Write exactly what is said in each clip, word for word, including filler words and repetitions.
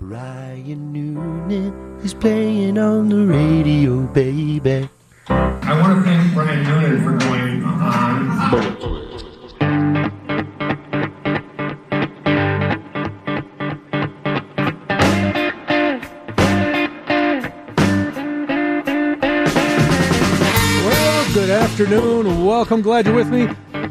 Brian Noonan is playing on the radio, baby. I want to thank Brian Noonan for going on Bullet. Good afternoon. Welcome. Glad you're with me.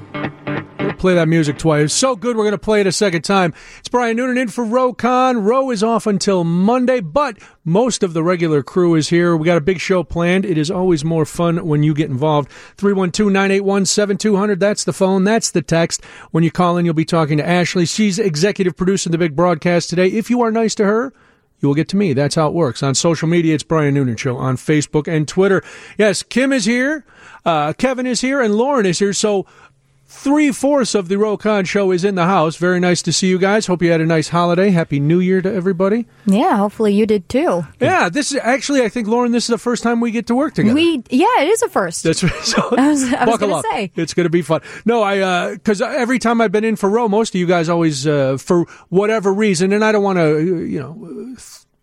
We'll play that music twice. So good, we're going to play it a second time. It's Brian Noonan in for Ro Khan. Ro is off until Monday, but most of the regular crew is here. We got a big show planned. It is always more fun when you get involved. three one two, nine eight one, seven two zero zero. That's the phone. That's the text. When you call in, you'll be talking to Ashley. She's executive producing the big broadcast today. If you are nice to her, you will get to me. That's how it works. On social media, it's Brian Noonan Show on Facebook and Twitter. Yes, Kim is here, uh, Kevin is here, and Lauren is here. So three-fourths of the Ro Khan Show is in the house. Very nice to see you guys. Hope you had a nice holiday. Happy New Year to everybody. Yeah, hopefully you did too. Yeah, this is actually, I think, Lauren, this is the first time we get to work together. We, yeah, it is a first. That's right. So I was, I was buckle going up. to say. It's going to be fun. No, I, because uh, every time I've been in for Ro, most of you guys always, uh, for whatever reason, and I don't want to, you know,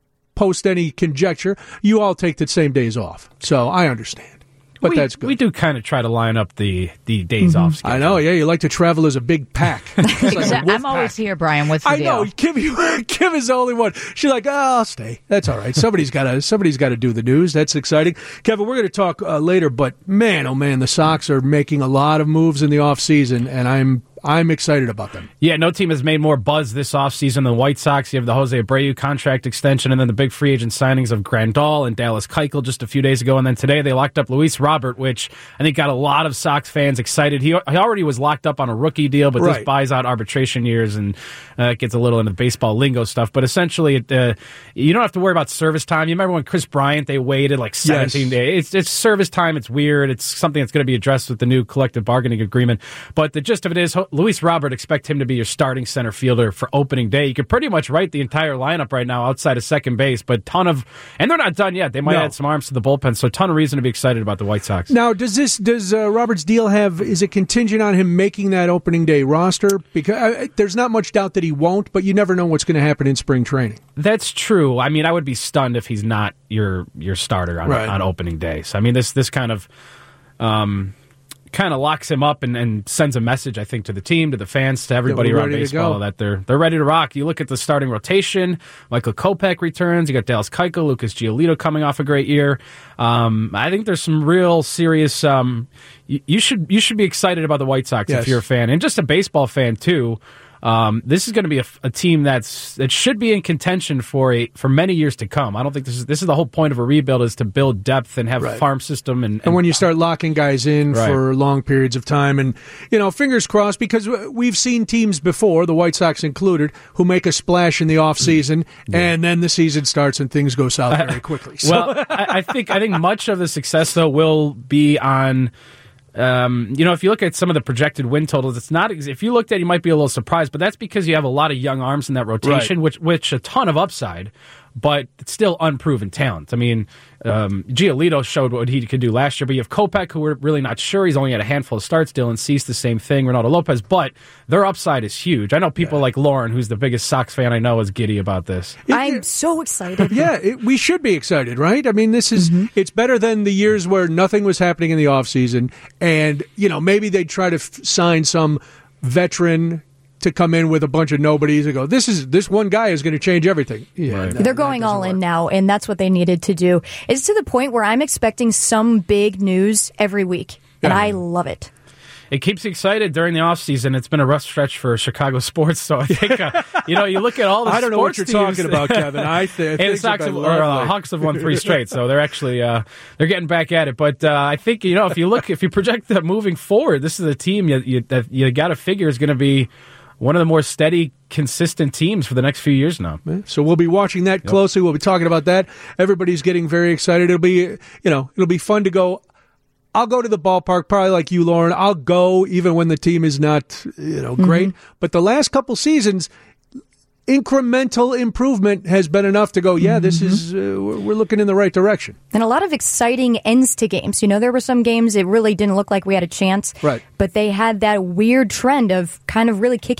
post any conjecture, you all take the same days off. So I understand. But we, that's good. We do kind of try to line up the, the days mm-hmm. off schedule. I know, yeah. You like to travel as a big pack. Exactly. I'm always here, Brian. What's the I deal? know. Kim, you, Kim is the only one. She's like, oh, I'll stay. That's all right. Somebody's got to somebody's got to do the news. That's exciting. Kevin, we're going to talk uh, later, but man, oh man, the Sox are making a lot of moves in the offseason, and I'm I'm excited about them. Yeah, no team has made more buzz this offseason than the White Sox. You have the Jose Abreu contract extension, and then the big free agent signings of Grandal and Dallas Keuchel just a few days ago. And then today they locked up Luis Robert, which I think got a lot of Sox fans excited. He, he already was locked up on a rookie deal, but right. this buys out arbitration years, and uh, it gets a little into the baseball lingo stuff. But essentially, it, uh, you don't have to worry about service time. You remember when Chris Bryant, they waited like seventeen yes. days. It's, it's service time. It's weird. It's something that's going to be addressed with the new collective bargaining agreement. But the gist of it is, Luis Robert, expect him to be your starting center fielder for opening day. You could pretty much write the entire lineup right now outside of second base, but ton of, and they're not done yet. They might no. add some arms to the bullpen, so a ton of reason to be excited about the White Sox. Now, does this does uh, Robert's deal have? Is it contingent on him making that opening day roster? Because uh, there's not much doubt that he won't, but you never know what's going to happen in spring training. That's true. I mean, I would be stunned if he's not your your starter on right. on opening day. So I mean, this this kind of. Um, kind of locks him up and, and sends a message, I think, to the team, to the fans, to everybody around baseball that they're they're ready to rock. You look at the starting rotation. Michael Kopech returns. You got Dallas Keuchel, Lucas Giolito coming off a great year. Um, I think there's some real serious. Um, you, you should you should be excited about the White Sox yes. if you're a fan, and just a baseball fan too. Um, this is going to be a, a team that's that should be in contention for a for many years to come. I don't think this is this is the whole point of a rebuild, is to build depth and have right. a farm system. And, and, and when you start locking guys in right. for long periods of time, and you know, fingers crossed, because we've seen teams before, the White Sox included, who make a splash in the off season, yeah. and then the season starts and things go south very quickly. So. Well, I, I think I think much of the success though will be on. Um, you know, if you look at some of the projected win totals, it's not. If you looked at it, you might be a little surprised, but that's because you have a lot of young arms in that rotation, right. which which a ton of upside, but it's still unproven talent. I mean, um, Giolito showed what he could do last year, but you have Kopech, who we're really not sure. He's only had a handful of starts. Dylan Cease, the same thing. Ronaldo Lopez, but their upside is huge. I know people yeah. like Lauren, who's the biggest Sox fan I know, is giddy about this. I'm so excited. Yeah, it, we should be excited, right? I mean, this is mm-hmm. it's better than the years where nothing was happening in the offseason, and you know, maybe they'd try to f- sign some veteran to come in with a bunch of nobodies and go, this is this one guy is going to change everything. Yeah, right. no, They're going all work. in now, and that's what they needed to do. It's to the point where I'm expecting some big news every week, and yeah. I love it. It keeps you excited during the offseason. It's been a rough stretch for Chicago sports, so I think, uh, you know, you look at all the I don't know what you're teams, talking about, Kevin. I th- and the Sox have, or, uh, Hawks have won three straight, so they're actually uh, they're getting back at it. But uh, I think, you know, if you look, if you project that moving forward, this is a team you, you, that you got to figure is going to be one of the more steady, consistent teams for the next few years now. So we'll be watching that closely. Yep. We'll be talking about that. Everybody's getting very excited. It'll be, you know, it'll be fun to go. I'll go to the ballpark, probably like you, Lauren. I'll go even when the team is not, you know, great. Mm-hmm. But the last couple seasons, incremental improvement has been enough to go, yeah, this mm-hmm. is, uh, we're looking in the right direction. And a lot of exciting ends to games. You know, there were some games it really didn't look like we had a chance. Right. But they had that weird trend of kind of really kicking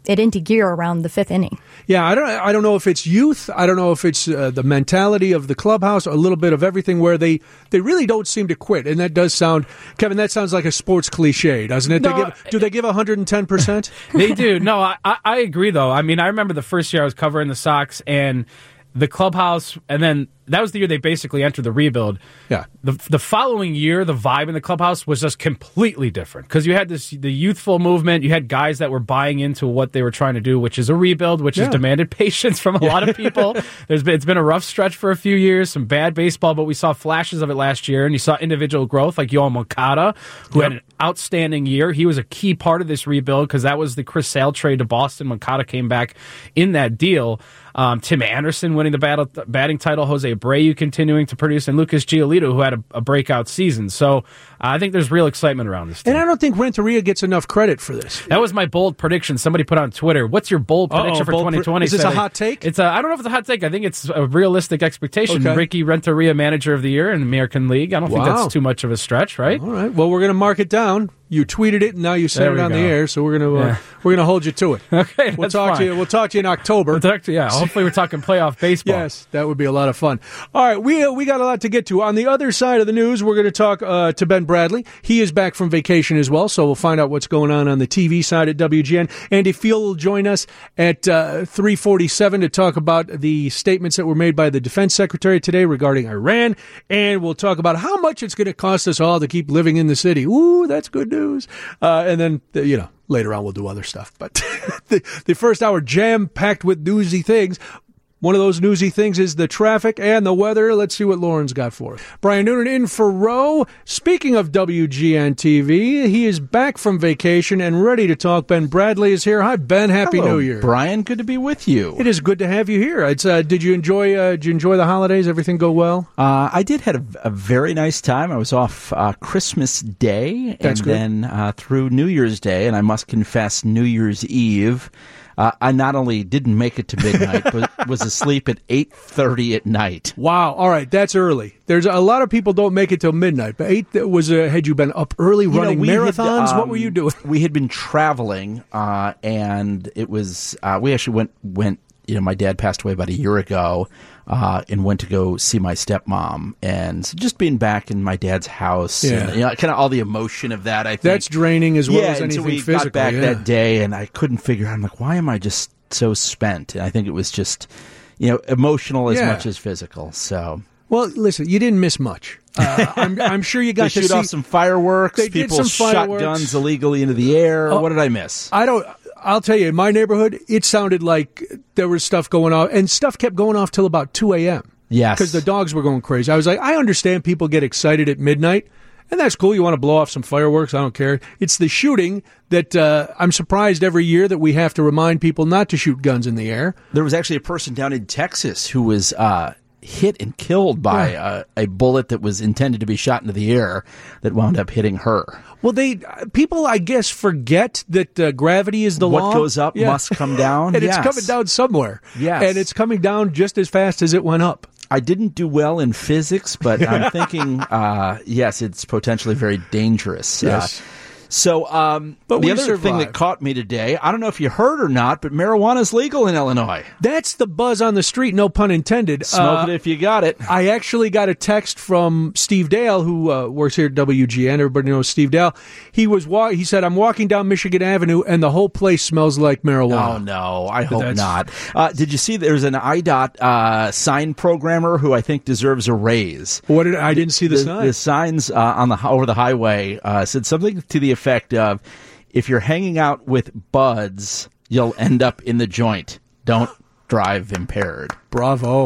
it into gear around the fifth inning. Yeah, I don't. I don't know if it's youth. I don't know if it's uh, the mentality of the clubhouse. A little bit of everything, where they, they really don't seem to quit. And that does sound, Kevin. That sounds like a sports cliche, doesn't it? No, they give, do they give one hundred ten percent? They do. No, I, I agree though. I mean, I remember the first year I was covering the Sox and the clubhouse, and then that was the year they basically entered the rebuild. Yeah. The the following year, the vibe in the clubhouse was just completely different because you had this the youthful movement. You had guys that were buying into what they were trying to do, which is a rebuild, which yeah. has demanded patience from a yeah. lot of people. There's been, it's been a rough stretch for a few years, some bad baseball, but we saw flashes of it last year, and you saw individual growth like Yoan Moncada, who yep. had an outstanding year. He was a key part of this rebuild because that was the Chris Sale trade to Boston. Moncada came back in that deal. Um, Tim Anderson winning the battle, batting title, Jose Abreu continuing to produce, and Lucas Giolito, who had a, a breakout season. So uh, I think there's real excitement around this team. And I don't think Renteria gets enough credit for this. That was my bold prediction. Somebody put on Twitter, what's your bold prediction Uh-oh, for bold twenty twenty? Is this a hot take? It's a, I don't know if it's a hot take. I think it's a realistic expectation. Okay. Ricky Renteria, Manager of the Year in the American League. I don't wow. think that's too much of a stretch, right? All right. Well, we're going to mark it down. You tweeted it, and now you said it on go. the air, so we're going to uh, yeah. we're going to hold you to it. Okay, we'll talk fine. to you. We'll talk to you in October. We'll talk to, yeah, hopefully we're talking playoff baseball. Yes, that would be a lot of fun. All right, we uh, we got a lot to get to. On the other side of the news, we're going to talk uh, to Ben Bradley. He is back from vacation as well, so we'll find out what's going on on the T V side at W G N. Andy Field will join us at uh, three forty-seven to talk about the statements that were made by the Defense Secretary today regarding Iran, and we'll talk about how much it's going to cost us all to keep living in the city. Ooh, that's good news. Uh, and then, you know, later on we'll do other stuff. But the, the first hour jam-packed with newsy things. One of those newsy things is the traffic and the weather. Let's see what Lauren's got for us. Brian Noonan in for Roe. Speaking of W G N T V, he is back from vacation and ready to talk. Ben Bradley is here. Hi, Ben. Happy Hello, New Year. Brian, good to be with you. It is good to have you here. It's, uh, did you enjoy uh, Did you enjoy the holidays? Everything go well? Uh, I did have a, a very nice time. I was off uh, Christmas Day That's and good. then uh, through New Year's Day, and I must confess, New Year's Eve, Uh, I not only didn't make it to midnight, but was asleep at eight thirty at night. Wow. All right. That's early. There's a lot of people don't make it till midnight, but eight was, uh, had you been up early running you know, marathons? Had, um, what were you doing? We had been traveling, uh, and it was, uh, we actually went, went, you know, my dad passed away about a year ago, uh, and went to go see my stepmom, and so just being back in my dad's house, yeah. and, you know, kind of all the emotion of that, I think. That's draining as well yeah, as anything and so we physical. got back yeah. that day, and I couldn't figure out, I'm like, why am I just so spent? And I think it was just, you know, emotional as yeah. much as physical, so. Well, listen, you didn't miss much. Uh, I'm, I'm sure you got they to shoot see off some fireworks. They People did some shot fireworks. guns illegally into the air. Oh, what did I miss? I don't. I'll tell you, in my neighborhood, it sounded like there was stuff going off, and stuff kept going off till about two a.m. Yes, because the dogs were going crazy. I was like, I understand people get excited at midnight, and that's cool. You want to blow off some fireworks? I don't care. It's the shooting that uh, I'm surprised every year that we have to remind people not to shoot guns in the air. There was actually a person down in Texas who was uh, hit and killed by yeah. uh, a bullet that was intended to be shot into the air that wound up hitting her. Well, they people, I guess, forget that uh, gravity is the what law. What goes up yeah. must come down. and yes. it's coming down somewhere. Yes. And it's coming down just as fast as it went up. I didn't do well in physics, but I'm thinking, uh, yes, it's potentially very dangerous. Yes. Uh, So, um, but the we other survived. thing that caught me today, I don't know if you heard or not, but marijuana is legal in Illinois. That's the buzz on the street, no pun intended. Smoke uh, it if you got it. I actually got a text from Steve Dale, who uh, works here at W G N. Everybody knows Steve Dale. He was wa- He said, I'm walking down Michigan Avenue, and the whole place smells like marijuana. Oh, no. I hope That's... not. Uh, did you see there's an I D O T uh, sign programmer who I think deserves a raise? What did I didn't see the, the sign. The signs uh, on the over the highway uh, said something to the effect of, if you're hanging out with buds, you'll end up in the joint. Don't drive impaired. Bravo.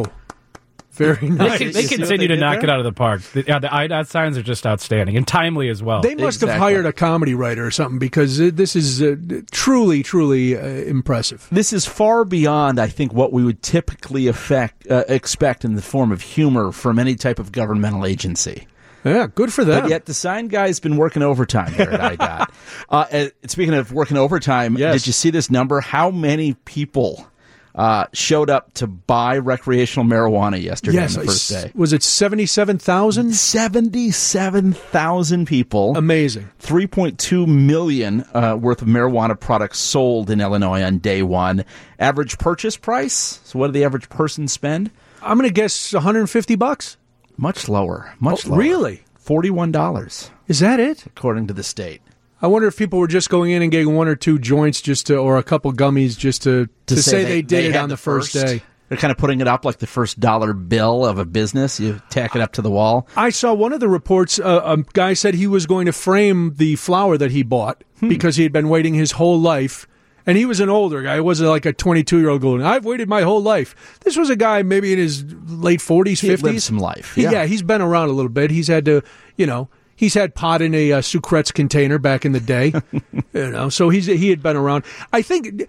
Very nice. They, can, they continue they to knock there? it out of the park. The, yeah, the I D O T signs are just outstanding and timely as well. They must Exactly. have hired a comedy writer or something, because uh, this is uh, truly, truly uh, impressive. This is far beyond, I think, what we would typically affect, uh, expect in the form of humor from any type of governmental agency. Yeah, good for them. But yet the sign guy's been working overtime here at I D O T. uh, uh, speaking of working overtime, Yes. did you see this number? How many people uh, showed up to buy recreational marijuana yesterday yes, on the first day. Was it seventy-seven thousand? seventy-seven thousand people. Amazing. three point two million dollars uh, worth of marijuana products sold in Illinois on day one. Average purchase price? So what did the average person spend? I'm going to guess one hundred fifty bucks. Much lower. Much oh, lower. Really? forty-one dollars. Is that it? According to the state. I wonder if people were just going in and getting one or two joints just to, or a couple gummies just to, to, to say, say they, they did they it on the first day. They're kind of putting it up like the first dollar bill of a business. You tack it up to the wall. I saw one of the reports. Uh, a guy said he was going to frame the flower that he bought hmm. because he had been waiting his whole life. And he was an older guy. He wasn't like a twenty-two-year-old going, I've waited my whole life. This was a guy maybe in his late forties, fifties. He lived some life. Yeah. He, yeah, he's been around a little bit. He's had to, you know, he's had pot in a uh, Sucrets container back in the day. you know, so he's he had been around. I think,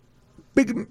big,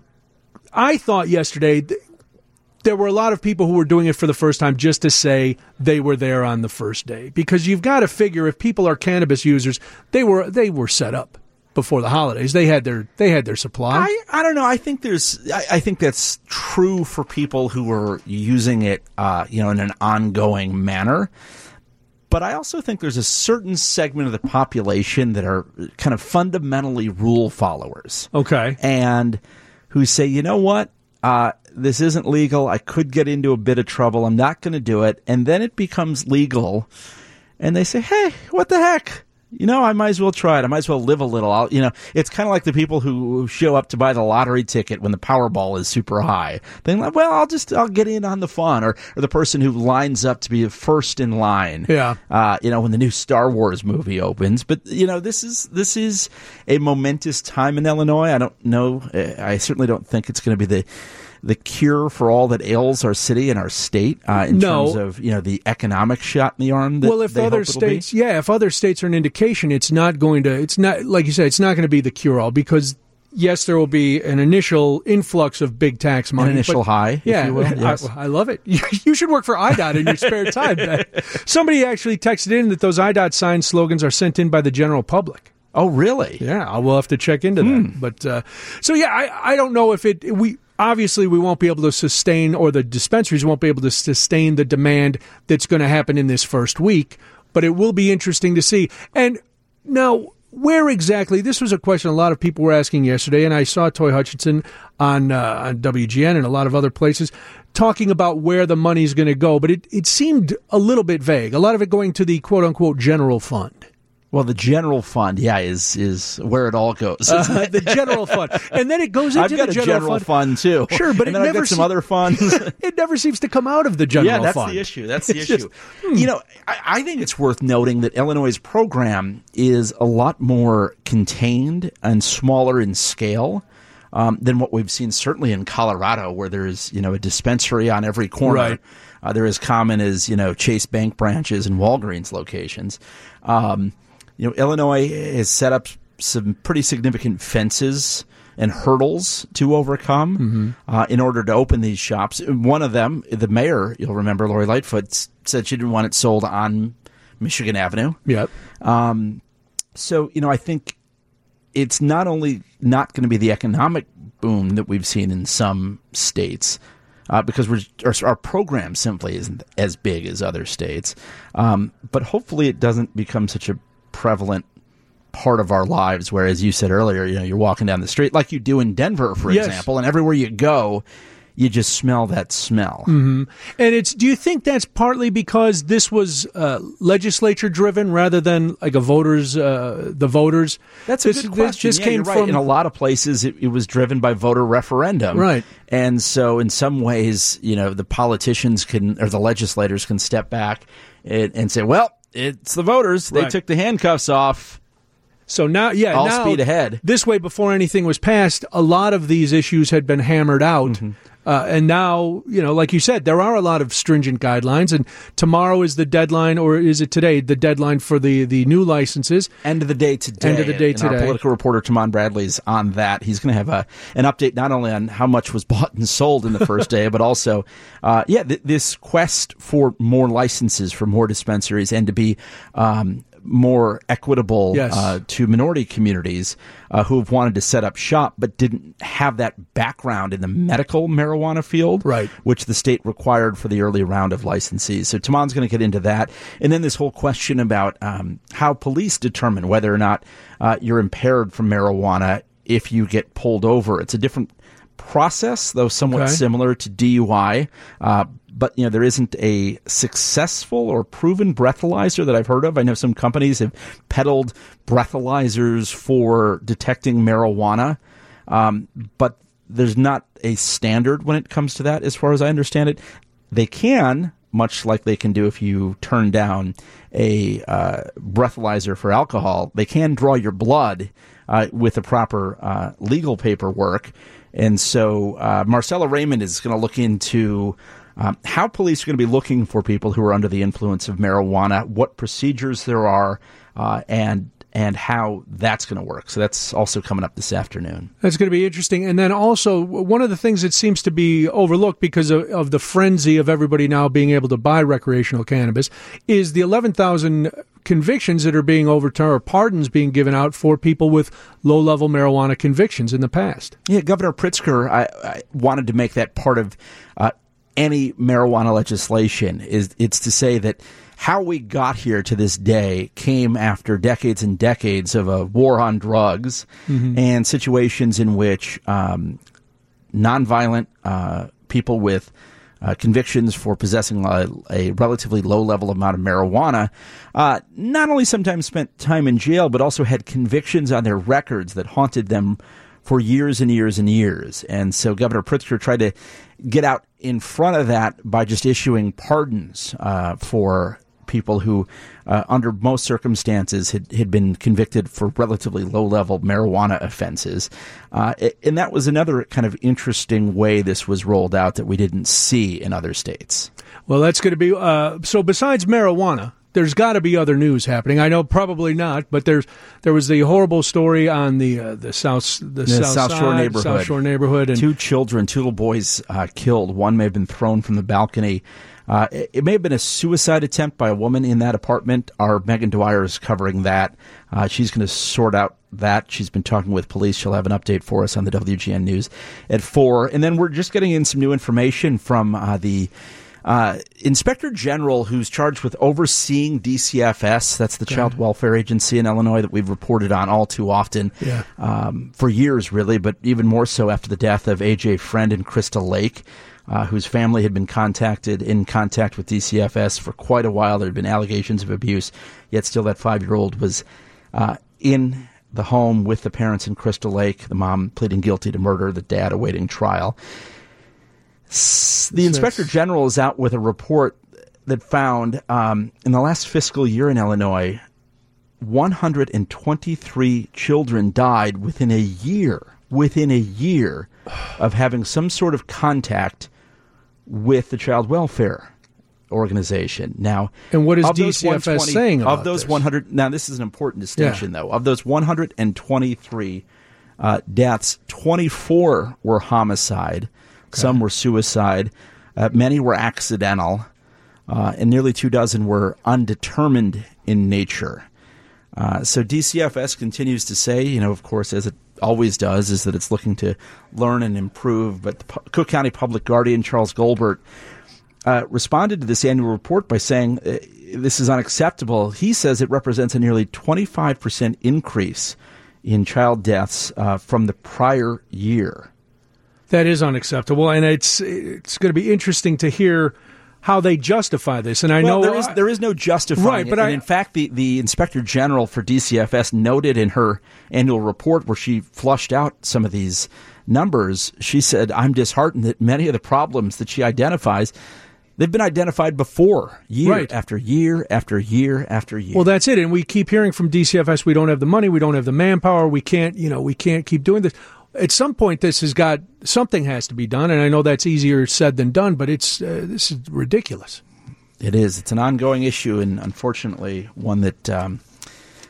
I thought yesterday th- there were a lot of people who were doing it for the first time just to say they were there on the first day. Because you've got to figure if people are cannabis users, they were they were set up before the holidays. They had their they had their supply. I, I don't know. I think there's I, I think that's true for people who are using it uh, you know, in an ongoing manner. But I also think there's a certain segment of the population that are kind of fundamentally rule followers. Okay. And who say, you know what? Uh, this isn't legal. I could get into a bit of trouble. I'm not going to do it. And then it becomes legal. And they say, hey, what the heck? You know, I might as well try it. I might as well live a little. I'll, you know, it's kind of like the people who show up to buy the lottery ticket when the Powerball is super high. They're like, well, I'll just, I'll get in on the fun. Or, or the person who lines up to be first in line. Yeah. Uh, you know, when the new Star Wars movie opens. But, you know, this is, this is a momentous time in Illinois. I don't know. I certainly don't think it's going to be the, the cure for all that ails our city and our state uh, in no. terms of, you know, the economic shot in the arm that well, if they other hope it'll states, be. yeah, if other states are an indication, it's not going to, it's not, like you said, it's not going to be the cure-all because, yes, there will be an initial influx of big tax money. An initial but, high, yeah, if you will. Yes. I, I love it. You, you should work for I D O T in your spare time. Somebody actually texted in that those I D O T sign slogans are sent in by the general public. Oh, really? Yeah, I will have to check into hmm. that. But uh, so yeah, I, I don't know if it we obviously we won't be able to sustain, or the dispensaries won't be able to sustain the demand that's going to happen in this first week. But it will be interesting to see. And now, where exactly? This was a question a lot of people were asking yesterday, and I saw Toy Hutchinson on uh, on W G N and a lot of other places talking about where the money's going to go. But it it seemed a little bit vague. A lot of it going to the quote unquote general fund. Well, the general fund, yeah, is is where it all goes. Uh, the general fund, and then it goes into I've got the a general, general fund. fund too. Sure, but and it then never I've got some se- other funds. It never seems to come out of the general yeah, that's fund. the issue. That's the It's issue. just, hmm. You know, I, I think it's worth noting that Illinois' program is a lot more contained and smaller in scale um, than what we've seen certainly in Colorado, where there's, you know, a dispensary on every corner. Right. Uh, they're as common as, you know, Chase Bank branches and Walgreens locations. Um, you know, Illinois has set up some pretty significant fences and hurdles to overcome mm-hmm. uh, in order to open these shops. One of them, the mayor, you'll remember, Lori Lightfoot, said she didn't want it sold on Michigan Avenue. Yep. Um, so, you know, I think it's not only not going to be the economic boom that we've seen in some states, uh, because we're, our, our program simply isn't as big as other states, um, but hopefully it doesn't become such a prevalent part of our lives where, as you said earlier, you know, you're walking down the street like you do in Denver, for yes. example, and everywhere you go, you just smell that smell. Mm-hmm. And it's, do you think that's partly because this was uh, legislature driven rather than like a voters, uh, the voters? That's a this, good question. This yeah, came you're right. from In a lot of places, it, it was driven by voter referendum. Right. And so in some ways, you know, the politicians can, or the legislators can step back and, and say, well, it's the voters. They right. took the handcuffs off. So now, yeah, all now, speed ahead. This way, before anything was passed, a lot of these issues had been hammered out. Mm-hmm. Uh, and now, you know, like you said, there are a lot of stringent guidelines, and tomorrow is the deadline, or is it today, the deadline for the, the new licenses. End of the day today. End of the day and today. Our political reporter, Tamon Bradley's on that. He's going to have a an update not only on how much was bought and sold in the first day, but also, uh, yeah, th- this quest for more licenses, for more dispensaries, and to be um, more equitable yes. uh, to minority communities uh, who have wanted to set up shop but didn't have that background in the medical marijuana field, right. which the state required for the early round of licensees. So Taman's going to get into that. And then this whole question about um, how police determine whether or not uh, you're impaired from marijuana if you get pulled over. It's a different process, though somewhat okay. similar to D U I. Uh, but, you know, there isn't a successful or proven breathalyzer that I've heard of. I know some companies have peddled breathalyzers for detecting marijuana, um, but there's not a standard when it comes to that, as far as I understand it. They can, much like they can do if you turn down a uh, breathalyzer for alcohol, they can draw your blood uh, with the proper uh, legal paperwork. And so uh, Marcella Raymond is going to look into um, how police are going to be looking for people who are under the influence of marijuana, what procedures there are, uh, and and how that's going to work. So that's also coming up this afternoon. That's going to be interesting. And then also, one of the things that seems to be overlooked because of, of the frenzy of everybody now being able to buy recreational cannabis is the eleven thousand convictions that are being overturned, or pardons being given out for people with low-level marijuana convictions in the past. Yeah, Governor Pritzker I, I wanted to make that part of uh, any marijuana legislation. Is it's to say that how we got here to this day came after decades and decades of a war on drugs mm-hmm. and situations in which um, nonviolent uh, people with uh, convictions for possessing a, a relatively low-level amount of marijuana uh, not only sometimes spent time in jail, but also had convictions on their records that haunted them for years and years and years. And so Governor Pritzker tried to get out in front of that by just issuing pardons uh, for people who, uh, under most circumstances, had, had been convicted for relatively low-level marijuana offenses. Uh, and that was another kind of interesting way this was rolled out that we didn't see in other states. Well, that's going to be uh, – so besides marijuana, there's got to be other news happening. I know probably not, but there's there was the horrible story on the uh, the south the, the south, south side, shore neighborhood. South Shore neighborhood, and two children, two little boys uh, killed. One may have been thrown from the balcony. Uh, it, it may have been a suicide attempt by a woman in that apartment. Our Megan Dwyer is covering that. Uh, she's going to sort out that. She's been talking with police. She'll have an update for us on the W G N News at four. And then we're just getting in some new information from uh, the Uh, Inspector General, who's charged with overseeing D C F S, that's the Child Welfare Agency in Illinois that we've reported on all too often yeah. um, for years, really, but even more so after the death of A J Friend and Krista Lake, uh, whose family had been contacted in contact with D C F S for quite a while. There had been allegations of abuse, yet still that five-year-old was uh, in the home with the parents and Krista Lake, the mom pleading guilty to murder, the dad awaiting trial. The Inspector General is out with a report that found um, in the last fiscal year in Illinois, one hundred twenty-three children died within a year, within a year of having some sort of contact with the Child Welfare Organization. Now, and what is D C F S saying about of those this? one hundred? Now, this is an important distinction, yeah. though. Of those one hundred twenty-three uh, deaths, twenty-four were homicide. Okay. Some were suicide. Uh, many were accidental. Uh, and nearly two dozen were undetermined in nature. Uh, so D C F S continues to say, you know, of course, as it always does, is that it's looking to learn and improve. But the P- Cook County Public Guardian, Charles Goldberg, uh, responded to this annual report by saying uh, this is unacceptable. He says it represents a nearly twenty-five percent increase in child deaths uh, from the prior year. That is unacceptable, and it's it's going to be interesting to hear how they justify this. And I well, know there is there is no justifying right, but it. I, and in fact, the, the Inspector General for D C F S noted in her annual report where she flushed out some of these numbers, she said, I'm disheartened that many of the problems that she identifies, they've been identified before, year right. after year after year after year. Well, that's it. And we keep hearing from D C F S, we don't have the money, we don't have the manpower, we can't, you know, we can't keep doing this. At some point, this has got something has to be done, and I know that's easier said than done. But it's uh, this is ridiculous. It is. It's an ongoing issue, and unfortunately, one that um,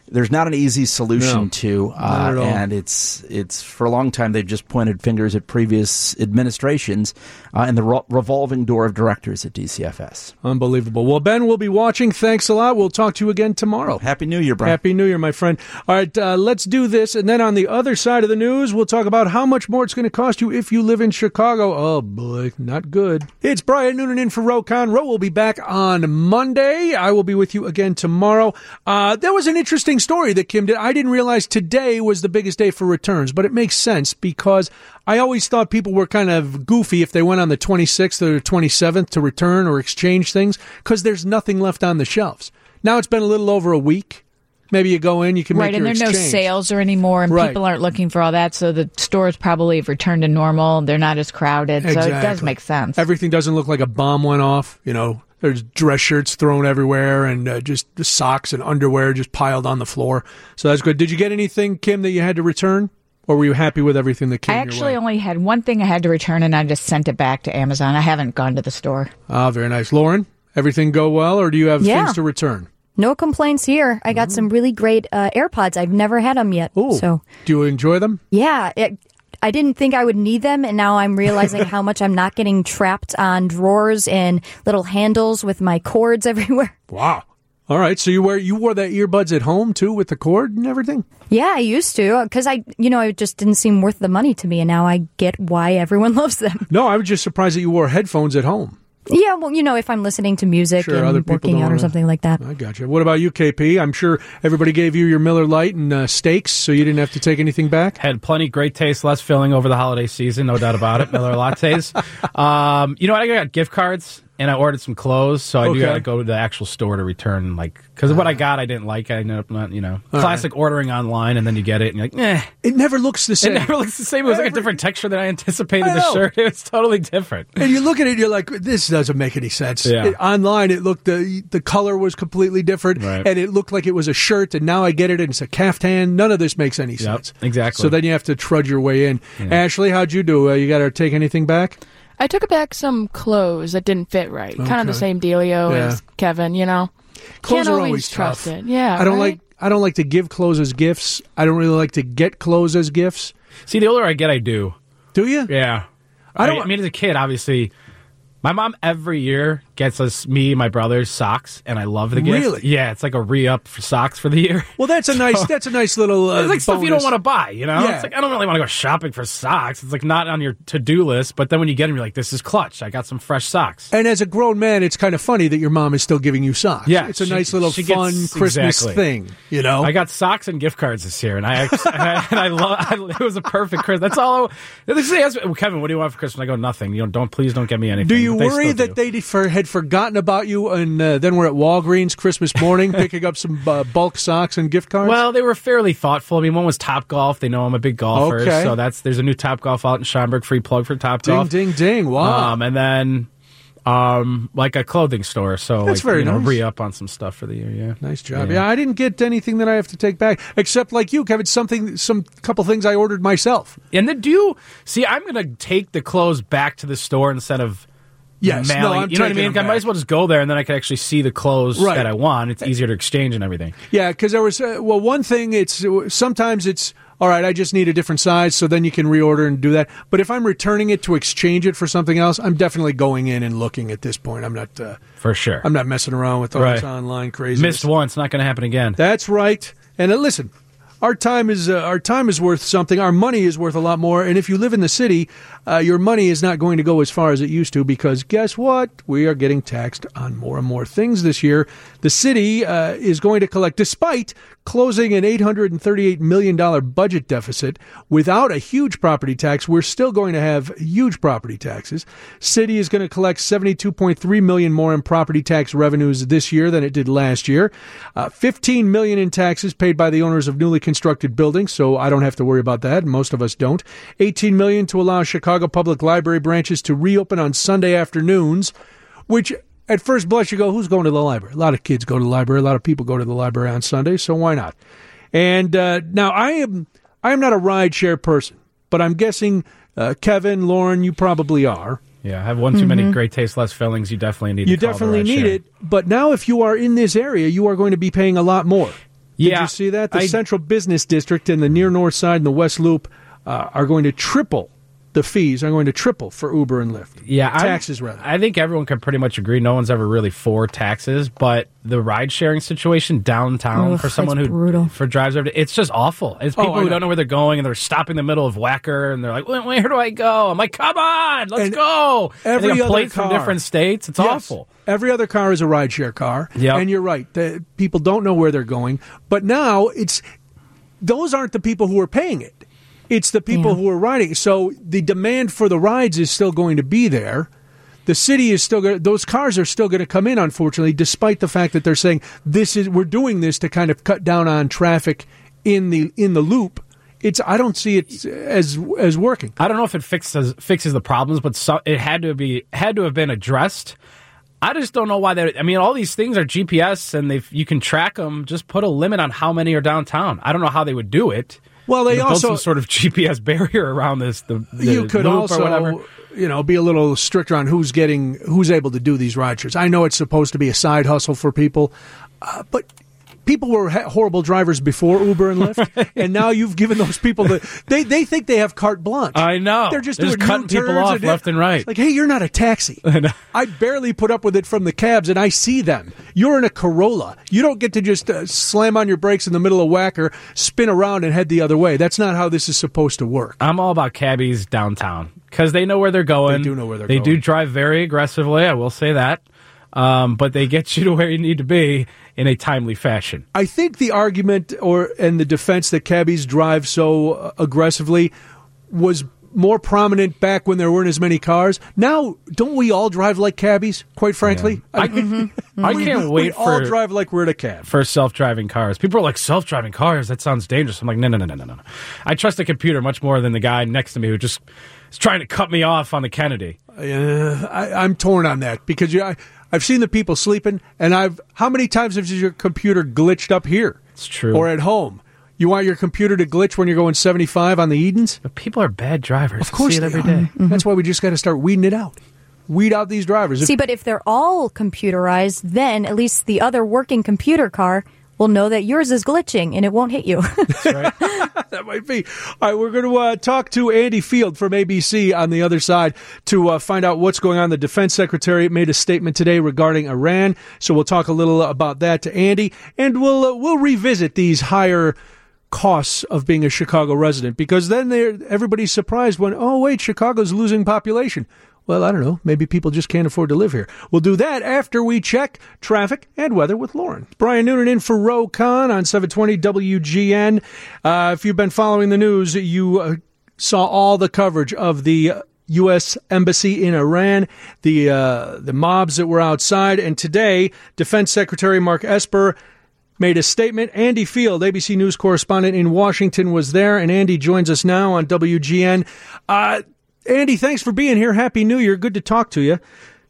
there's not an easy solution No, to, uh, and it's it's for a long time they've just pointed fingers at previous administrations uh, and the re- revolving door of directors at D C F S. Unbelievable. Well, Ben, we'll be watching. Thanks a lot. We'll talk to you again tomorrow. Happy New Year, Brian. Happy New Year, my friend. All right, uh, let's do this, and then on the other side of the news, we'll talk about how much more it's going to cost you if you live in Chicago. Oh boy, not good. It's Brian Noonan in for Ro Khan. Ro will be back on Monday. I will be with you again tomorrow. Uh, there was an interesting story that Kim did. I didn't realize today was the biggest day for returns, but it makes sense because I always thought people were kind of goofy if they went on the twenty-sixth or the twenty-seventh to return or exchange things because there's nothing left on the shelves. Now it's been a little over a week. Maybe you go in, you can right, make your exchange. Right, and there are no sales or anymore, and right. people aren't looking for all that, so the stores probably have returned to normal. They're not as crowded, exactly. So it does make sense. Everything doesn't look like a bomb went off. You know, there's dress shirts thrown everywhere and uh, just the socks and underwear just piled on the floor. So that's good. Did you get anything, Kim, that you had to return? Or were you happy with everything that came I your actually way? only had one thing I had to return, and I just sent it back to Amazon. I haven't gone to the store. Ah, very nice. Lauren, everything go well, or do you have Yeah. things to return? No complaints here. I got some really great uh, AirPods. I've never had them yet. Ooh. So Do you enjoy them? yeah, it, I didn't think I would need them, and now I'm realizing how much I'm not getting trapped on drawers and little handles with my cords everywhere. Wow. All right, so you wear you wore that earbuds at home too with the cord and everything? Yeah, I used to because I, you know, it just didn't seem worth the money to me, and now I get why everyone loves them. No, I was just surprised that you wore headphones at home. Yeah, well, you know, if I'm listening to music Sure, other and people working don't out or wanna- something like that. I gotcha. What about you, K P? I'm sure everybody gave you your Miller Lite and uh, steaks, so you didn't have to take anything back? Had plenty great taste, less filling over the holiday season, no doubt about it. Miller lattes. Um, you know what? I got gift cards, and I ordered some clothes, so I Okay. do got to go to the actual store to return, like, because what I got I didn't like. I ended up not, you know, classic ordering online, and then you get it, and you're like, eh. It never looks the It same. never looks the same. It was like a Every- different texture than I anticipated. I The know. shirt, it was totally different. And you look at it, you're like, this doesn't make any sense. Yeah. It- online, it looked the the color was completely different, Right. and it looked like it was a shirt. And now I get it, and it's a caftan. None of this makes any sense. exactly. So then you have to trudge your way in. Ashley, how'd you do? Uh, you got to take anything back? I took back some clothes that didn't fit right. Kind of the Okay. same dealio Yeah. as Kevin, you know. Clothes Can't are always always trust tough. it. Yeah, I don't right? like. I don't like to give clothes as gifts. I don't really like to get clothes as gifts. See, the older I get, I do. Do you? Yeah. I I, don't- I mean, as a kid, obviously, my mom every year gets us, me and my brothers, socks, and I love the gift. Really? Yeah, it's like a re-up for socks for the year. Well, that's a nice. That's a nice little. Uh, It's like stuff you don't bonus. want to buy, you know? Yeah. It's like, I don't really want to go shopping for socks. It's like not on your to-do list, but then when you get them, you're like, this is clutch. I got some fresh socks. And as a grown man, it's kind of funny that your mom is still giving you socks. Yeah, it's a she- nice little she gets- fun Christmas exactly. thing. You know, I got socks and gift cards this year, and I and I, and I love. I, it was a perfect Christmas. That's all. I, they say, ask me, Kevin, what do you want for Christmas? I go, nothing. You know, don't please don't get me anything. do you But they worry still that do. they for, had forgotten about you, and uh, then we're at Walgreens Christmas morning picking up some uh, bulk socks and gift cards? Well, they were fairly thoughtful. I mean, one was Top Golf. They know I'm a big golfer, Okay. so that's there's a new Top Golf out in Schaumburg. Free plug for Top ding, Golf. ding, ding! Wow. Um, and then, um, like a clothing store. So That's like, very you know, nice. re up on some stuff for the year. Yeah, Nice job. Yeah. I didn't get anything that I have to take back, except like you, Kevin. Something, some couple things I ordered myself. And then do you see? I'm going to take the clothes back to the store instead of. Yes, no, mailing. I'm you know what I taking mean? them I might back. as well just go there, and then I can actually see the clothes Right. that I want. It's easier to exchange and everything. Yeah, because there was uh, well, one thing. It's sometimes it's all right. I just need a different size, so then you can reorder and do that. But if I'm returning it to exchange it for something else, I'm definitely going in and looking at this point. I'm not. Uh, For sure. I'm not messing around with all Right. this online crazy. Missed once, not going to happen again. That's right. And uh, listen, our time is uh, our time is worth something. Our money is worth a lot more. And if you live in the city, uh, your money is not going to go as far as it used to because guess what? We are getting taxed on more and more things this year. The city uh, is going to collect, despite closing an eight hundred thirty-eight million dollars budget deficit without a huge property tax. We're still going to have huge property taxes. City is going to collect seventy-two point three million dollars more in property tax revenues this year than it did last year. Uh, fifteen million dollars in taxes paid by the owners of newly constructed buildings, so I don't have to worry about that. Most of us don't. eighteen million dollars to allow Chicago Public Library branches to reopen on Sunday afternoons, which at first blush you go, who's going to the library? A lot of kids go to the library. A lot of people go to the library on Sunday, so why not? And uh, now I am I am not a rideshare person, but I'm guessing uh, Kevin, Lauren, you probably are. Yeah, I have one too many great taste, less fillings. You definitely need You to call the definitely ride need share. it. But now if you are in this area, you are going to be paying a lot more. Did Yeah, you see that? The I, Central Business District and the near north side and the West Loop uh, are going to triple. The fees are going to triple for Uber and Lyft. Yeah, taxes I'm, rather. I think everyone can pretty much agree. No one's ever really for taxes, but the ride sharing situation downtown Ugh, for someone who brutal. for drives every day, it's just awful. It's people Oh, who know. don't know where they're going and they're stopping in the middle of Wacker and they're like, where, where do I go? I'm like, come on, let's And go. every and they have other plates car- from different states. It's Yes. awful. Every other car is a rideshare car. Yep. And you're right. The, people don't know where they're going. But now it's those aren't the people who are paying it. It's the people Yeah. who are riding. So the demand for the rides is still going to be there. The city is still going. Those cars are still going to come in, unfortunately, despite the fact that they're saying this is we're doing this to kind of cut down on traffic in the in the loop. It's I don't see it as as working. I don't know if it fixes fixes the problems, but so, it had to be had to have been addressed. I just don't know why they. I mean, all these things are G P S and they you can track them. Just put a limit on how many are downtown. I don't know how they would do it. Well, they You know, build also some sort of G P S barrier around this. The, the you could loop also, or whatever. you know, be a little stricter on who's getting, who's able to do these ride shares. I know it's supposed to be a side hustle for people, uh, but people were ha- horrible drivers before Uber and Lyft, and now you've given those people the they they think they have carte blanche. I know. They're just They're doing just cutting U-turns people off and left and right. It's like, hey, you're not a taxi. I know. I barely put up with it from the cabs, and I see them. You're in a Corolla. You don't get to just uh, slam on your brakes in the middle of Wacker, spin around, and head the other way. That's not how this is supposed to work. I'm all about cabbies downtown because they know where they're going. They do know where they're they going. They do drive very aggressively. I will say that. Um, but they get you to where you need to be in a timely fashion. I think the argument or and the defense that cabbies drive so uh, aggressively was more prominent back when there weren't as many cars. Now, don't we all drive like cabbies, quite frankly? Yeah. I, mean, I we, can't we wait all for drive like we're in a cab. for self-driving cars. People are like, self-driving cars? That sounds dangerous. I'm like, no, no, no, no, no, no. I trust the computer much more than the guy next to me who just is trying to cut me off on the Kennedy. Uh, I, I'm torn on that because you, I, I've seen the people sleeping, and I've how many times has your computer glitched up here? It's true. Or at home. You want your computer to glitch when you're going seventy-five on the Edens? But people are bad drivers. Of course I see it they every are. day. Mm-hmm. That's why we just got to start weeding it out. Weed out these drivers. If- See, but if they're all computerized, then at least the other working computer car will know that yours is glitching and it won't hit you. Right? That might be. All right, we're going to uh, talk to Andy Field from A B C on the other side to uh, find out what's going on. The Defense Secretary made a statement today regarding Iran, so we'll talk a little about that to Andy, and we'll uh, we'll revisit these higher costs of being a Chicago resident, because then they're, everybody's surprised when, oh, wait, Chicago's losing population. Well, I don't know. Maybe people just can't afford to live here. We'll do that after we check traffic and weather with Lauren. Brian Noonan in for Ro Khan on seven twenty W G N. Uh, if you've been following the news, you uh, saw all the coverage of the U S Embassy in Iran, the uh, the mobs that were outside. And today, Defense Secretary Mark Esper made a statement. Andy Field, A B C News correspondent in Washington, was there, and Andy joins us now on W G N. Uh, Andy, thanks for being here. Happy New Year. Good to talk to you.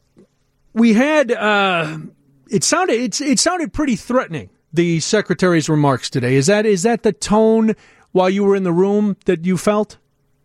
We had uh, it sounded it's it sounded pretty threatening, the Secretary's remarks today. Is that is that the tone while you were in the room that you felt?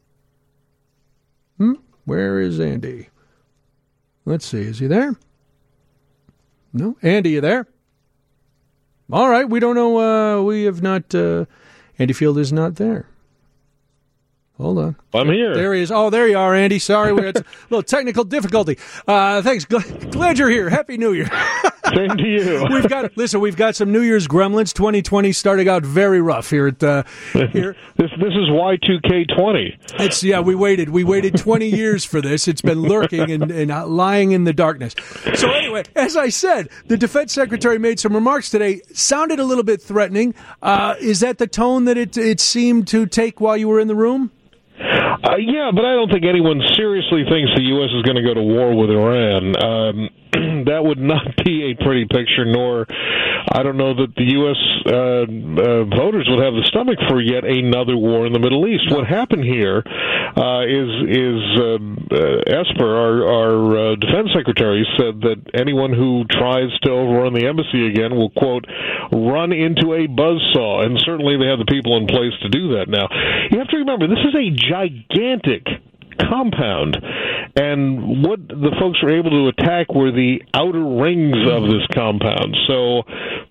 Hmm? Where is Andy? Let's see. Is he there? No, Andy, you there? All right, we don't know. Uh, we have not. Uh, Andy Field is not there. Hold on. I'm here. There he is. Oh, there you are, Andy. Sorry, we had a little technical difficulty. Uh, thanks. Glad you're here. Happy New Year. Same to you. We've got listen. We've got some New Year's gremlins. twenty twenty starting out very rough here at uh, here. This this is Y two K twenty. It's yeah. We waited. We waited twenty years for this. It's been lurking and, and lying in the darkness. So anyway, as I said, the Defense Secretary made some remarks today. Sounded a little bit threatening. Uh, is that the tone that it it seemed to take while you were in the room? Uh, yeah, but I don't think anyone seriously thinks the U S is going to go to war with Iran. Um, that would not be a pretty picture, nor I don't know that the U S uh, uh, voters would have the stomach for yet another war in the Middle East. What happened here uh, is is uh, uh, Esper, our, our uh, defense secretary, said that anyone who tries to overrun the embassy again will, quote, run into a buzzsaw, and certainly they have the people in place to do that now. You have to remember, this is a gigantic compound, and what the folks were able to attack were the outer rings of this compound. So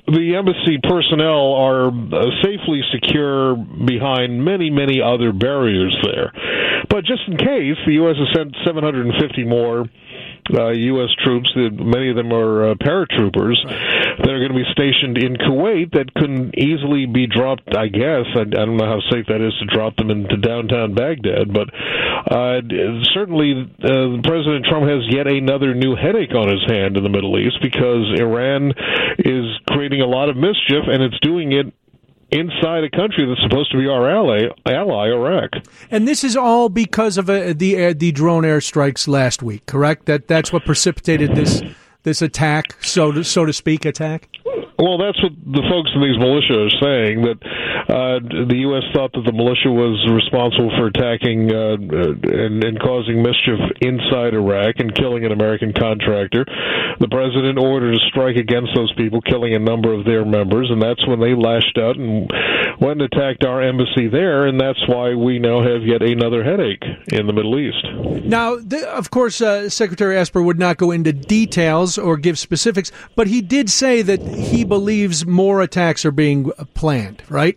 the embassy personnel are uh, safely secure behind many, many other barriers there. But just in case, the U S has sent seven hundred fifty more uh, U S troops. Many of them are uh, paratroopers that are going to be stationed in Kuwait that can easily be dropped, I guess. I, I don't know how safe that is to drop them into downtown Baghdad, but uh, certainly uh, President Trump has yet another new headache on his hand in the Middle East because Iran is creating a lot of mischief, and it's doing it inside a country that's supposed to be our ally, ally Iraq. And this is all because of uh, the air, the drone airstrikes last week, correct? That that's what precipitated this this attack, so to, so to speak, attack? Well, that's what the folks in these militia are saying, that uh, the U S thought that the militia was responsible for attacking uh, and, and causing mischief inside Iraq and killing an American contractor. The president ordered a strike against those people, killing a number of their members, and that's when they lashed out and went and attacked our embassy there, and that's why we now have yet another headache in the Middle East. Now, the, of course, uh, Secretary Esper would not go into details or give specifics, but he did say that he believes more attacks are being planned, right?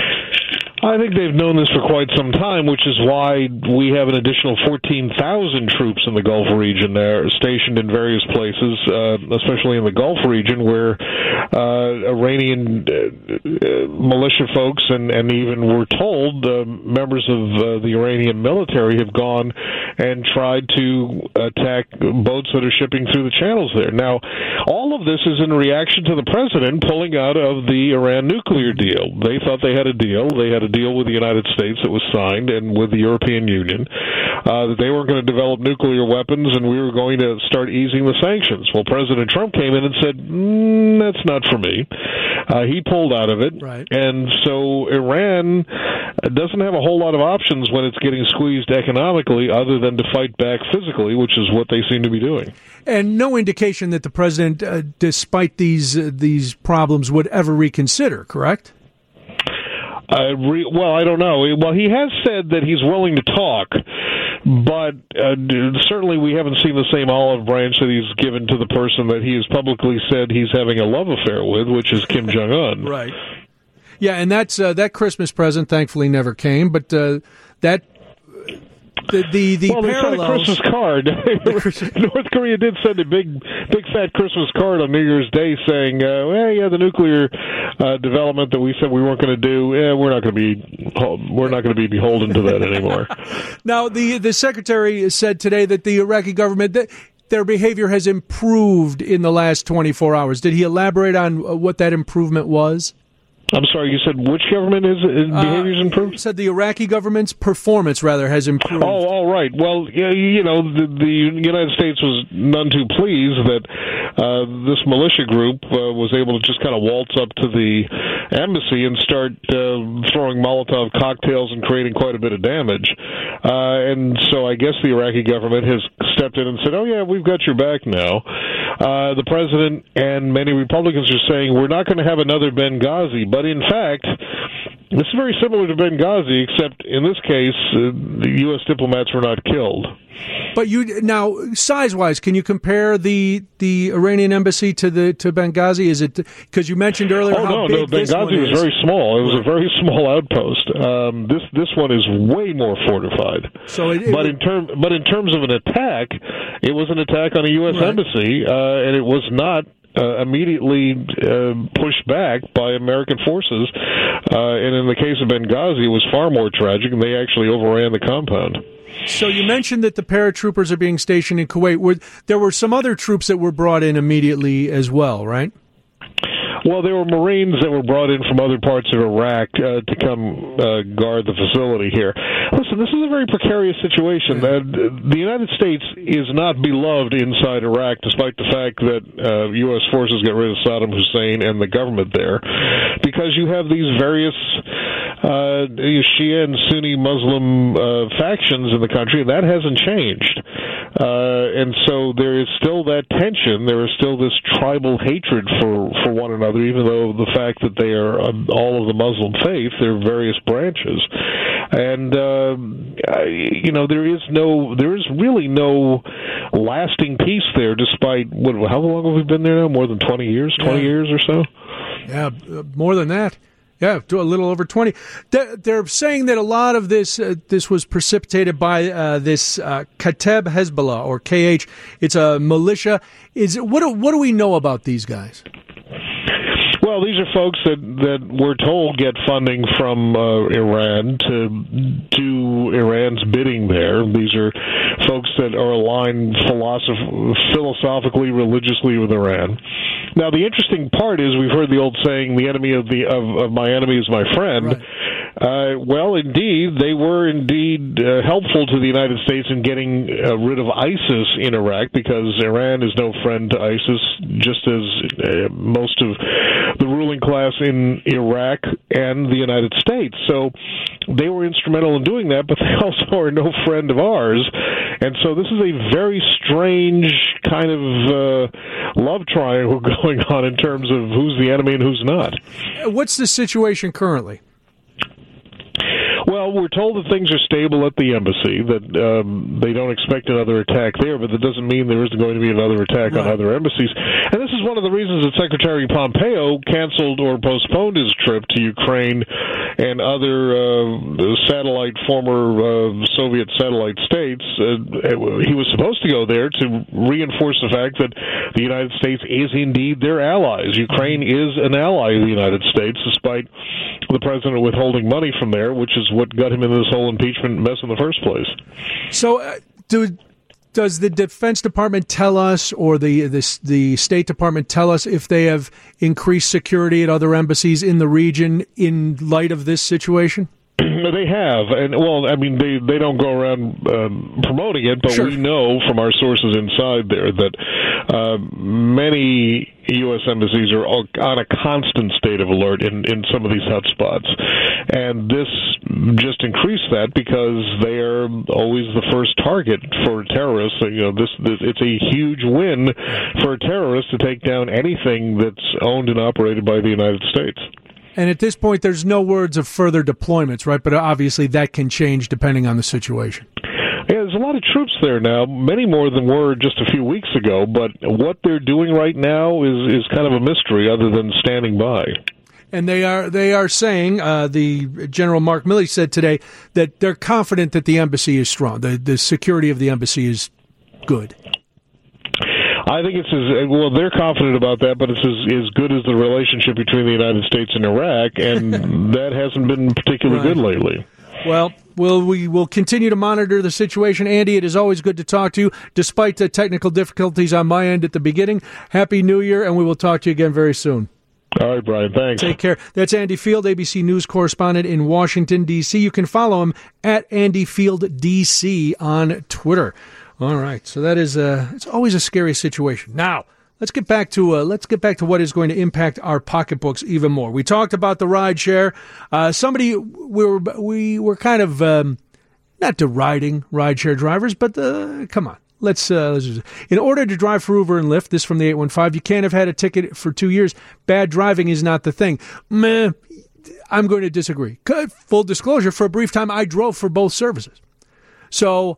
I think they've known this for quite some time, which is why we have an additional fourteen thousand troops in the Gulf region there, stationed in various places, uh, especially in the Gulf region, where uh, Iranian uh, militia folks and, and even we're told uh, members of uh, the Iranian military have gone and tried to attack boats that are shipping through the channels there. Now, all of this is in reaction to the president pulling out of the Iran nuclear deal. They thought they had a deal. They had a deal with the United States that was signed and with the European Union uh, that they weren't going to develop nuclear weapons and we were going to start easing the sanctions. Well, President Trump came in and said, mm, that's not for me. Uh, he pulled out of it. Right. And so Iran doesn't have a whole lot of options when it's getting squeezed economically other than to fight back physically, which is what they seem to be doing. And no indication that the president, uh, despite these uh, these problems, would ever reconsider, correct? Uh, re- well, I don't know. Well, he has said that he's willing to talk, but uh, certainly we haven't seen the same olive branch that he's given to the person that he has publicly said he's having a love affair with, which is Kim Jong-un. Right. Yeah, and that's uh, that Christmas present thankfully never came, but uh, that the the, the well, they parallels. sent a Christmas card. North Korea did send a big, big fat Christmas card on New Year's Day saying, uh, "Well, yeah, the nuclear uh, development that we said we weren't going to do, yeah, we're not going to be, we're not going to be beholden to that anymore." Now, the the secretary said today that the Iraqi government that their behavior has improved in the last twenty-four hours. Did he elaborate on what that improvement was? I'm sorry, you said which government is behavior's uh, improved? You said the Iraqi government's performance, rather, has improved. Oh, all right. Well, you know, the, the United States was none too pleased that uh, this militia group uh, was able to just kind of waltz up to the embassy and start uh, throwing Molotov cocktails and creating quite a bit of damage. Uh, and so I guess the Iraqi government has stepped in and said, oh, yeah, we've got your back now. Uh, the president and many Republicans are saying we're not going to have another Benghazi, but in fact, this is very similar to Benghazi, except in this case, uh, the U S diplomats were not killed. But you now, size-wise, can you compare the the Iranian embassy to the to Benghazi? Is it because you mentioned earlier? Oh how no, big no, this Benghazi one was is. very small. It was right. a very small outpost. Um, this this one is way more fortified. So, it, it, but in term, but in terms of an attack, it was an attack on a U S right. embassy, uh, and it was not. Uh, immediately uh, pushed back by American forces, uh, and in the case of Benghazi, it was far more tragic, and they actually overran the compound. So you mentioned that the paratroopers are being stationed in Kuwait. Were, there were some other troops that were brought in immediately as well, right? Well, there were Marines that were brought in from other parts of Iraq uh, to come uh, guard the facility here. Listen, this is a very precarious situation. Uh, the United States is not beloved inside Iraq, despite the fact that uh, U S forces got rid of Saddam Hussein and the government there, because you have these various uh, Shia and Sunni Muslim uh, factions in the country, and that hasn't changed. Uh, and so there is still that tension. There is still this tribal hatred for, for one another, even though the fact that they are uh, all of the Muslim faith, there are various branches. And, uh, you know, there is no, there is really no lasting peace there, despite, what, how long have we been there now? More than twenty years, twenty yeah. years or so? Yeah, uh, more than that. Yeah, a little over twenty. They're, they're saying that a lot of this uh, this was precipitated by uh, this uh, Kateb Hezbollah, or K H. It's a militia. Is what do, what do we know about these guys? Well, these are folks that, that we're told get funding from uh, Iran to do Iran's bidding there. These are folks that are aligned philosoph- philosophically, religiously with Iran. Now, the interesting part is we've heard the old saying, the enemy of the of, of my enemy is my friend. Right. Uh, well, indeed, they were indeed uh, helpful to the United States in getting uh, rid of ISIS in Iraq, because Iran is no friend to ISIS, just as uh, most of the ruling class in Iraq and the United States. So they were instrumental in doing that, but they also are no friend of ours. And so this is a very strange kind of uh, love triangle going on in terms of who's the enemy and who's not. What's the situation currently? Well, we're told that things are stable at the embassy, that um, they don't expect another attack there, but that doesn't mean there isn't going to be another attack right. on other embassies. And this is one of the reasons that Secretary Pompeo canceled or postponed his trip to Ukraine and other uh, satellite, former uh, Soviet satellite states. Uh, he was supposed to go there to reinforce the fact that the United States is indeed their allies. Ukraine is an ally of the United States, despite the president withholding money from there, which is what got him into this whole impeachment mess in the first place. So, uh, do, does the Defense Department tell us, or the, the the State Department tell us, if they have increased security at other embassies in the region in light of this situation? They have, and well, I mean, they, they don't go around um, promoting it, but sure. we know from our sources inside there that uh, many U S embassies are on a constant state of alert in, in some of these hotspots, and this just increased that because they are always the first target for terrorists. You know, this, this it's a huge win for a terrorist to take down anything that's owned and operated by the United States. And at this point, there's no words of further deployments, right? But obviously that can change depending on the situation. Yeah, there's a lot of troops there now, many more than were just a few weeks ago. But what they're doing right now is, is kind of a mystery other than standing by. And they are they are saying, uh, the General Mark Milley said today, that they're confident that the embassy is strong. The, the security of the embassy is good. I think it's as well. They're confident about that, but it's as, as good as the relationship between the United States and Iraq, and that hasn't been particularly right. good lately. Well, we'll we will continue to monitor the situation. Andy, it is always good to talk to you, despite the technical difficulties on my end at the beginning. Happy New Year, and we will talk to you again very soon. All right, Brian, thanks. Take care. That's Andy Field, A B C News correspondent in Washington, D C You can follow him at Andy Field D C on Twitter. All right, so that is uh, it's always a scary situation. Now let's get back to uh, let's get back to what is going to impact our pocketbooks even more. We talked about the ride share. Uh, somebody we were we were kind of um, not deriding ride share drivers, but uh, come on, let's. Uh, let's just, in order to drive for Uber and Lyft, this from the eight one five, you can't have had a ticket for two years. Bad driving is not the thing. Meh, I'm going to disagree. Full disclosure: for a brief time, I drove for both services, so.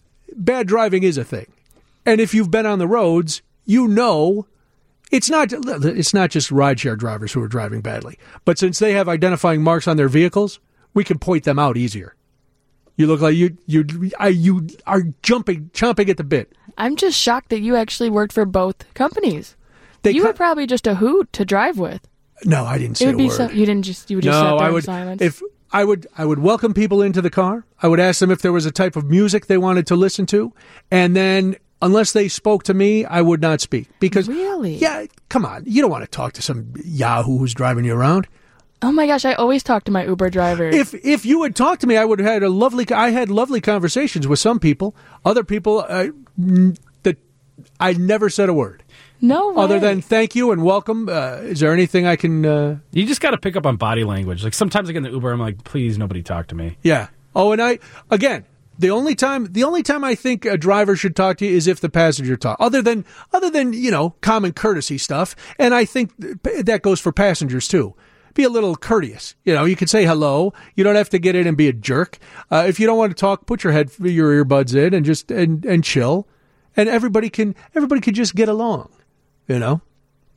Bad driving is a thing. And if you've been on the roads, you know it's not it's not just rideshare drivers who are driving badly. But since they have identifying marks on their vehicles, we can point them out easier. You look like you you you are jumping chomping at the bit. I'm just shocked that you actually worked for both companies. They you co- were probably just a hoot to drive with. No, I didn't say it would a be word. So, you didn't just you would just no, sit there I would, in silence. If I would I would welcome people into the car. I would ask them if there was a type of music they wanted to listen to, and then unless they spoke to me, I would not speak. Because really, yeah, come on, you don't want to talk to some yahoo who's driving you around. Oh my gosh, I always talk to my Uber driver. If if you had talked to me, I would have had a lovely. I had lovely conversations with some people. Other people uh, that I never said a word. No way. Other than thank you and welcome. Uh, is there anything I can... Uh... You just got to pick up on body language. Like sometimes I get in the Uber, I'm like, please, nobody talk to me. Yeah. Oh, and I, again, the only time the only time I think a driver should talk to you is if the passenger talk. Other than, other than you know, common courtesy stuff. And I think that goes for passengers, too. Be a little courteous. You know, you can say hello. You don't have to get in and be a jerk. Uh, if you don't want to talk, put your head, your earbuds in and just, and, and chill. And everybody can, everybody can just get along. You know,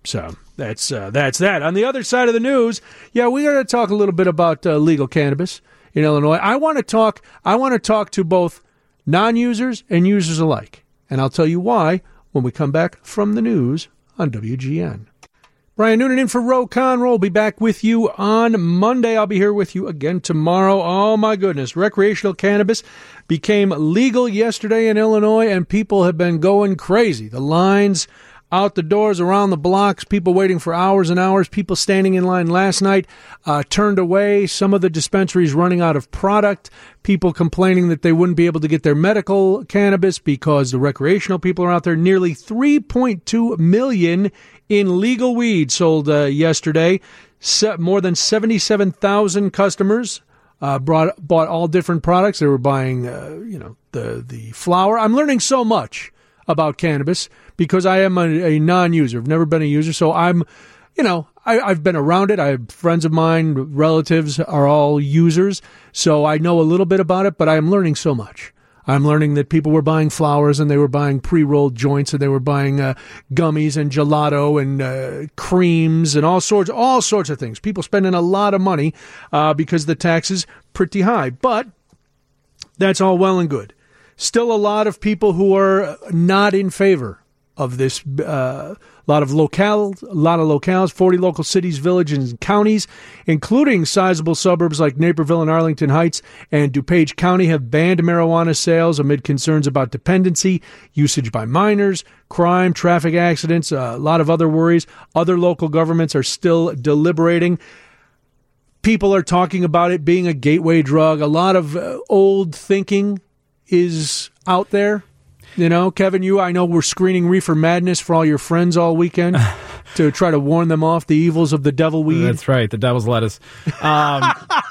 So that's uh, that's that. On the other side of the news, yeah, we got to talk a little bit about uh, legal cannabis in Illinois. I want to talk. I want to talk to both non-users and users alike, and I'll tell you why when we come back from the news on W G N. Brian Noonan in for Ro Conroe. We'll be back with you on Monday. I'll be here with you again tomorrow. Oh, my goodness. Recreational cannabis became legal yesterday in Illinois, and people have been going crazy. The lines out the doors, around the blocks, people waiting for hours and hours, people standing in line last night, uh, turned away, some of the dispensaries running out of product, people complaining that they wouldn't be able to get their medical cannabis because the recreational people are out there. Nearly three point two million in legal weed sold uh, yesterday. Se- more than seventy-seven thousand customers uh, brought, bought all different products. They were buying, uh, you know, the, the flower. I'm learning so much about cannabis because I am a, a non-user. I've never been a user, so I'm, you know, I, I've been around it. I have friends of mine, relatives are all users, so I know a little bit about it, but I am learning so much. I'm learning that people were buying flowers and they were buying pre-rolled joints and they were buying uh, gummies and gelato and uh, creams and all sorts, all sorts of things. People spending a lot of money uh, because the tax is pretty high, but that's all well and good. Still a lot of people who are not in favor of this. Uh, a lot of locales, a lot of locales, forty local cities, villages, and counties, including sizable suburbs like Naperville and Arlington Heights and DuPage County, have banned marijuana sales amid concerns about dependency, usage by minors, crime, traffic accidents, uh, a lot of other worries. Other local governments are still deliberating. People are talking about it being a gateway drug. A lot of uh, old thinking is out there. You know, Kevin, you, I know we're screening Reefer Madness for all your friends all weekend to try to warn them off the evils of the devil weed. That's right, the devil's lettuce. Um,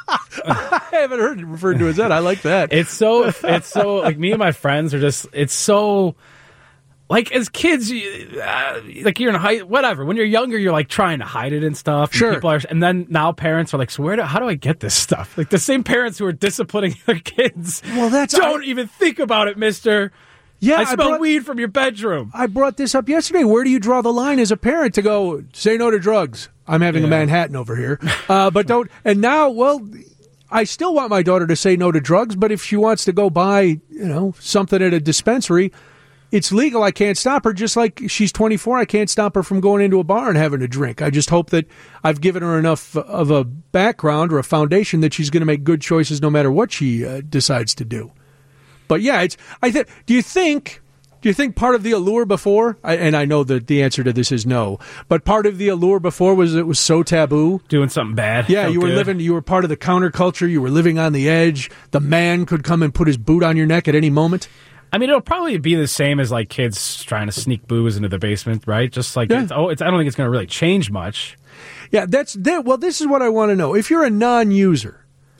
I haven't heard it referred to as that. I like that. It's so, it's so, like, me and my friends are just, it's so, like, as kids, uh, like, you're in high, whatever. When you're younger, you're, like, trying to hide it and stuff. And sure. People are, and then now parents are like, so where do, how do I get this stuff? Like, the same parents who are disciplining their kids. Well, that's, don't I, even think about it, mister. Yeah, I smell I brought, weed from your bedroom. I brought this up yesterday. Where do you draw the line as a parent to go, say no to drugs? I'm having yeah. a Manhattan over here. Uh, but don't, and now, well, I still want my daughter to say no to drugs, but if she wants to go buy, you know, something at a dispensary, it's legal. I can't stop her. Just like she's twenty-four, I can't stop her from going into a bar and having a drink. I just hope that I've given her enough of a background or a foundation that she's going to make good choices no matter what she uh, decides to do. But yeah, it's. I think. Do you think? Do you think part of the allure before? I, and I know that the answer to this is no. But part of the allure before was it was so taboo. Doing something bad. Yeah, Felt you were good. living. You were part of the counterculture. You were living on the edge. The man could come and put his boot on your neck at any moment. I mean, it'll probably be the same as like kids trying to sneak booze into the basement, right? Just like yeah. it's, oh, it's. I don't think it's going to really change much. Yeah, that's that. Well, this is what I want to know. If you're a non-user.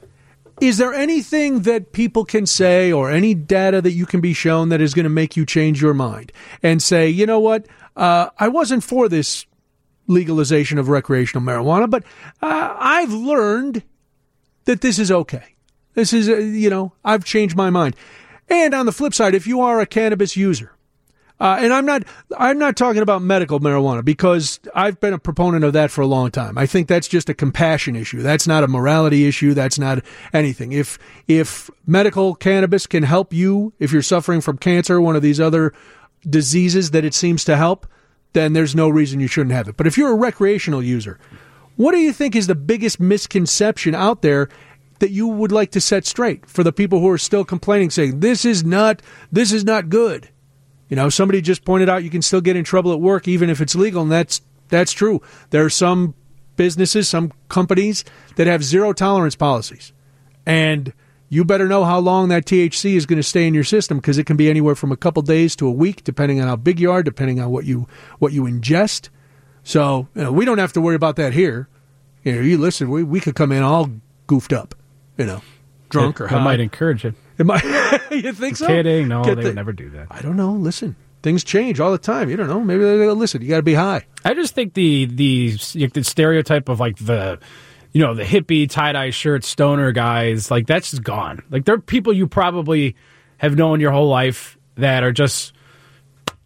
Is there anything that people can say or any data that you can be shown that is going to make you change your mind and say, you know what, uh, I wasn't for this legalization of recreational marijuana, but uh, I've learned that this is okay. This is, uh, you know, I've changed my mind. And on the flip side, if you are a cannabis user, Uh, and I'm not, I'm not talking about medical marijuana because I've been a proponent of that for a long time. I think that's just a compassion issue. That's not a morality issue. That's not anything. If, if medical cannabis can help you, if you're suffering from cancer, one of these other diseases that it seems to help, then there's no reason you shouldn't have it. But if you're a recreational user, what do you think is the biggest misconception out there that you would like to set straight for the people who are still complaining, saying, this is not, this is not good? You know, somebody just pointed out you can still get in trouble at work even if it's legal, and that's that's true. There are some businesses, some companies that have zero tolerance policies. And you better know how long that T H C is going to stay in your system because it can be anywhere from a couple days to a week, depending on how big you are, depending on what you what you ingest. So, you know, we don't have to worry about that here. You know, you listen, we, we could come in all goofed up, you know, drunk it, or high. It might encourage it. It might, you think so? Kidding. No, Get they the, would never do that. I don't know. Listen, things change all the time. You don't know. Maybe they go, listen, you got to be high. I just think the, the the stereotype of like the, you know, the hippie tie-dye shirt stoner guys, like that's just gone. Like they're people you probably have known your whole life that are just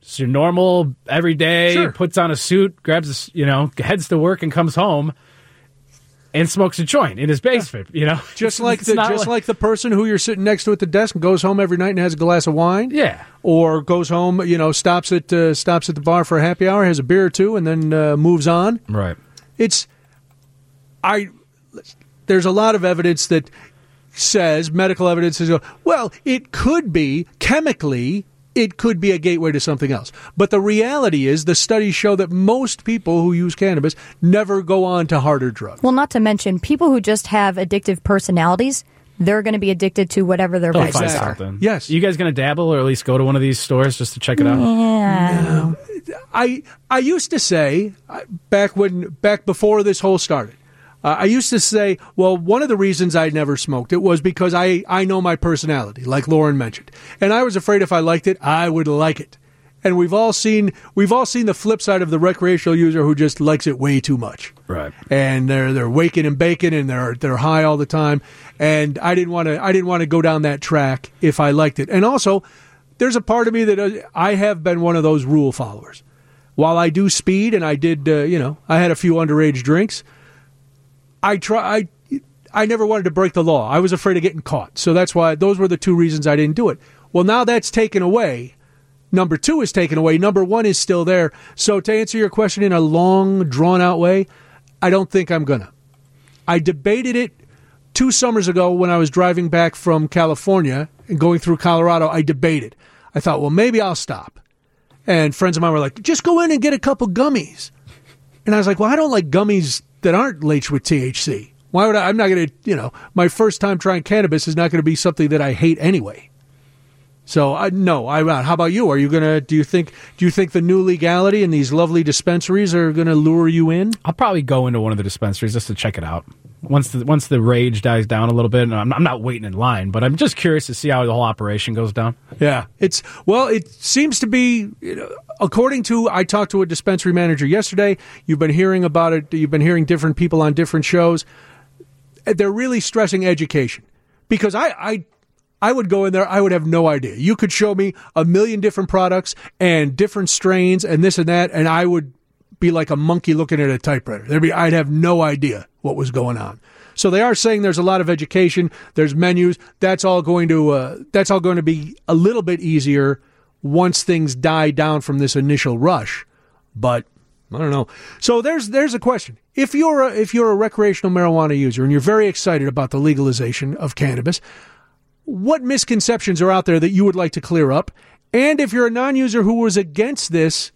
It's your normal, every day, Sure. puts on a suit, grabs, a, you know, heads to work and comes home and smokes a joint in his basement, you know? Just like It's the not just like- like the person who you're sitting next to at the desk and goes home every night and has a glass of wine. Yeah. Or goes home, you know, stops at uh, stops at the bar for a happy hour, has a beer or two, and then uh, moves on. Right. It's I. There's a lot of evidence that says medical evidence says, well, it could be chemically. It could be a gateway to something else. But the reality is the studies show that most people who use cannabis never go on to harder drugs. Well, not to mention people who just have addictive personalities, they're going to be addicted to whatever their They'll vices find are. something. Yes. You guys going to dabble or at least go to one of these stores just to check it out? Yeah. I I used to say uh, back when back before this whole started, uh, I used to say, well, one of the reasons I never smoked it was because I I know my personality, like Lauren mentioned, and I was afraid if I liked it, I would like it. And we've all seen we've all seen the flip side of the recreational user who just likes it way too much. Right. And they're they're waking and baking and they're they're high all the time. And I didn't want to I didn't want to go down that track if I liked it. And also, there's a part of me that uh, I have been one of those rule followers. While I do speed and I did, uh, you know, I had a few underage drinks. I try. I I never wanted to break the law. I was afraid of getting caught. So that's why those were the two reasons I didn't do it. Well, now that's taken away. Number two is taken away. Number one is still there. So to answer your question in a long, drawn-out way, I don't think I'm going to. I debated it two summers ago when I was driving back from California and going through Colorado. I debated. I thought, well, maybe I'll stop. And friends of mine were like, just go in and get a couple gummies. And I was like, well, I don't like gummies that aren't laced with T H C. Why would I? I'm not going to, you know, my first time trying cannabis is not going to be something that I hate anyway. So I no, I how about you? Are you gonna? Do you think? Do you think the new legality and these lovely dispensaries are going to lure you in? I'll probably go into one of the dispensaries just to check it out. Once the once the rage dies down a little bit, and I'm, I'm not waiting in line, but I'm just curious to see how the whole operation goes down. Yeah, it's well, it seems to be, you know, according to I talked to a dispensary manager yesterday. You've been hearing about it. You've been hearing different people on different shows. They're really stressing education because I. I I would go in there, I would have no idea. You could show me a million different products and different strains and this and that, and I would be like a monkey looking at a typewriter. There'd be, I'd have no idea what was going on. So they are saying there's a lot of education, there's menus. That's all going to uh, that's all going to be a little bit easier once things die down from this initial rush. But I don't know. So there's there's a question. If you're a, if you're a recreational marijuana user and you're very excited about the legalization of cannabis, what misconceptions are out there that you would like to clear up? And if you're a non-user who was against this,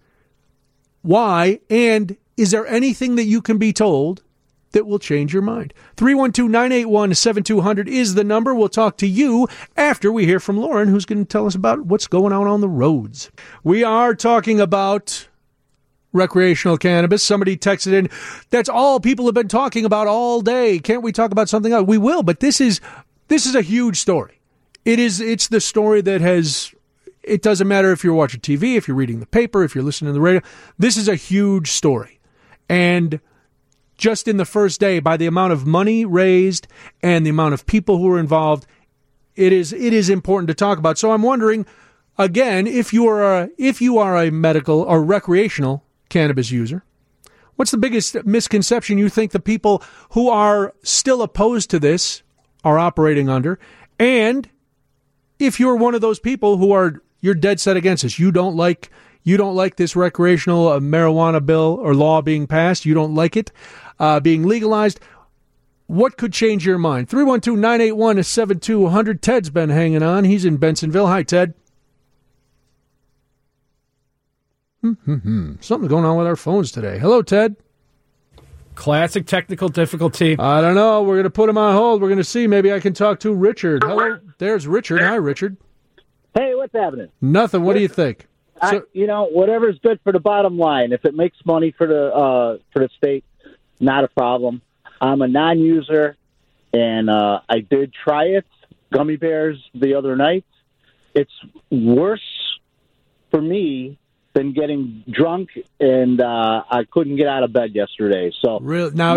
why? And is there anything that you can be told that will change your mind? three one two, nine eight one, seven two zero zero is the number. We'll talk to you after we hear from Lauren, who's going to tell us about what's going on on the roads. We are talking about recreational cannabis. Somebody texted in, that's all people have been talking about all day. Can't we talk about something else? We will, but this is this is a huge story. It is, it's the story that has, it doesn't matter if you're watching T V, if you're reading the paper, if you're listening to the radio. This is a huge story. And just in the first day, by the amount of money raised and the amount of people who are involved, it is, it is important to talk about. So I'm wondering, again, if you are a, if you are a medical or recreational cannabis user, what's the biggest misconception you think the people who are still opposed to this are operating under? And if you're one of those people who are, you're dead set against this, you don't like, you don't like this recreational uh, marijuana bill or law being passed, you don't like it uh, being legalized, what could change your mind? three one two, nine eight one, seven two zero zero. Ted's been hanging on. He's in Bensonville. Hi, Ted. Mm-hmm. Something's going on with our phones today. Hello, Ted. Classic technical difficulty. I don't know. We're going to put him on hold. We're going to see. Maybe I can talk to Richard. Hello. There's Richard. Hi, Richard. Hey, what's happening? Nothing. What do you think? I, So, you know, whatever's good for the bottom line. If it makes money for the uh, for the state, not a problem. I'm a non-user, and uh, I did try it, gummy bears, the other night. It's worse for me than getting drunk, and uh, I couldn't get out of bed yesterday. So Real, now, not,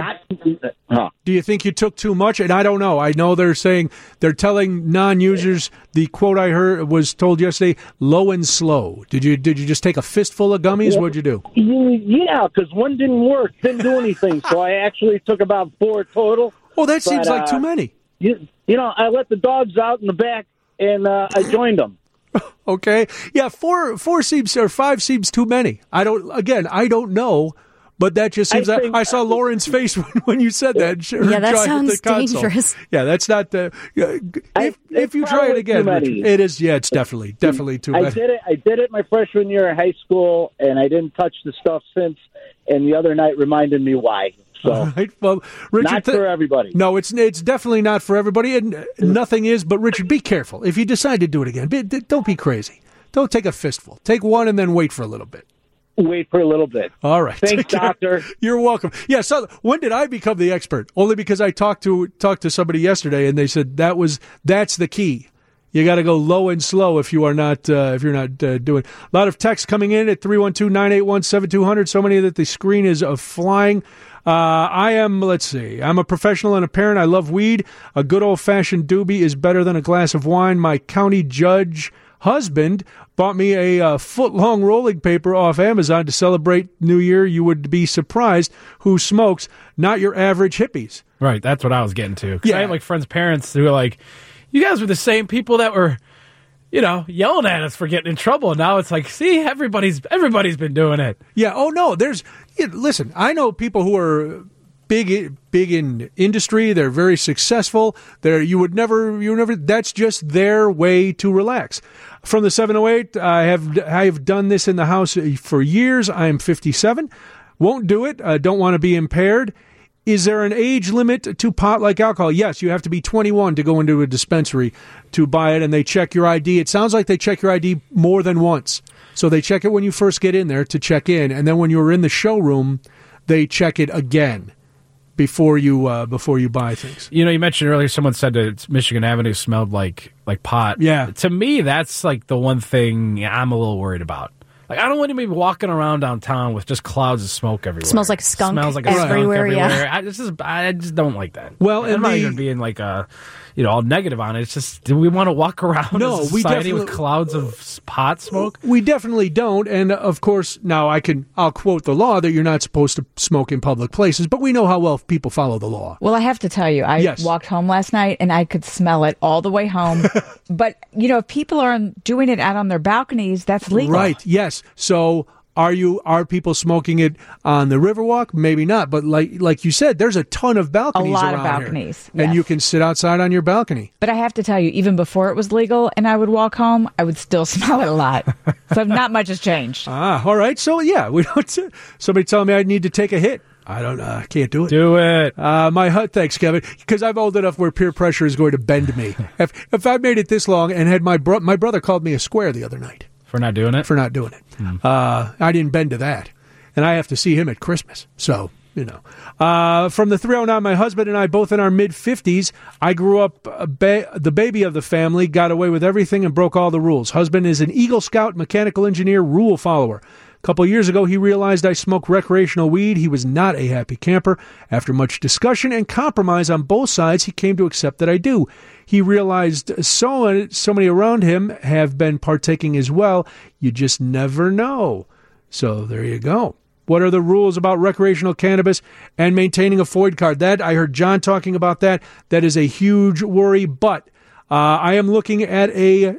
Huh. Do you think you took too much? And I don't know. I know they're saying they're telling non-users. The quote I heard was told yesterday: "Low and slow." Did you did you just take a fistful of gummies? Yeah. What'd you do? Yeah, because one didn't work, didn't do anything. So I actually took about four total. Oh, that seems but, like uh, too many. You, you know, I let the dogs out in the back, and uh, I joined them. Okay, yeah, four four seems or five seems too many. I don't. Again, I don't know. But that just seems. I, think, I saw Lauren's face when, when you said that. Her yeah, that sounds dangerous. Yeah, that's not the. Uh, I, if if you try it again, Richard, it is. Yeah, it's definitely definitely too I many. did it. I did it my freshman year of high school, and I didn't touch the stuff since. And the other night reminded me why. So, all right. Well, Richard, not for everybody. No, it's it's definitely not for everybody, and nothing is. But Richard, be careful if you decide to do it again. Be, don't be crazy. Don't take a fistful. Take one and then wait for a little bit. Wait for a little bit. All right. Thanks, doctor. You're welcome. Yeah. So when did I become the expert? Only because I talked to talked to somebody yesterday, and they said that was that's the key. You got to go low and slow if you are not uh, if you're not uh, doing. A lot of texts coming in at three one two, nine eight one, seven two zero zero. So many that the screen is uh, flying. Uh, I am, let's see, I'm a professional and a parent. I love weed. A good old-fashioned doobie is better than a glass of wine. My county judge husband bought me a uh, foot-long rolling paper off Amazon to celebrate New Year. You would be surprised who smokes, not your average hippies. Right, that's what I was getting to. 'Cause Yeah. I have like friends' parents who are like, you guys were the same people that were, you know, yelling at us for getting in trouble. Now it's like, see, everybody's everybody's been doing it. Yeah. Oh no. There's. Yeah, listen, I know people who are big, big in industry. They're very successful. They're you would never, you would never. That's just their way to relax. From the seven oh eight, I have I have done this in the house for years. I am fifty-seven. Won't do it. Uh, don't want to be impaired. Is there an age limit to pot like alcohol? Yes, you have to be twenty-one to go into a dispensary to buy it, and they check your I D. It sounds like they check your I D more than once. So they check it when you first get in there to check in, and then when you're in the showroom, they check it again before you uh, before you buy things. You know, you mentioned earlier someone said that Michigan Avenue smelled like like pot. Yeah. To me, that's like the one thing I'm a little worried about. Like, I don't want to be walking around downtown with just clouds of smoke everywhere. Smells like skunk Smells like a everywhere, skunk everywhere. yeah. I just, I just don't like that. Well, I'm and not the- even being like a, you know, all negative on it. It's just, do we want to walk around No, as a we society with definitely- clouds of s- pot smoke? We definitely don't, and of course, now I can I'll quote the law that you're not supposed to smoke in public places, but we know how well people follow the law. Well, I have to tell you, I Yes. walked home last night and I could smell it all the way home. But, you know, if people are doing it out on their balconies, that's legal. Right? Yes. So. Are you are people smoking it on the Riverwalk? Maybe not, but like like you said, there's a ton of balconies A lot around of balconies, here, and yes. you can sit outside on your balcony. But I have to tell you, even before it was legal and I would walk home, I would still smell it a lot. So not much has changed. Ah, all right. So yeah, we don't. Somebody telling me I need to take a hit. I don't. I uh, can't do it. Do it. Uh, my hut. Thanks, Kevin. Because I'm old enough where peer pressure is going to bend me. if if I made it this long and had my bro- my brother called me a square the other night. For not doing it? For not doing it. Mm. Uh, I didn't bend to that. And I have to see him at Christmas. So, you know. Uh, from the three oh nine, my husband and I, both in our mid-fifties, I grew up a ba- the baby of the family, got away with everything and broke all the rules. Husband is an Eagle Scout, mechanical engineer, rule follower. A couple years ago, he realized I smoke recreational weed. He was not a happy camper. After much discussion and compromise on both sides, he came to accept that I do. He realized so, so many around him have been partaking as well. You just never know. So there you go. What are the rules about recreational cannabis and maintaining a FOID card? That I heard John talking about that. That is a huge worry. But uh, I am looking at a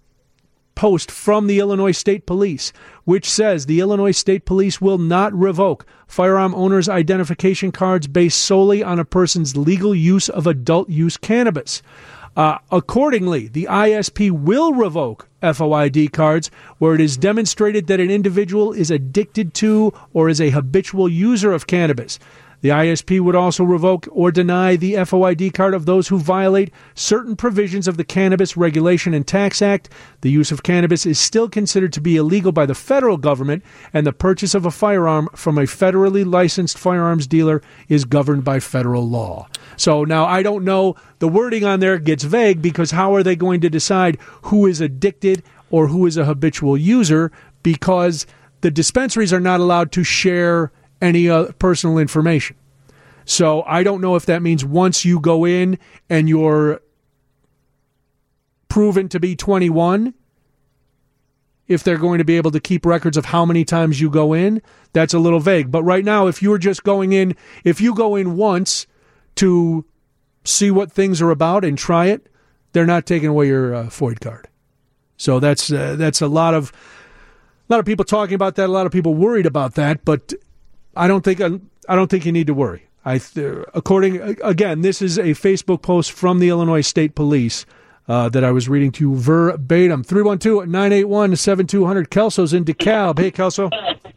post from the Illinois State Police, which says the Illinois State Police will not revoke firearm owners' identification cards based solely on a person's legal use of adult use cannabis. Uh, accordingly, the I S P will revoke F O I D cards where it is demonstrated that an individual is addicted to or is a habitual user of cannabis. The I S P would also revoke or deny the F O I D card of those who violate certain provisions of the Cannabis Regulation and Tax Act. The use of cannabis is still considered to be illegal by the federal government, and the purchase of a firearm from a federally licensed firearms dealer is governed by federal law. So now I don't know, the wording on there gets vague because how are they going to decide who is addicted or who is a habitual user, because the dispensaries are not allowed to share any uh, personal information. So I don't know if that means once you go in and you're proven to be twenty-one, if they're going to be able to keep records of how many times you go in. That's a little vague. But right now, if you're just going in, if you go in once to see what things are about and try it, they're not taking away your uh, FOID card. So that's uh, that's a lot of a lot of people talking about that. A lot of people worried about that. But I don't think I don't think you need to worry. I th- according again, this is a Facebook post from the Illinois State Police uh, that I was reading to you verbatim. three one two, nine eight one, seven two zero zero. Kelso's in DeKalb. Hey, Kelso.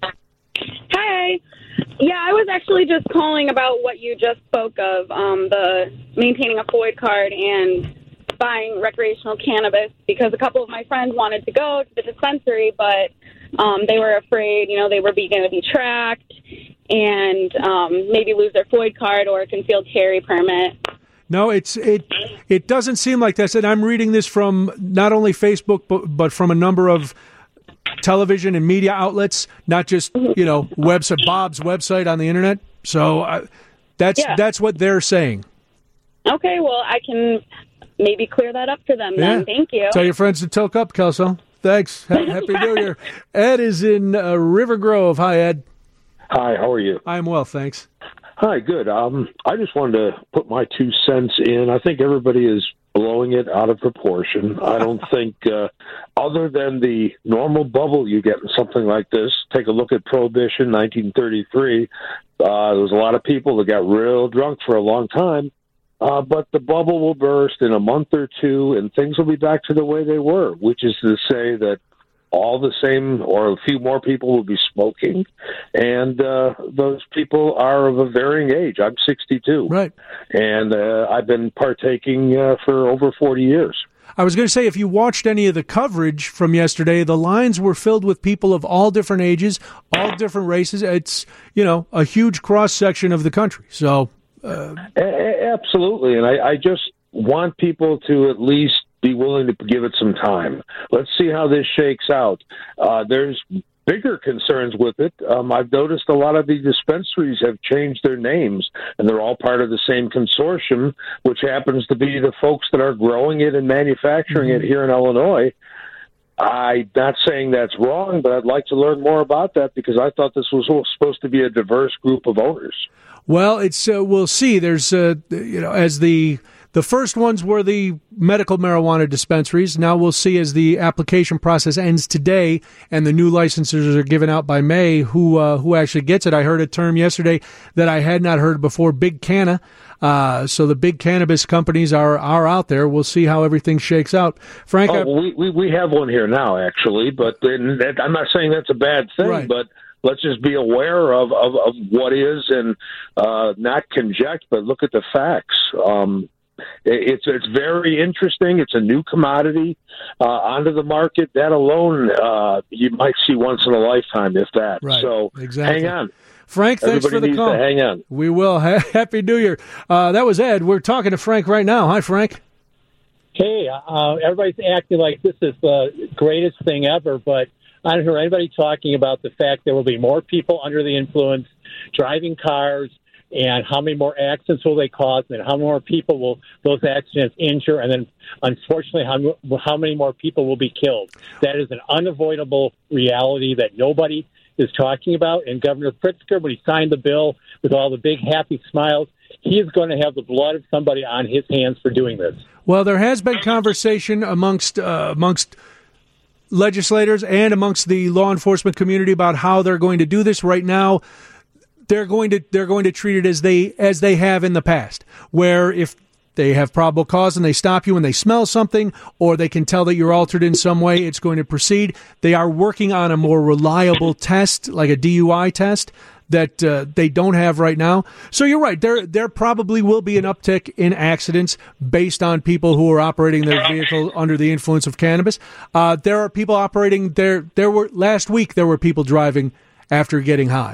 Hi. Yeah, I was actually just calling about what you just spoke of, um, the maintaining a FOID card and buying recreational cannabis, because a couple of my friends wanted to go to the dispensary, but um, they were afraid, you know, they were going to be tracked and um, maybe lose their FOID card or a concealed carry permit. No, it's it it doesn't seem like that. And I'm reading this from not only Facebook, but, but from a number of television and media outlets, not just, you know, website, Bob's website on the internet. So uh, that's yeah. that's what they're saying. Okay, well, I can maybe clear that up for them then. Yeah. Thank you. Tell your friends to toke up, Kelso. Thanks. Happy New Year. Ed is in uh, River Grove. Hi, Ed. Hi, how are you? I'm well, thanks. Hi, good. Um, I just wanted to put my two cents in. I think everybody is blowing it out of proportion. I don't think, uh, other than the normal bubble you get in something like this, take a look at Prohibition, nineteen thirty-three. Uh, there was a lot of people that got real drunk for a long time, uh, but the bubble will burst in a month or two, and things will be back to the way they were, which is to say that all the same or a few more people will be smoking, and uh, those people are of a varying age. I'm sixty-two. Right. And uh, I've been partaking uh, for over forty years. I was going to say, if you watched any of the coverage from yesterday, the lines were filled with people of all different ages, all different races. It's, you know, a huge cross-section of the country. So, uh... a- absolutely. And I, I just want people to at least be willing to give it some time. Let's see how this shakes out. Uh, there's bigger concerns with it. Um, I've noticed a lot of the dispensaries have changed their names, and they're all part of the same consortium, which happens to be the folks that are growing it and manufacturing mm-hmm. it here in Illinois. I'm not saying that's wrong, but I'd like to learn more about that, because I thought this was supposed to be a diverse group of owners. Well, it's uh, we'll see. There's, uh, you know, as the The first ones were the medical marijuana dispensaries. Now we'll see, as the application process ends today and the new licenses are given out by May, who uh, who actually gets it. I heard a term yesterday that I had not heard before, big canna. Uh, so the big cannabis companies are, are out there. We'll see how everything shakes out. Frank, oh, I, well, we, we we have one here now, actually, but that, I'm not saying that's a bad thing, right. but let's just be aware of, of, of what is and uh, not conject, but look at the facts. Um It's it's very interesting. It's a new commodity uh, onto the market. That alone, uh, you might see once in a lifetime, if that. Right. So exactly. hang on. Frank, thanks Everybody for the needs call. to hang on. We will. Happy New Year. Uh, that was Ed. We're talking to Frank right now. Hi, Frank. Hey, uh, everybody's acting like this is the greatest thing ever, but I don't hear anybody talking about the fact there will be more people under the influence driving cars, and how many more accidents will they cause, and how many more people will those accidents injure, and then, unfortunately, how, how many more people will be killed. That is an unavoidable reality that nobody is talking about. And Governor Pritzker, when he signed the bill with all the big happy smiles, he is going to have the blood of somebody on his hands for doing this. Well, there has been conversation amongst uh, amongst legislators and amongst the law enforcement community about how they're going to do this. Right now, they're going to they're going to treat it as they as they have in the past, where if they have probable cause and they stop you and they smell something, or they can tell that you're altered in some way, it's going to proceed. They are working on a more reliable test, like a D U I test, that uh, they don't have right now. So you're right. There there probably will be an uptick in accidents based on people who are operating their vehicle under the influence of cannabis. Uh, there are people operating there. There were last week. There were people driving after getting high.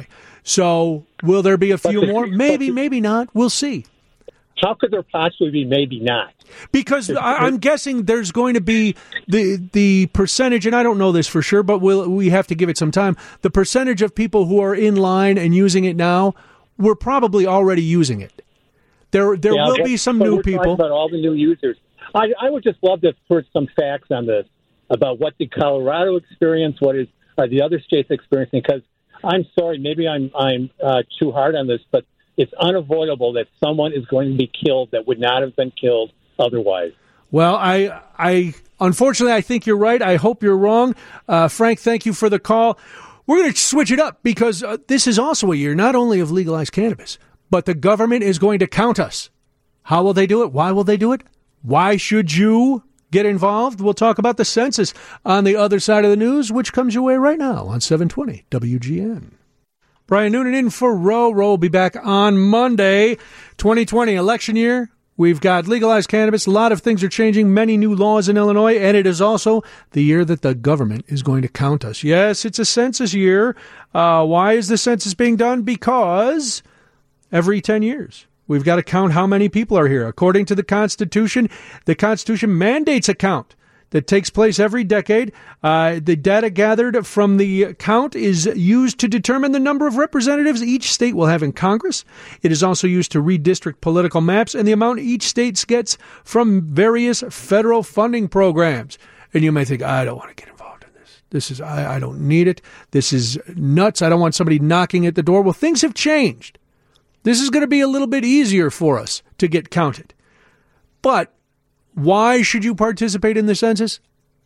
So will there be a few more? Maybe, maybe not. We'll see. How could there possibly be maybe not? Because I, I'm guessing there's going to be the the percentage, and I don't know this for sure, but we'll, we have to give it some time. The percentage of people who are in line and using it now we're probably already using it. There there yeah, will okay. be some but new we're people. Talking about all the new users. I, I would just love to put some facts on this about what the Colorado experience, what is are the other states experiencing. Because I'm sorry, maybe I'm I'm uh, too hard on this, but it's unavoidable that someone is going to be killed that would not have been killed otherwise. Well, I I unfortunately I think you're right. I hope you're wrong, uh, Frank. Thank you for the call. We're going to switch it up because uh, this is also a year not only of legalized cannabis, but the government is going to count us. How will they do it? Why will they do it? Why should you get involved? We'll talk about the census on the other side of the news, which comes your way right now on seven twenty W G N. Brian Noonan in for Roe. Roe will be back on Monday. twenty twenty election year. We've got legalized cannabis. A lot of things are changing, many new laws in Illinois, and it is also the year that the government is going to count us. Yes, it's a census year. Uh, why is the census being done? Because every ten years, we've got to count how many people are here. According to the Constitution, the Constitution mandates a count that takes place every decade. Uh, the data gathered from the count is used to determine the number of representatives each state will have in Congress. It is also used to redistrict political maps and the amount each state gets from various federal funding programs. And you may think, I don't want to get involved in this. This is, I, I don't need it. This is nuts. I don't want somebody knocking at the door. Well, things have changed. This is going to be a little bit easier for us to get counted. But why should you participate in the census?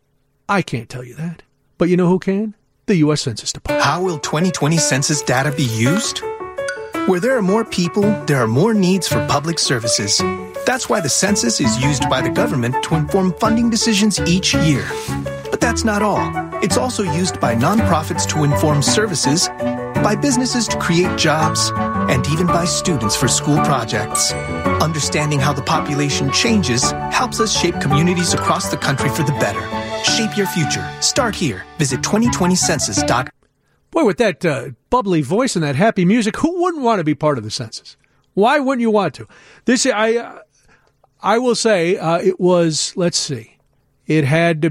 I can't tell you that. But you know who can? The U S Census Department. How will twenty twenty census data be used? Where there are more people, there are more needs for public services. That's why the census is used by the government to inform funding decisions each year. But that's not all. It's also used by nonprofits to inform services, by businesses to create jobs, and even by students for school projects. Understanding how the population changes helps us shape communities across the country for the better. Shape your future. Start here. Visit twenty twenty census dot com. Boy, with that uh, bubbly voice and that happy music, who wouldn't want to be part of the census? Why wouldn't you want to? This, I, uh, I will say, uh, it was, let's see, it had to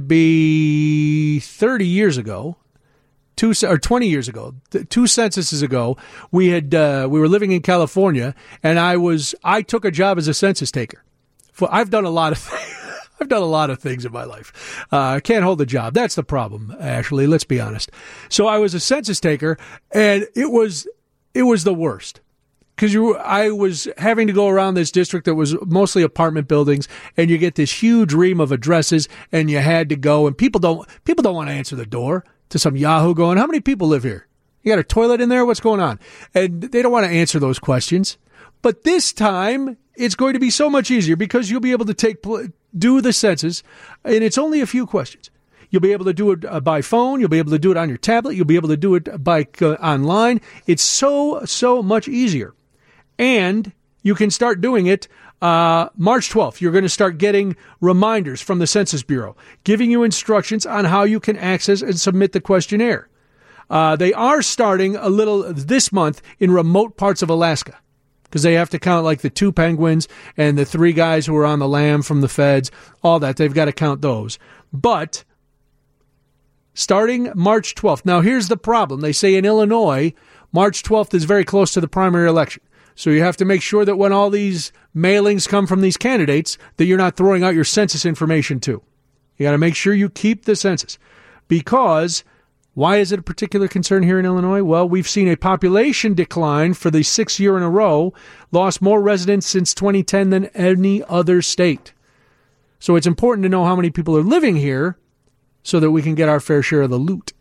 be thirty years ago. Two or twenty years ago, two censuses ago, we had uh, we were living in California, and I was I took a job as a census taker. For I've done a lot of things. I've done a lot of things in my life. Uh, I can't hold a job. That's the problem, Ashley. Let's be honest. So I was a census taker, and it was it was the worst because you I was having to go around this district that was mostly apartment buildings, and you get this huge ream of addresses, and you had to go, and people don't people don't want to answer the door to some Yahoo going, how many people live here? You got a toilet in there? What's going on? And they don't want to answer those questions. But this time, it's going to be so much easier because you'll be able to take do the census, and it's only a few questions. You'll be able to do it by phone. You'll be able to do it on your tablet. You'll be able to do it by uh, online. It's so, so much easier. And you can start doing it Uh, March twelfth, you're going to start getting reminders from the Census Bureau, giving you instructions on how you can access and submit the questionnaire. Uh, they are starting a little this month in remote parts of Alaska because they have to count like the two penguins and the three guys who are on the lam from the feds, all that. They've got to count those. But starting March twelfth. Now, here's the problem. They say in Illinois, March twelfth is very close to the primary election. So you have to make sure that when all these mailings come from these candidates, that you're not throwing out your census information too. You got to make sure you keep the census. Because why is it a particular concern here in Illinois? Well, we've seen a population decline for the sixth year in a row, lost more residents since twenty ten than any other state. So it's important to know how many people are living here so that we can get our fair share of the loot.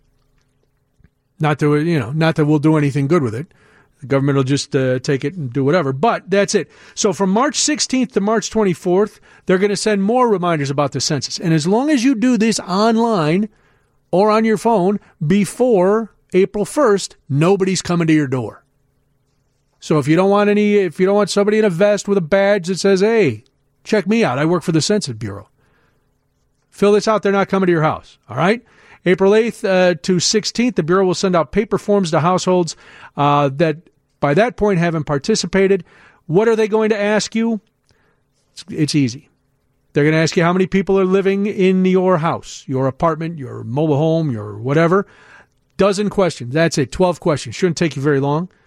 Not that, you know, not that we'll do anything good with it. The government will just uh, take it and do whatever. But that's it. So from March sixteenth to March twenty-fourth, they're going to send more reminders about the census. And as long as you do this online or on your phone before April first, nobody's coming to your door. So if you don't want any, if you don't want somebody in a vest with a badge that says, hey, check me out, I work for the Census Bureau, fill this out, they're not coming to your house. All right? April eighth uh, to sixteenth, the Bureau will send out paper forms to households uh, that by that point haven't participated. What are they going to ask you? It's, it's easy. They're going to ask you how many people are living in your house, your apartment, your mobile home, your whatever. Dozen questions. That's it. twelve questions. Shouldn't take you very long.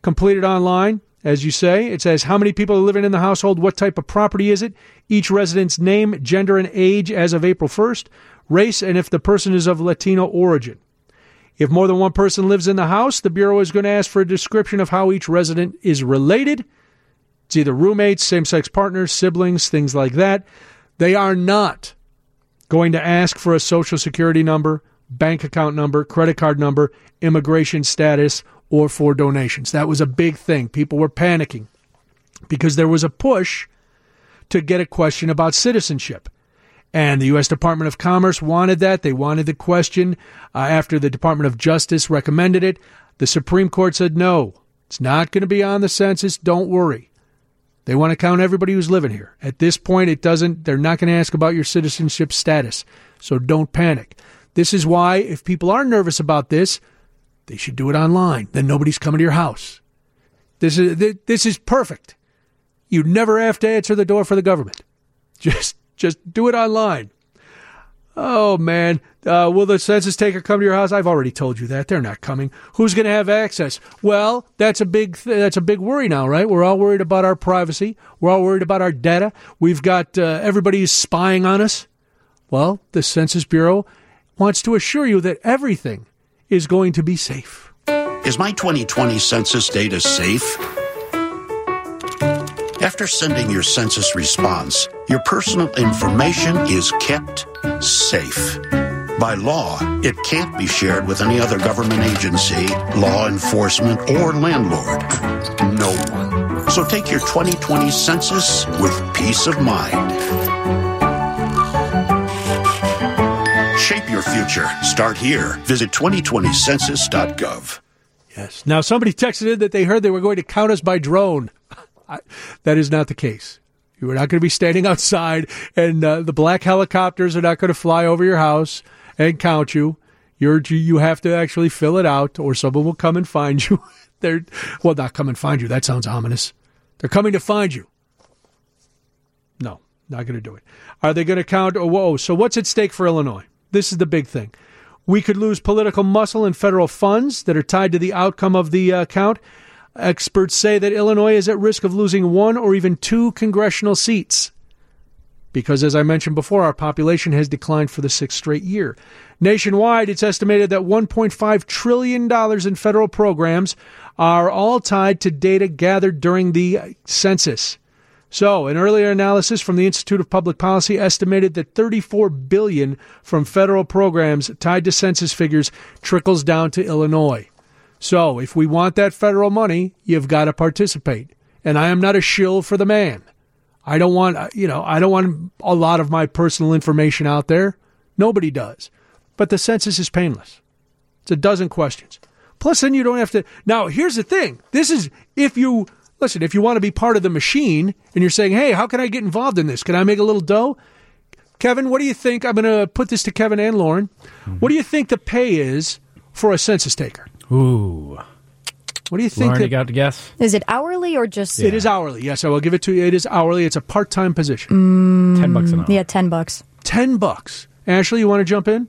completed online, as you say. It says how many people are living in the household, what type of property is it, each resident's name, gender, and age as of April first, race, and if the person is of Latino origin. If more than one person lives in the house, the Bureau is going to ask for a description of how each resident is related. It's either roommates, same-sex partners, siblings, things like that. They are not going to ask for a social security number, bank account number, credit card number, immigration status, or for donations. That was a big thing. People were panicking because there was a push to get a question about citizenship. And the U S Department of Commerce wanted that. They wanted the question uh, after the Department of Justice recommended it. The Supreme Court said, no, it's not going to be on the census. Don't worry. They want to count everybody who's living here. At this point, it doesn't. They're not going to ask about your citizenship status. So don't panic. This is why, if people are nervous about this, they should do it online. Then nobody's coming to your house. This is this is perfect. You never have to answer the door for the government. Just just do it online. Oh, man. Uh, will the census taker come to your house? I've already told you that. They're not coming. Who's going to have access? Well, that's a big th- that's a big worry now, right? We're all worried about our privacy. We're all worried about our data. We've got uh, everybody spying on us. Well, the Census Bureau wants to assure you that everything is going to be safe. Is my twenty twenty census data safe? After sending your census response, your personal information is kept safe. By law, it can't be shared with any other government agency, law enforcement, or landlord. No one. So take your twenty twenty census with peace of mind. Shape your future. Start here. Visit twenty twenty census dot gov. Yes. Now, somebody texted in that they heard they were going to count us by drone. I, that is not the case. You are not going to be standing outside, and uh, the black helicopters are not going to fly over your house and count you. You're you have to actually fill it out, or someone will come and find you. They're well, not come and find you. That sounds ominous. They're coming to find you. No, not going to do it. Are they going to count? Oh, whoa. So what's at stake for Illinois? This is the big thing. We could lose political muscle and federal funds that are tied to the outcome of the uh, count. Experts say that Illinois is at risk of losing one or even two congressional seats because, as I mentioned before, our population has declined for the sixth straight year. Nationwide, it's estimated that one point five trillion dollars in federal programs are all tied to data gathered during the census. So, an earlier analysis from the Institute of Public Policy estimated that thirty-four billion dollars from federal programs tied to census figures trickles down to Illinois. So, if we want that federal money, you've got to participate. And I am not a shill for the man. I don't want, you know, I don't want a lot of my personal information out there. Nobody does. But the census is painless. It's a dozen questions. Plus, then you don't have to. Now, here's the thing. This is if you, listen, if you want to be part of the machine and you're saying, hey, how can I get involved in this? Can I make a little dough? Kevin, what do you think? I'm going to put this to Kevin and Lauren. Mm-hmm. What do you think the pay is for a census taker? Ooh. What do you think? Lauren, that, you got to guess? Is it hourly or just... Yeah. It is hourly. Yes, I will give it to you. It is hourly. It's a part-time position. Mm, ten bucks an hour. Yeah, ten bucks. Ten bucks. Ashley, you want to jump in?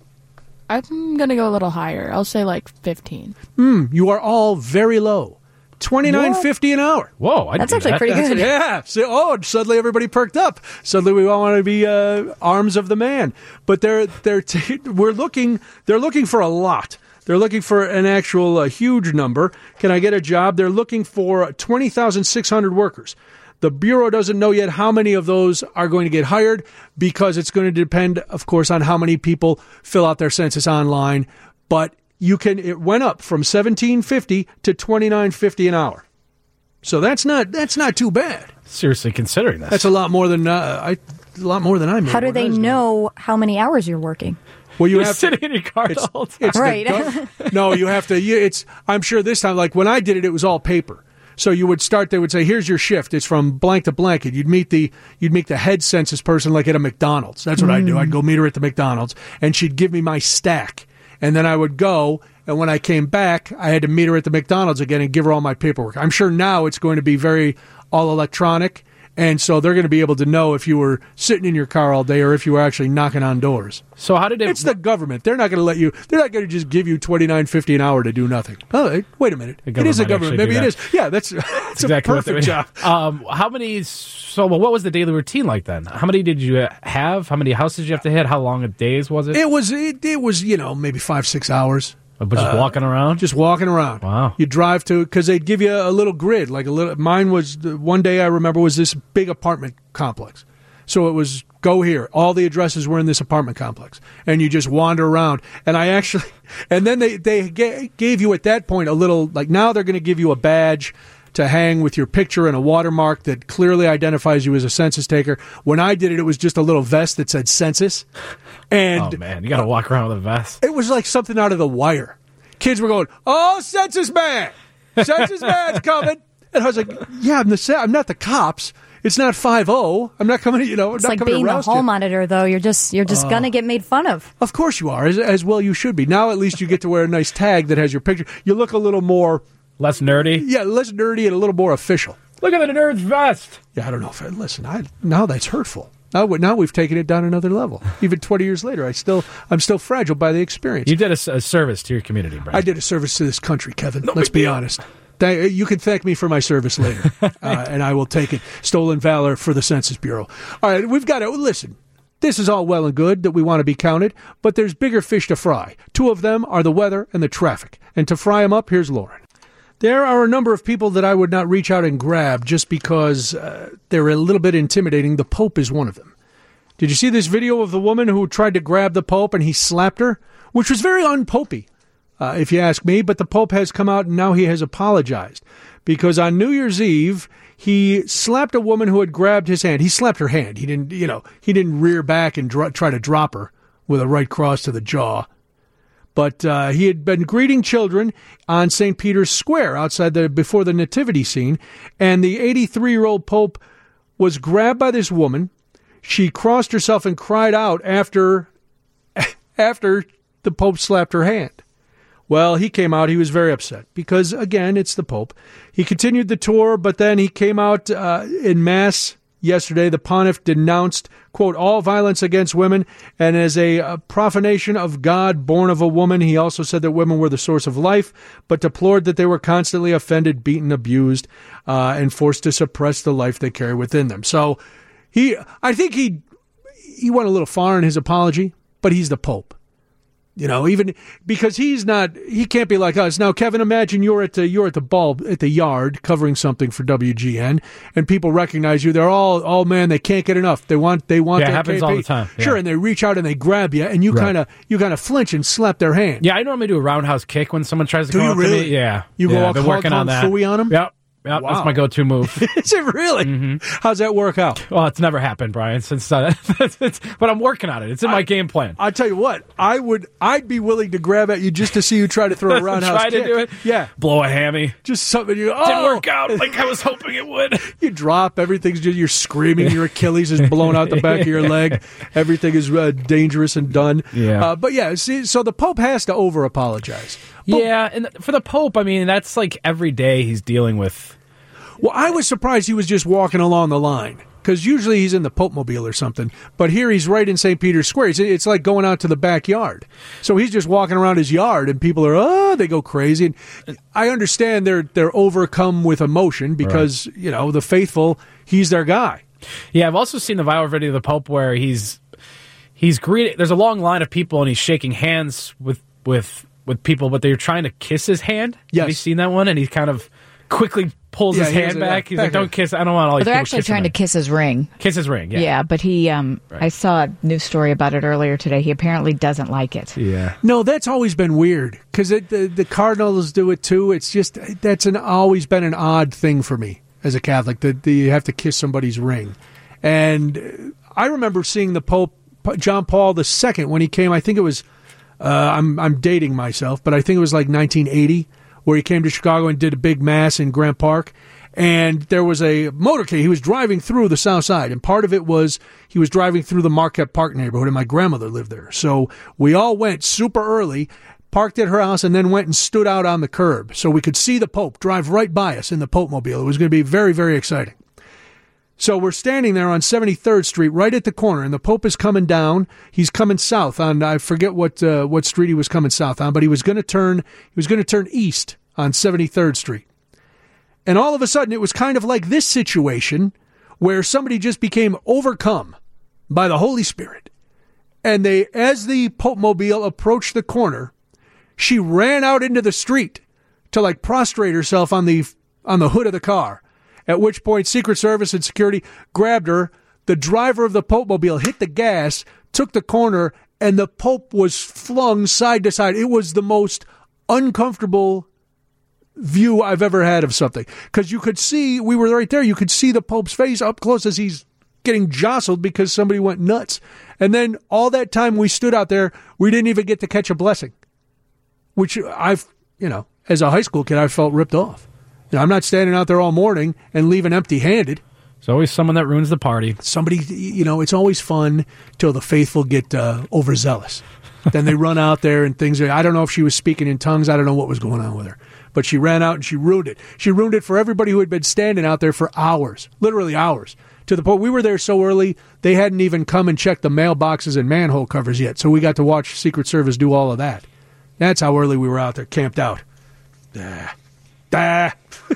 I'm going to go a little higher. I'll say like fifteen. Hmm, you are all very low. twenty-nine fifty an hour. Whoa, I That's actually that. pretty That's, good. yeah. So, oh, suddenly everybody perked up. Suddenly we all want to be uh, arms of the man. But they're they're t- we're looking. They're looking for a lot. They're looking for an actual uh, huge number. Can I get a job? They're looking for twenty thousand six hundred workers. The Bureau doesn't know yet how many of those are going to get hired because it's going to depend, of course, on how many people fill out their census online. But you can. It went up from seventeen fifty to twenty-nine fifty an hour. So that's not that's not too bad. Seriously considering this. That's a lot more than uh, I a lot more than I made. How do they know how many hours you're working? Well, you You're have sitting to, in your car the whole time. It's right. The gov- no, you have to. You, it's. I'm sure this time, like when I did it, it was all paper. So you would start. They would say, "Here's your shift. It's from blank to blank." And you'd meet the you'd meet the head census person, like at a McDonald's. That's what mm. I'd do. I'd go meet her at the McDonald's, and she'd give me my stack, and then I would go. And when I came back, I had to meet her at the McDonald's again and give her all my paperwork. I'm sure now it's going to be very all electronic. And so they're going to be able to know if you were sitting in your car all day or if you were actually knocking on doors. So how did it? It's the government. They're not going to let you. They're not going to just give you twenty-nine fifty an hour to do nothing. Oh, wait a minute. It is a government. Maybe it is. Yeah, that's, that's exactly a perfect job. Um, how many? So, well, what was the daily routine like then? How many did you have? How many houses did you have to hit? How long a days was it? It was. It, it was. You know, maybe five six hours. But just uh, walking around? Just walking around. Wow. You drive to, because they'd give you a little grid. Like a little. Mine was, one day I remember, was this big apartment complex. So it was, go here. All the addresses were in this apartment complex. And you just wander around. And I actually, and then they, they gave you at that point a little, like now they're going to give you a badge to hang with your picture and a watermark that clearly identifies you as a census taker. When I did it, it was just a little vest that said census. And oh, man, you got to walk around with a vest. It was like something out of The Wire. Kids were going, oh, census man! Census man's coming! And I was like, yeah, I'm, the, I'm not the cops. It's not five oh. I'm not coming to, you know, it's not like coming being to the roust hall you. monitor, though. You're just you're just Uh, going to get made fun of. Of course you are, as, as well you should be. Now at least you get to wear a nice tag that has your picture. You look a little more... Less nerdy? Yeah, less nerdy and a little more official. Look at the nerd's vest. Yeah, I don't know if I... Listen, I, now that's hurtful. Now, now we've taken it down another level. Even twenty years later, I still, I'm still fragile by the experience. You did a, a service to your community, Brian. I did a service to this country, Kevin. No Let's be deal. honest. Th- you can thank me for my service later, uh, and I will take it. Stolen valor for the Census Bureau. All right, we've got to... Listen, this is all well and good that we want to be counted, but there's bigger fish to fry. Two of them are the weather and the traffic. And to fry them up, here's Lauren. There are a number of people that I would not reach out and grab just because uh, they're a little bit intimidating. The Pope is one of them. Did you see this video of the woman who tried to grab the Pope and he slapped her? Which was very un-popey, uh, if you ask me. But the Pope has come out and now he has apologized. Because on New Year's Eve, he slapped a woman who had grabbed his hand. He slapped her hand. He didn't, you know, he didn't rear back and dr- try to drop her with a right cross to the jaw. But uh, he had been greeting children on Saint Peter's Square outside the before the nativity scene. And the eighty-three-year-old Pope was grabbed by this woman. She crossed herself and cried out after after the Pope slapped her hand. Well, he came out. He was very upset because, again, it's the Pope. He continued the tour, but then he came out uh, in Mass yesterday. The pontiff denounced, quote, all violence against women, and as a, a profanation of God born of a woman. He also said that women were the source of life, but deplored that they were constantly offended, beaten, abused, uh, and forced to suppress the life they carry within them. So he, I think he he went a little far in his apology, but he's the Pope. You know, even because he's not, he can't be like us. Now, Kevin, imagine you're at the, you're at the ball, at the yard covering something for W G N and people recognize you. They're all, oh man, they can't get enough. They want, they want yeah, that it happens K P. all the time. Yeah. Sure. And they reach out and they grab you and you Right. kind of, you kind of flinch and slap their hand. Yeah, I normally do a roundhouse kick when someone tries to Do come you up really? to me. Yeah. You go yeah, all I've been kung- working on kung that. fu-y on 'em? Yep. Yep, Wow. that's my go-to move. Is it really? Mm-hmm. How's that work out? Well, it's never happened, Brian. Since, uh, it's, but I'm working on it. It's in my I, game plan. I tell you what, I would, I'd be willing to grab at you just to see you try to throw a roundhouse Try kick. to do it. Yeah, blow a hammy. Just something you. Oh! Didn't work out like I was hoping it would. You drop everything's just you're screaming. Your Achilles is blown out the back of your leg. Everything is uh, dangerous and done. Yeah. Uh, but yeah, see, so the Pope has to over apologize. Yeah, and for the Pope, I mean, that's like every day he's dealing with. Well, I was surprised he was just walking along the line because usually he's in the Pope Mobile or something. But here he's right in Saint Peter's Square. It's, it's like going out to the backyard. So he's just walking around his yard, and people are oh, they go crazy. And I understand they're they're overcome with emotion because right. you know the faithful. He's their guy. Yeah, I've also seen the viral video of the Pope where he's he's greeting. There's a long line of people, and he's shaking hands with with with people, but they're trying to kiss his hand. Yes. Have you seen that one? And he kind of quickly pulls yeah, his hand a, back. Yeah, he's back like, "Don't kiss. I don't want all well, these." They're people actually trying him. to kiss his ring. Kiss his ring. Yeah. Yeah, but he. Um, right. I saw a news story about it earlier today. He apparently doesn't like it. Yeah. No, that's always been weird because the the Cardinals do it too. It's just that's an always been an odd thing for me as a Catholic that you have to kiss somebody's ring. And I remember seeing the Pope John Paul the Second when he came. I think it was. Uh, I'm I'm dating myself, but I think it was like nineteen eighty where he came to Chicago and did a big mass in Grant Park. And there was a motorcade. He was driving through the South Side, and part of it was he was driving through the Marquette Park neighborhood, and my grandmother lived there. So we all went super early, parked at her house, and then went and stood out on the curb so we could see the Pope drive right by us in the Pope Mobile. It was going to be very, very exciting. So we're standing there on seventy-third Street, right at the corner, and the Pope is coming down. He's coming south on, I forget what uh, what street he was coming south on, but he was going to turn he was going to turn east on seventy-third Street. And all of a sudden, it was kind of like this situation where somebody just became overcome by the Holy Spirit. And they, as the Pope Mobile approached the corner, she ran out into the street to like prostrate herself on the on the hood of the car. At which point, Secret Service and security grabbed her. The driver of the Pope Mobile hit the gas, took the corner, and the Pope was flung side to side. It was the most uncomfortable view I've ever had of something. Because you could see, we were right there, you could see the Pope's face up close as he's getting jostled because somebody went nuts. And then all that time we stood out there, we didn't even get to catch a blessing. Which I've, you know, as a high school kid, I felt ripped off. You know, I'm not standing out there all morning and leaving empty-handed. There's always someone that ruins the party. Somebody, you know, it's always fun till the faithful get uh, overzealous. Then they run out there and things are, I don't know if she was speaking in tongues. I don't know what was going on with her. But she ran out and she ruined it. She ruined it for everybody who had been standing out there for hours, literally hours. To the point, we were there so early, they hadn't even come and checked the mailboxes and manhole covers yet. So we got to watch Secret Service do all of that. That's how early we were out there, camped out. Ah. Ah.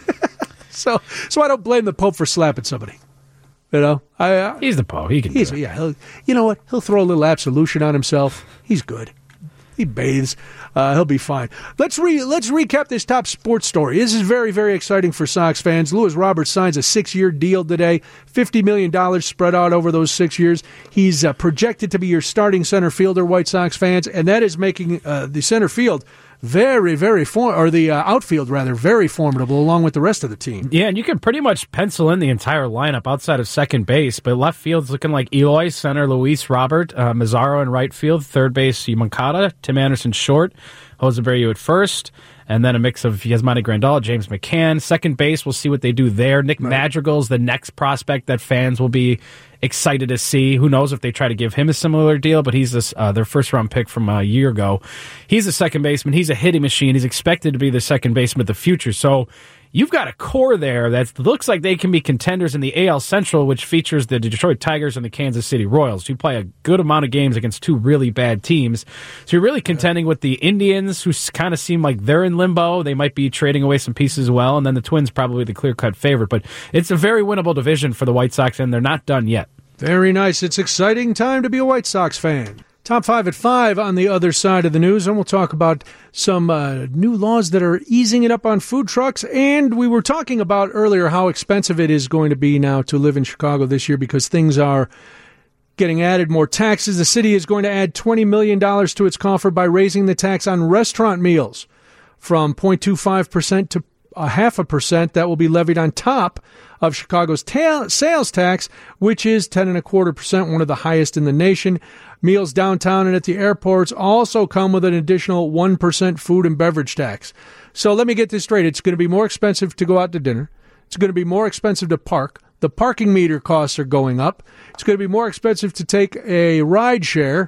so, so I don't blame the Pope for slapping somebody. You know, I, uh, he's the Pope. He can. He's do it. yeah. He'll, you know what? He'll throw a little absolution on himself. He's good. He bathes. Uh, he'll be fine. Let's re let's recap this top sports story. This is very very exciting for Sox fans. Lewis Roberts signs a six-year deal today, fifty million dollars spread out over those six years. He's uh, projected to be your starting center fielder, White Sox fans, and that is making uh, the center field very, very, for- or the uh, outfield, rather, very formidable along with the rest of the team. Yeah, and you can pretty much pencil in the entire lineup outside of second base, but left field's looking like Eloy, center Luis Robert, uh, Mazzaro in right field, third base Moncada, Tim Anderson short, Jose Berrios at first, and then a mix of Yasmani Grandal, James McCann. Second base, we'll see what they do there. Nick right. Madrigal's the next prospect that fans will be excited to see. Who knows if they try to give him a similar deal, but he's this, uh, their first-round pick from a year ago. He's a second baseman. He's a hitting machine. He's expected to be the second baseman of the future. So you've got a core there that looks like they can be contenders in the A L Central, which features the Detroit Tigers and the Kansas City Royals. You play a good amount of games against two really bad teams. So you're really contending with the Indians, who kind of seem like they're in limbo. They might be trading away some pieces as well, and then the Twins probably the clear-cut favorite. But it's a very winnable division for the White Sox, and they're not done yet. Very nice. It's exciting time to be a White Sox fan. Top five at five on the other side of the news, and we'll talk about some uh, new laws that are easing it up on food trucks. And we were talking about earlier how expensive it is going to be now to live in Chicago this year because things are getting added, more taxes. The city is going to add twenty million dollars to its coffer by raising the tax on restaurant meals from zero point two five percent to a half a percent. That will be levied on top of Chicago's ta- sales tax, which is ten and a quarter percent, one of the highest in the nation. Meals downtown and at the airports also come with an additional one percent food and beverage tax. So let me get this straight. It's going to be more expensive to go out to dinner. It's going to be more expensive to park. The parking meter costs are going up. It's going to be more expensive to take a ride share.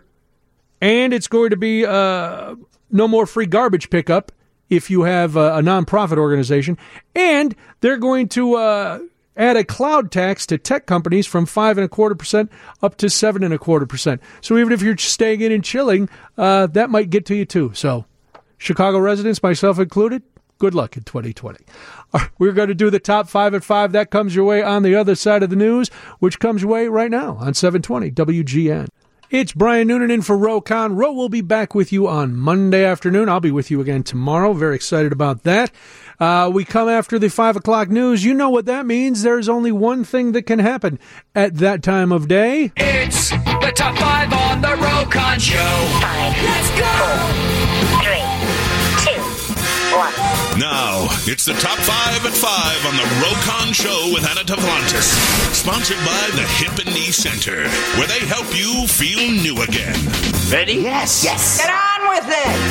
And it's going to be uh, no more free garbage pickup if you have a, a nonprofit organization. And they're going to uh, add a cloud tax to tech companies from five and a quarter percent up to seven and a quarter percent. So even if you're staying in and chilling, uh, that might get to you too. So Chicago residents, myself included, good luck in twenty twenty. Right, we're going to do the top five at five. That comes your way on the other side of the news, which comes your way right now on seven twenty W G N. It's Brian Noonan in for Ro Khan. Ro will be back with you on Monday afternoon. I'll be with you again tomorrow. Very excited about that. Uh, we come after the five o'clock news. You know what that means. There's only one thing that can happen at that time of day. It's the top five on the Ro Khan Show. Five. Let's go. Four, three, two, one. Now, it's the top five at five on the Ro Khan Show with Anna Tavlantis. Sponsored by the Hip and Knee Center, where they help you feel new again. Ready? Yes. Yes. Get on with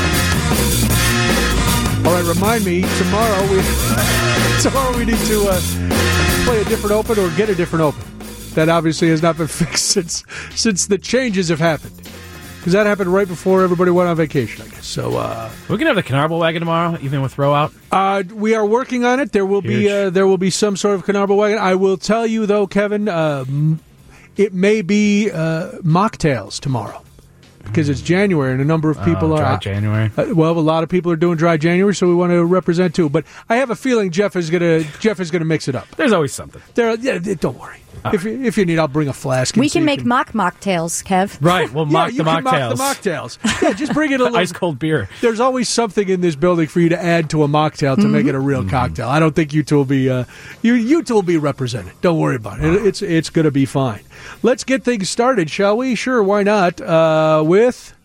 it. All right, remind me, tomorrow we tomorrow we need to uh, play a different open or get a different open. That obviously has not been fixed since since the changes have happened. Because that happened right before everybody went on vacation, I guess. So uh, we can have the Canarble wagon tomorrow, even with Row out. Uh, we are working on it. There will Huge. be uh, there will be some sort of Canarble wagon. I will tell you though, Kevin, uh, it may be uh, mocktails tomorrow. Because it's January and a number of people uh, are dry January. Uh, well, a lot of people are doing dry January, so we want to represent too. But I have a feeling Jeff is gonna Jeff is gonna mix it up. There's always something. There, yeah. Don't worry. Uh, if if you need, I'll bring a flask. We can so make can... mock mocktails, Kev. Right. We'll mock yeah, the mocktails. Mock the mocktails. Yeah, just bring it a little ice cold beer. There's always something in this building for you to add to a mocktail to mm-hmm. make it a real mm-hmm. cocktail. I don't think you two will be uh, you you two will be represented. Don't worry about it. it it's it's going to be fine. Let's get things started, shall we? Sure. Why not? Uh, with.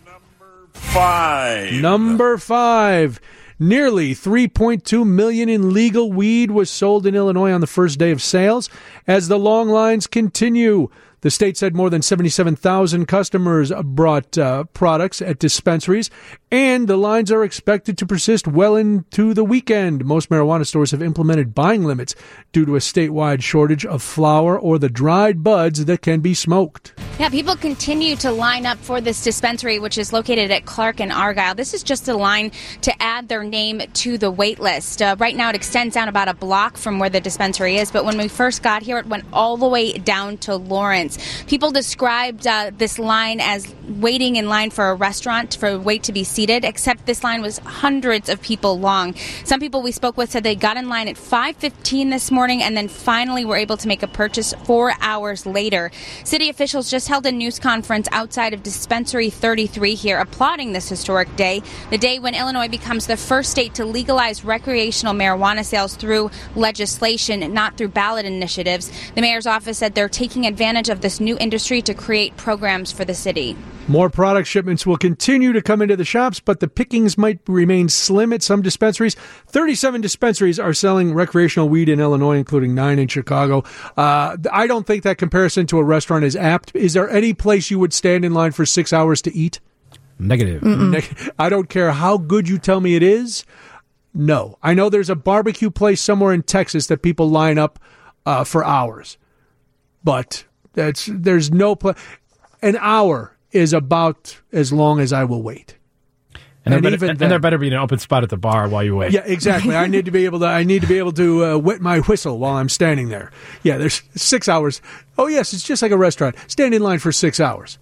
Five. Number five. Nearly three point two million dollars in legal weed was sold in Illinois on the first day of sales. As the long lines continue, the state said more than seventy-seven thousand customers brought uh, products at dispensaries, and the lines are expected to persist well into the weekend. Most marijuana stores have implemented buying limits due to a statewide shortage of flower or the dried buds that can be smoked. Yeah, people continue to line up for this dispensary, which is located at Clark and Argyle. This is just a line to add their name to the wait list. Uh, right now, it extends down about a block from where the dispensary is, but when we first got here, it went all the way down to Lawrence. People described uh, this line as waiting in line for a restaurant for a wait to be seated, except this line was hundreds of people long. Some people we spoke with said they got in line at five fifteen this morning and then finally were able to make a purchase four hours later. City officials just held a news conference outside of Dispensary thirty-three here, applauding this historic day, the day when Illinois becomes the first state to legalize recreational marijuana sales through legislation, not through ballot initiatives. The mayor's office said they're taking advantage of this new industry to create programs for the city. More product shipments will continue to come into the shops, but the pickings might remain slim at some dispensaries. thirty-seven dispensaries are selling recreational weed in Illinois, including nine in Chicago. Uh, I don't think that comparison to a restaurant is apt. Is there any place you would stand in line for six hours to eat? Negative. Mm-mm. I don't care how good you tell me it is. No. I know there's a barbecue place somewhere in Texas that people line up uh, for hours. But that's there's no place. An hour is about as long as I will wait. And, and there even better, then, and there better be an open spot at the bar while you wait. Yeah, exactly. I need to be able to. I need to be able to uh, wet my whistle while I'm standing there. Yeah, there's six hours. Oh yes, it's just like a restaurant. Stand in line for six hours.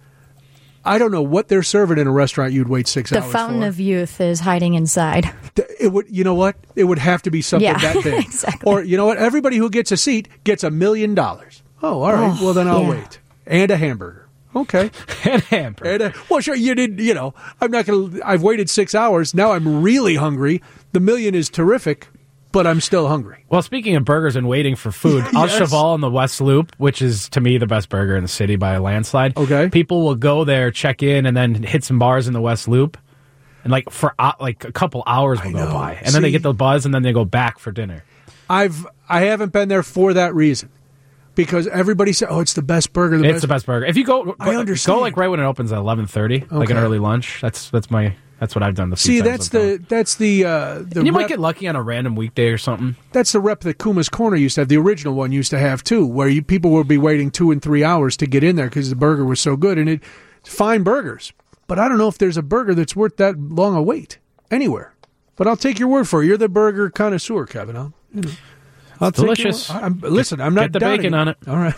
I don't know what they're serving in a restaurant. You'd wait six the hours. The fountain for. of youth is hiding inside. It would. You know what? It would have to be something yeah, that big. Exactly. Or you know what? Everybody who gets a seat gets a million dollars. Oh, all right. Oh, well, then I'll yeah. wait. And a hamburger. Okay. And hamburger. And a, well, sure, you did, you know, I'm not going to, I've waited six hours. Now I'm really hungry. The million is terrific, but I'm still hungry. Well, speaking of burgers and waiting for food, Al Yes. Cheval on the West Loop, which is, to me, the best burger in the city by a landslide. Okay. People will go there, check in, and then hit some bars in the West Loop. And, like, for uh, like a couple hours will go by. And See, then they get the buzz, and then they go back for dinner. I've, I haven't been there for that reason. Because everybody said, "Oh, it's the best burger." The it's best. the best burger. If you go, go I understand. Go like right when it opens at eleven thirty, okay. Like an early lunch. That's that's my that's what I've done. The few See, times that's I've the gone. that's the uh, the And you rep, might get lucky on a random weekday or something. That's the rep that Kuma's Corner used to have. The original one used to have too, where you, people would be waiting two and three hours to get in there because the burger was so good, and it fine burgers. But I don't know if there's a burger that's worth that long a wait anywhere. But I'll take your word for it. You're the burger connoisseur, Kevin. I'll, you know. I'll delicious. Take I'm, listen, I'm not Get the bacon it. on it. All right.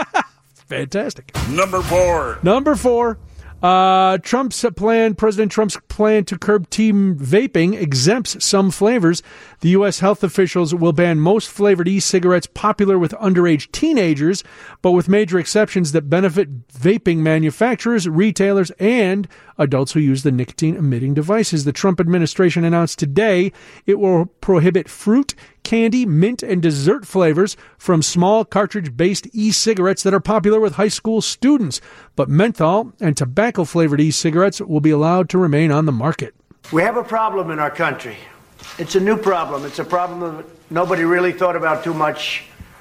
Fantastic. Number four. Number four. Uh, Trump's plan, President Trump's plan to curb teen vaping exempts some flavors. The U S health officials will ban most flavored e-cigarettes popular with underage teenagers, but with major exceptions that benefit vaping manufacturers, retailers, and adults who use the nicotine-emitting devices. The Trump administration announced today it will prohibit fruit, candy, mint, and dessert flavors from small cartridge-based e-cigarettes that are popular with high school students. But menthol and tobacco-flavored e-cigarettes will be allowed to remain on the market. We have a problem in our country. It's a new problem. It's a problem that nobody really thought about too much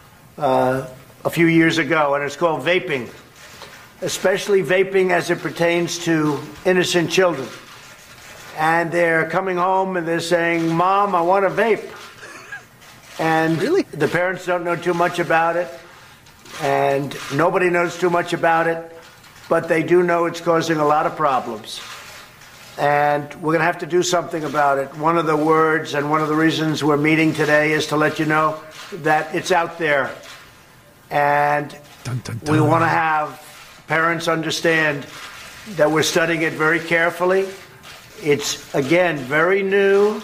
uh, a few years ago, and it's called vaping, especially vaping as it pertains to innocent children. And they're coming home and they're saying, "Mom, I want a vape." And really? The parents don't know too much about it, and nobody knows too much about it. but they do know it's causing a lot of problems. And we're going to have to do something about it. One of the words and one of the reasons we're meeting today is to let you know that it's out there. And dun, dun, dun. we want to have parents understand that we're studying it very carefully. It's, again, very new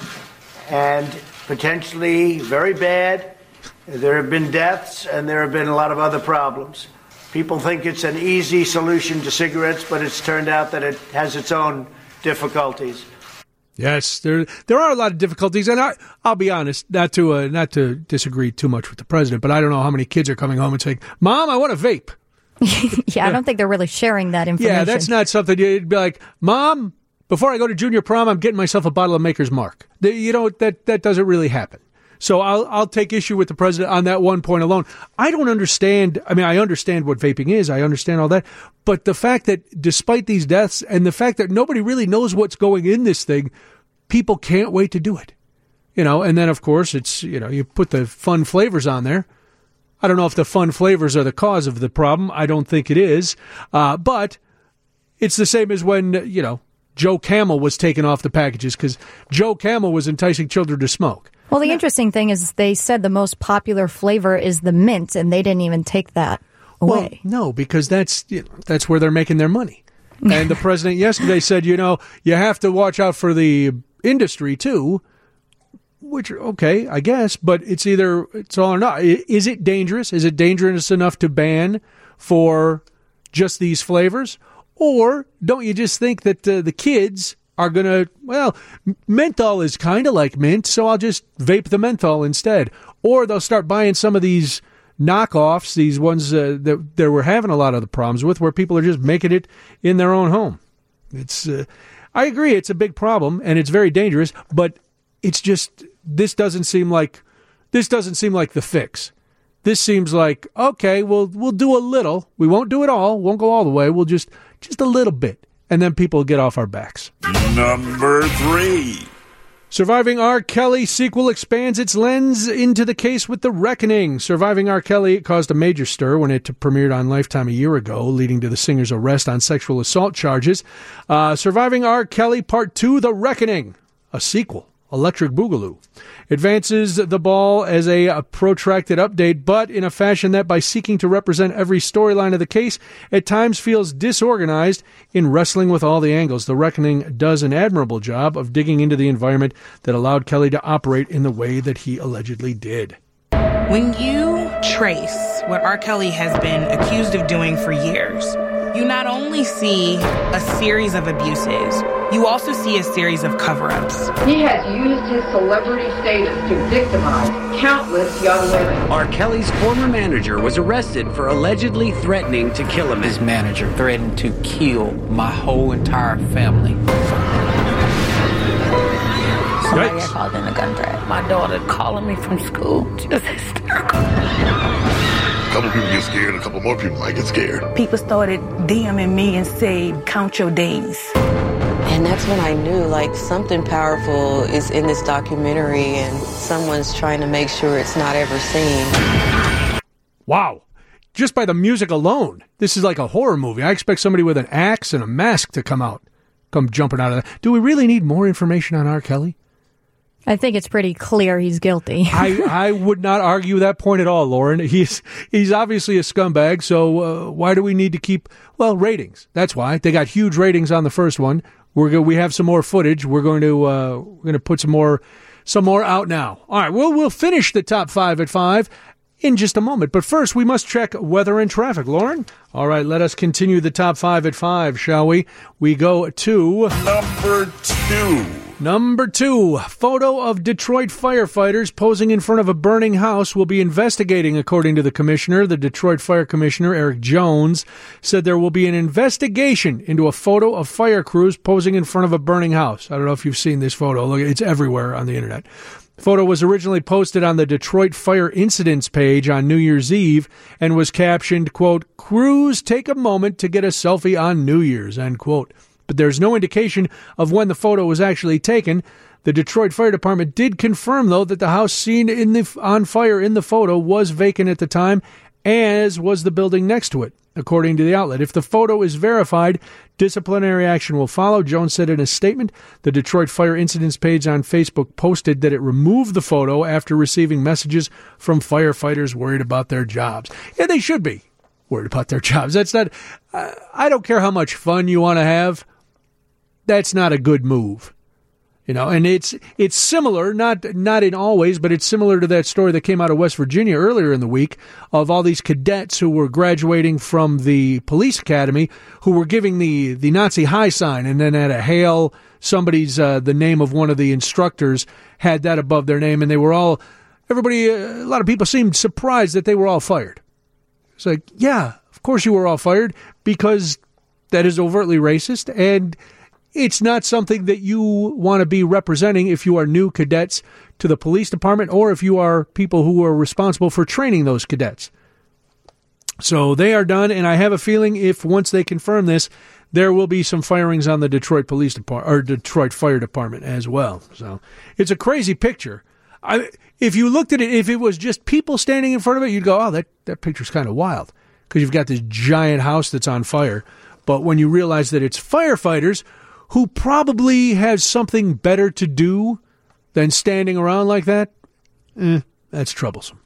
and potentially very bad. There have been deaths and there have been a lot of other problems. People think it's an easy solution to cigarettes, but it's turned out that it has its own difficulties. Yes, there there are a lot of difficulties, and I, I'll be honest, not to uh, not to disagree too much with the president, but I don't know how many kids are coming home and saying, "Mom, I want a vape." yeah, I don't think they're really sharing that information. Yeah, that's not something you'd be like, "Mom, before I go to junior prom, I'm getting myself a bottle of Maker's Mark." The, you know, that that doesn't really happen. So I'll I'll take issue with the president on that one point alone. I don't understand. I mean, I understand what vaping is. I understand all that. But the fact that despite these deaths and the fact that nobody really knows what's going in this thing, people can't wait to do it. You know, and then, of course, it's, you know, you put the fun flavors on there. I don't know if the fun flavors are the cause of the problem. I don't think it is. Uh, but it's the same as when, you know, Joe Camel was taken off the packages because Joe Camel was enticing children to smoke. Well, the interesting thing is they said the most popular flavor is the mint, and they didn't even take that away. Well, no, because that's you know, that's where they're making their money. And the president yesterday said, you know, you have to watch out for the industry, too, which, okay, I guess, but it's either it's all or not. Is it dangerous? Is it dangerous enough to ban for just these flavors? Or don't you just think that uh, the kids are going to, well, menthol is kind of like mint, so I'll just vape the menthol instead. Or they'll start buying some of these knockoffs, these ones uh, that, that we're having a lot of the problems with, where people are just making it in their own home. It's, uh, I agree, it's a big problem, and it's very dangerous, but it's just, this doesn't seem like, this doesn't seem like the fix. This seems like, okay, we'll, we'll do a little. We won't do it all, won't go all the way, we'll just, just a little bit. And then people get off our backs. Number three. Surviving R. Kelly sequel expands its lens into the case with The Reckoning. Surviving R. Kelly caused a major stir when it premiered on Lifetime a year ago, leading to the singer's arrest on sexual assault charges. Uh, Surviving R. Kelly Part two, The Reckoning, a sequel. Electric Boogaloo advances the ball as a, a protracted update, but in a fashion that, by seeking to represent every storyline of the case, at times feels disorganized in wrestling with all the angles. The Reckoning does an admirable job of digging into the environment that allowed Kelly to operate in the way that he allegedly did. When you trace what R. Kelly has been accused of doing for years, you not only see a series of abuses, you also see a series of cover-ups. He has used his celebrity status to victimize countless young women. R. Kelly's former manager was arrested for allegedly threatening to kill him. His manager threatened to kill my whole entire family. Somebody got called in a gun threat. My daughter calling me from school. She was hysterical. A couple people get scared, a couple more people might get scared. People started DMing me and say, count your days. And that's when I knew, like, something powerful is in this documentary and someone's trying to make sure it's not ever seen. Wow. Just by the music alone, this is like a horror movie. I expect somebody with an axe and a mask to come out, come jumping out of that. Do we really need more information on R. Kelly? I think it's pretty clear he's guilty. I, I would not argue that point at all, Lauren. He's he's obviously a scumbag, so uh, why do we need to keep, well, ratings? That's why. They got huge ratings on the first one. We're go, we have some more footage. We're going to uh, we're going to put some more some more out now. All right, we'll we'll finish the top five at five in just a moment. But first, we must check weather and traffic. Lauren? All right, let us continue the top five at five, shall we? We go to number two. Number two, photo of Detroit firefighters posing in front of a burning house will be investigating, according to the commissioner. The Detroit Fire Commissioner, Eric Jones, said there will be an investigation into a photo of fire crews posing in front of a burning house. I don't know if you've seen this photo. Look, it's everywhere on the internet. The photo was originally posted on the Detroit Fire Incidents page on New Year's Eve and was captioned, quote, "Crews take a moment to get a selfie on New Year's," end quote. But there's no indication of when the photo was actually taken. The Detroit Fire Department did confirm, though, that the house seen in the on fire in the photo was vacant at the time as was the building next to it, according to the outlet. If the photo is verified, disciplinary action will follow, Jones said in a statement. The Detroit Fire Incidents page on Facebook posted that it removed the photo after receiving messages from firefighters worried about their jobs. Yeah, they should be worried about their jobs. That's not, uh, I don't care how much fun you want to have. That's not a good move. You know, and it's it's similar, not not in all ways, but it's similar to that story that came out of West Virginia earlier in the week of all these cadets who were graduating from the police academy who were giving the, the Nazi high sign, and then at a hail, somebody's, uh, the name of one of the instructors had that above their name, and they were all, everybody, uh, a lot of people seemed surprised that they were all fired. It's like, yeah, of course you were all fired, because that is overtly racist, and it's not something that you want to be representing if you are new cadets to the police department or if you are people who are responsible for training those cadets. So they are done, and I have a feeling if once they confirm this, there will be some firings on the Detroit Police Department or Detroit Fire Department as well. So it's a crazy picture. I, if you looked at it, if it was just people standing in front of it, you'd go, oh, that, that picture's kind of wild because you've got this giant house that's on fire. But when you realize that it's firefighters who probably has something better to do than standing around like that, eh, that's troublesome.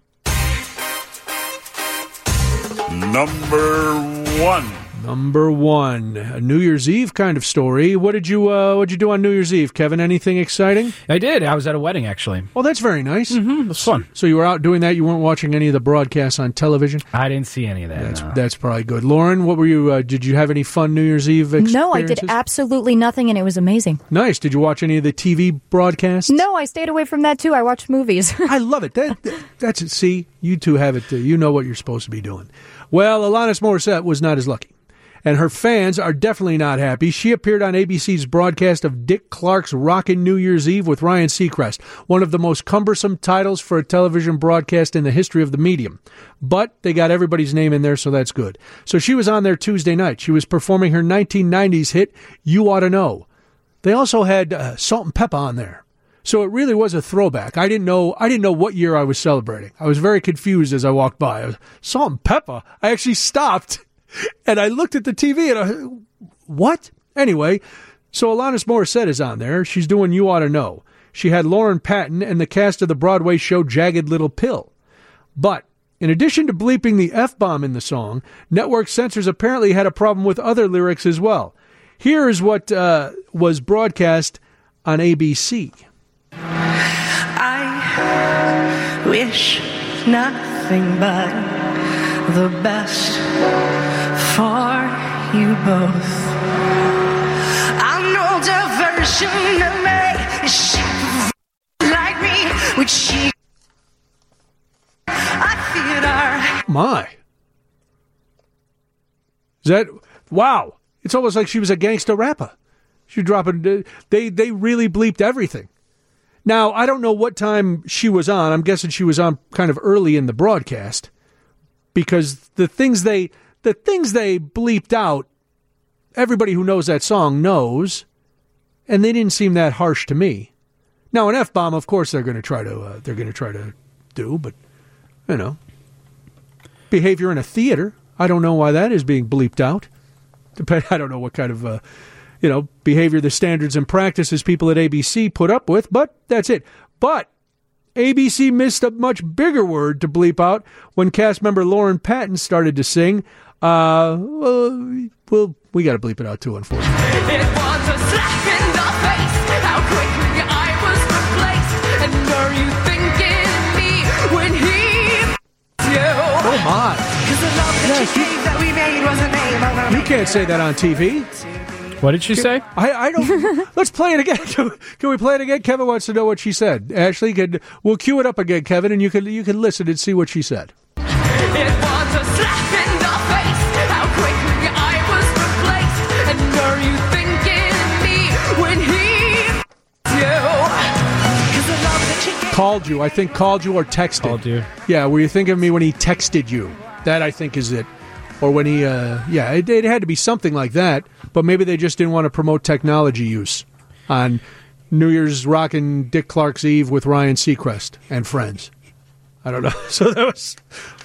Number one. Number one, a New Year's Eve kind of story. What did you uh, what did you do on New Year's Eve, Kevin? Anything exciting? I did. I was at a wedding, actually. Well, that's very nice. Mm-hmm. It was fun. So you were out doing that. You weren't watching any of the broadcasts on television? I didn't see any of that. That's no. that's probably good. Lauren, what were you? Uh, did you have any fun New Year's Eve experiences? No, I did absolutely nothing, and it was amazing. Nice. Did you watch any of the T V broadcasts? No, I stayed away from that too. I watched movies. I love it. That, that that's it. See, you two have it. Uh, you know what you're supposed to be doing. Well, Alanis Morissette was not as lucky. And her fans are definitely not happy. She appeared on A B C's broadcast of Dick Clark's Rockin' New Year's Eve with Ryan Seacrest, one of the most cumbersome titles for a television broadcast in the history of the medium. But they got everybody's name in there, so that's good. So she was on there Tuesday night. She was performing her nineteen nineties hit, You Oughta Know. They also had uh, Salt and Pepper on there. So it really was a throwback. I didn't know I didn't know what year I was celebrating. I was very confused as I walked by. I was, Salt and Pepper? I actually stopped. And I looked at the T V and I, what? Anyway, so Alanis Morissette is on there. She's doing You Oughta Know. She had Lauren Patton and the cast of the Broadway show Jagged Little Pill. But in addition to bleeping the F-bomb in the song, network censors apparently had a problem with other lyrics as well. Here is what uh, was broadcast on A B C. I wish nothing but the best for you both. I'm no diversion of me. She like me, which she I theater. My. Is that wow? It's almost like she was a gangsta rapper. She dropping. They they really bleeped everything. Now I don't know what time she was on. I'm guessing she was on kind of early in the broadcast because the things they. The things they bleeped out, everybody who knows that song knows, and they didn't seem that harsh to me. Now, an F-bomb, of course, they're going to try to uh, they're going to try to do, but you know, behavior in a theater, I don't know why that is being bleeped out. I don't know what kind of uh, you know behavior, the standards and practices people at A B C put up with, but that's it. But A B C missed a much bigger word to bleep out when cast member Lauren Patton started to sing. Uh, well, well we got to bleep it out too, unfortunately. It was a slap in the face. How quickly I was replaced. And are you thinking of me when he you? Oh my! Because the love that yes, you gave that we made was a name of a You can't say that on T V. What did she say? I, I don't. Let's play it again. Can we, can we play it again? Kevin wants to know what she said. Ashley, can, we'll cue it up again, Kevin, and you can you can listen and see what she said. It was a slap in the face. How quickly I was replaced. And are you thinking of me when he you? Because the love that you gave. Called you. I think called you or texted. Called you. Yeah, were you thinking of me when he texted you? That, I think, is it. Or when he, uh, yeah, it, it had to be something like that, but maybe they just didn't want to promote technology use on New Year's rockin' Dick Clark's Eve with Ryan Seacrest and friends. I don't know. So that was hmm,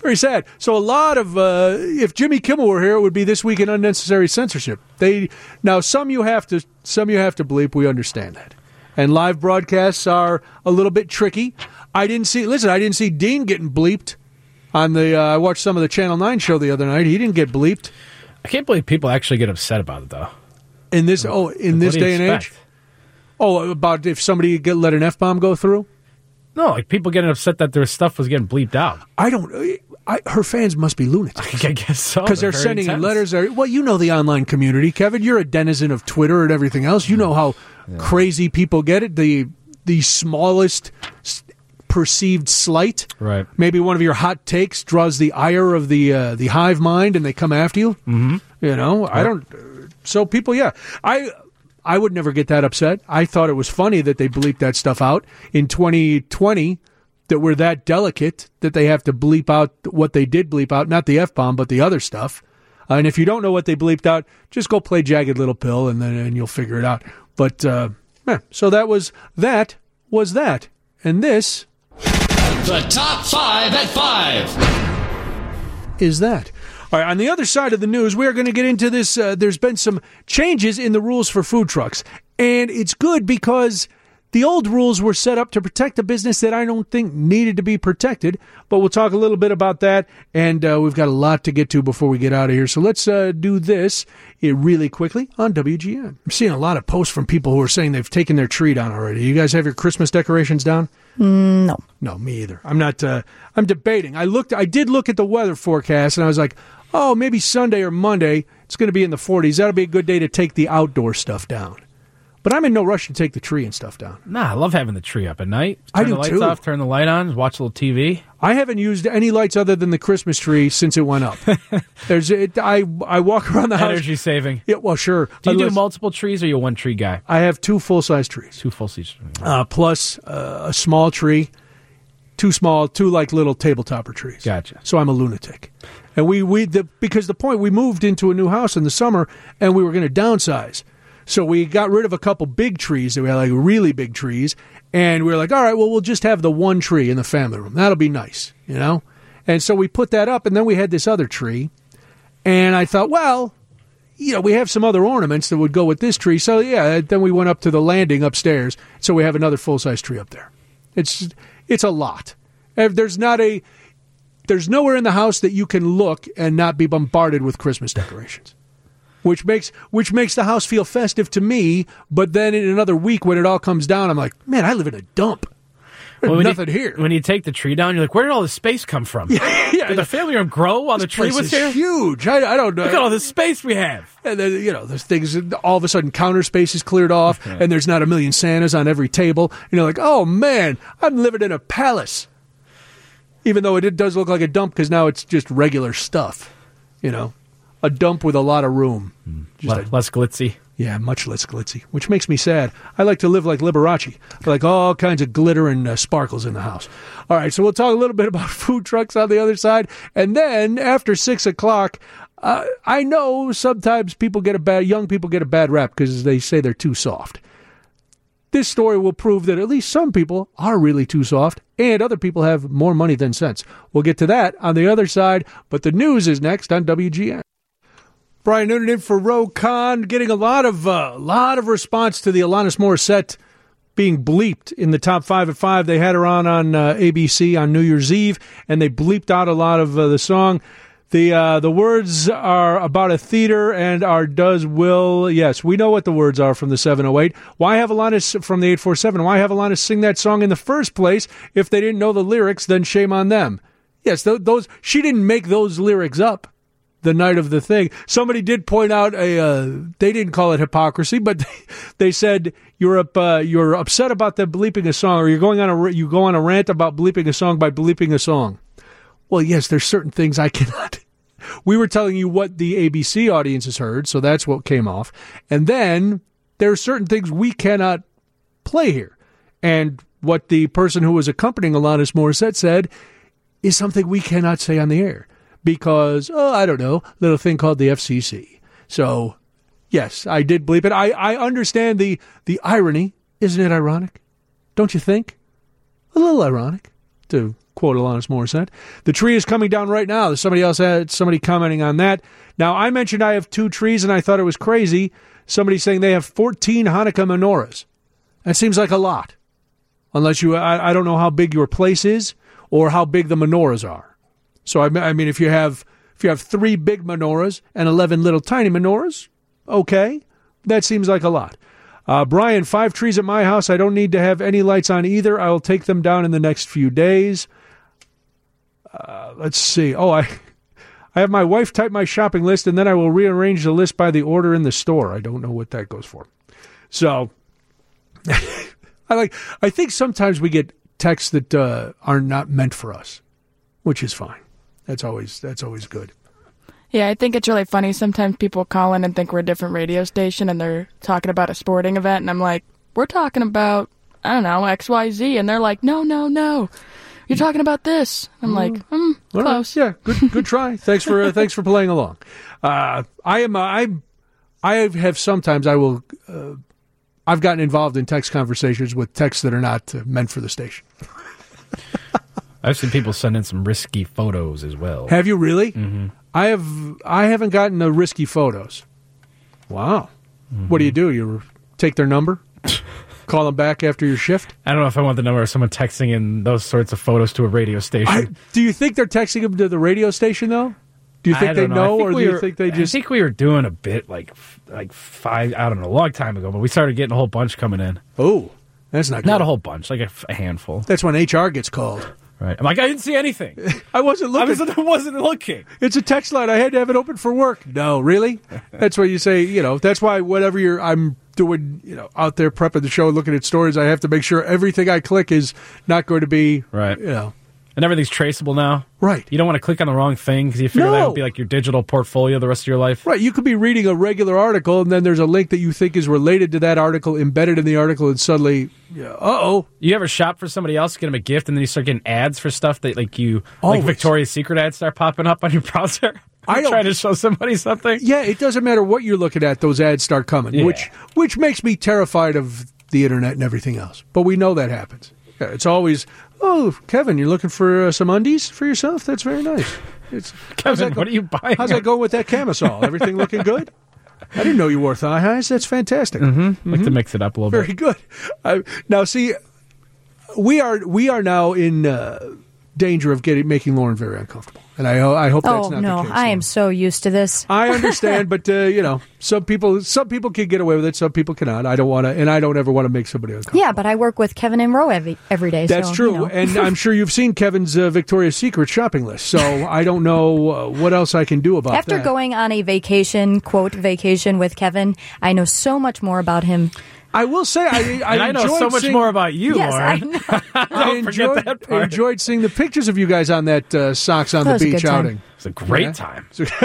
Very sad. So a lot of, uh, if Jimmy Kimmel were here, it would be This Week in Unnecessary Censorship. They now some you have to some you have to bleep. We understand that, and live broadcasts are a little bit tricky. I didn't see. Listen, I didn't see Dean getting bleeped on the. Uh, I watched some of the Channel Nine show the other night. He didn't get bleeped. I can't believe people actually get upset about it though. In this oh in Like, this what do you day and expect? age. Oh, about if somebody get let an F-bomb go through. No, like people getting upset that their stuff was getting bleeped out. I don't. I, her fans must be lunatics. I guess so. Because they're, very sending in intense. letters. They're- Well, you know the online community, Kevin. You're a denizen of Twitter and everything else. You know how crazy people get it. The the smallest s- perceived slight. Right. Maybe one of your hot takes draws the ire of the uh, the hive mind, and they come after you. Mm-hmm. You know, I don't. So people, yeah, I I would never get that upset. I thought it was funny that they bleeped that stuff out in twenty twenty. That we're that delicate that they have to bleep out what they did bleep out, not the F-bomb, but the other stuff. Uh, and if you don't know what they bleeped out, just go play Jagged Little Pill, and then and you'll figure it out. But uh, yeah, so that was that was that, and this The top five at five. is that. All right, on the other side of the news, we're going to get into this. Uh, there's been some changes in the rules for food trucks, and it's good because the old rules were set up to protect a business that I don't think needed to be protected, but we'll talk a little bit about that, and uh, we've got a lot to get to before we get out of here. So let's uh, do this uh, really quickly on W G N. I'm seeing a lot of posts from people who are saying they've taken their tree down already. You guys have your Christmas decorations down? Mm, no. No, me either. I'm not. Uh, I'm debating. I looked. I did look at the weather forecast, and I was like, oh, maybe Sunday or Monday it's going to be in the forties. That'll be a good day to take the outdoor stuff down. But I'm in no rush to take the tree and stuff down. Nah, I love having the tree up at night. Turn I do the lights too. off, turn the light on, watch a little T V. I haven't used any lights other than the Christmas tree since it went up. There's it, I I walk around the house. Energy saving. Yeah, well, sure. Do you Unless- do multiple trees or are you a one tree guy? I have two full size trees. Two full size trees. Uh, plus uh, a small tree, two small, two like little tabletopper trees. Gotcha. So I'm a lunatic, and we we the, because the point we moved into a new house in the summer, and we were going to downsize. So we got rid of a couple big trees that we had, like really big trees, and we were like, all right, well, we'll just have the one tree in the family room. That'll be nice, you know? And so we put that up, and then we had this other tree, and I thought, well, you know, we have some other ornaments that would go with this tree. So, yeah, then we went up to the landing upstairs, so we have another full-size tree up there. It's it's a lot. If There's not a... There's nowhere in the house that you can look and not be bombarded with Christmas decorations. Which makes which makes the house feel festive to me, but then in another week when it all comes down, I'm like, man, I live in a dump. There's Well, when nothing you, here. When you take the tree down, you're like, where did all this space come from? Yeah, yeah. Did the family room grow while the This tree place was is here? huge. I, I don't know. Look at all this space we have. And then, you know, there's things, all of a sudden counter space is cleared off, Yeah. and there's not a million Santas on every table. And you're like, oh, man, I'm living in a palace. Even though it does look like a dump because now it's just regular stuff, you know. A dump with a lot of room. Just Le- a- less glitzy. Yeah, much less glitzy, which makes me sad. I like to live like Liberace. I like all kinds of glitter and uh, sparkles in the house. All right, so we'll talk a little bit about food trucks on the other side. And then after six o'clock, uh, I know sometimes people get a bad, young people get a bad rap because they say they're too soft. This story will prove that at least some people are really too soft and other people have more money than sense. We'll get to that on the other side, but the news is next on W G N. Brian Noonan in for Ro Khan, getting a lot of uh, lot of response to the Alanis Morissette being bleeped in the top five at five. They had her on on uh, A B C on New Year's Eve, and they bleeped out a lot of uh, the song. The uh, the words are about a theater and are does will. Yes, we know what the words are from the seven oh eight. Why have Alanis from the eight four seven? Why have Alanis sing that song in the first place? If they didn't know the lyrics, then shame on them. Yes, th- those she didn't make those lyrics up the night of the thing. Somebody did point out a, uh, they didn't call it hypocrisy, but they, they said you're up, uh, you're upset about them bleeping a song, or you're going on a, you go on a rant about bleeping a song by bleeping a song. Well, yes, there's certain things I cannot. We were telling you what the A B C audience has heard, so that's what came off. And then there are certain things we cannot play here. And what the person who was accompanying Alanis Morissette said is something we cannot say on the air. Because, oh, I don't know, little thing called the F C C. So, yes, I did bleep it. I, I understand the, the irony. Isn't it ironic? Don't you think? A little ironic to quote Alanis Morissette. The tree is coming down right now. There's somebody else had somebody commenting on that. Now, I mentioned I have two trees, and I thought it was crazy. Somebody saying they have fourteen Hanukkah menorahs. That seems like a lot. Unless you, I, I don't know how big your place is or how big the menorahs are. So, I, I mean, if you have if you have three big menorahs and eleven little tiny menorahs, okay, that seems like a lot. Uh, Brian, five trees at my house. I don't need to have any lights on either. I will take them down in the next few days. Uh, let's see. Oh, I I have my wife type my shopping list, and then I will rearrange the list by the order in the store. I don't know what that goes for. So, I like. I think sometimes we get texts that uh, are not meant for us, which is fine. That's always that's always good. Yeah, I think it's really funny. Sometimes people call in and think we're a different radio station and they're talking about a sporting event. And I'm like, we're talking about, I don't know, X Y Z. And they're like, no, no, no. You're talking about this. I'm like, hmm, close. Right. Yeah, good good try. Thanks for uh, thanks for playing along. Uh, I am, uh, I I have sometimes I will, uh, I've gotten involved in text conversations with texts that are not uh, meant for the station. I've seen people send in some risky photos as well. Have you really? Mm-hmm. I have. I haven't gotten the risky photos. Wow. Mm-hmm. What do you do? You take their number, call them back after your shift? I don't know if I want the number of someone texting in those sorts of photos to a radio station. I, do you think they're texting them to the radio station though? Do you think they know, know think or do we you were, think they just? I think we were doing a bit like like five. I don't know, a long time ago, but we started getting a whole bunch coming in. Oh, that's not good. Not a whole bunch, like a, a handful. That's when H R gets called. Right. I'm like, I didn't see anything. I wasn't looking. I, was, I wasn't looking. It's a text line. I had to have it open for work. No, really? That's why you say, you know, that's why whatever you're, I'm doing, you know, out there prepping the show, looking at stories, I have to make sure everything I click is not going to be, right. you know. And everything's traceable now. Right. You don't want to click on the wrong thing because you figure no. that would be like your digital portfolio the rest of your life. Right. You could be reading a regular article and then there's a link that you think is related to that article embedded in the article and suddenly, yeah, uh-oh. You ever shop for somebody else, get them a gift, and then you start getting ads for stuff that like you, Always. like Victoria's Secret ads start popping up on your browser? I trying to show somebody something? Yeah, it doesn't matter what you're looking at, those ads start coming, yeah. which which makes me terrified of the internet and everything else. But we know that happens. Yeah, it's always, oh, Kevin, you're looking for uh, some undies for yourself? That's very nice. It's, Kevin, what are you buying? How's that going with that camisole? Everything looking good? I didn't know you wore thigh highs. That's fantastic. Mm-hmm. Mm-hmm. Like to mix it up a little very bit. Very good. I, now, see, we are we are now in uh, danger of getting making Lauren very uncomfortable. And I, I hope that's oh, not no, the case. I am so used to this. I understand, but uh, you know, some people some people can get away with it, some people cannot. I don't want to, and I don't ever want to make somebody uncomfortable. Yeah, but I work with Kevin and Roe every, every day. That's so, true, you know. and I'm sure you've seen Kevin's uh, Victoria's Secret shopping list. So I don't know uh, what else I can do about After that. After going on a vacation, quote vacation with Kevin, I know so much more about him. I will say, I, I, and I know so much seeing, more about you, yes, Lauren. I, I enjoyed, that part. enjoyed seeing the pictures of you guys on that uh, Socks on that the Beach outing. It was a great yeah. time.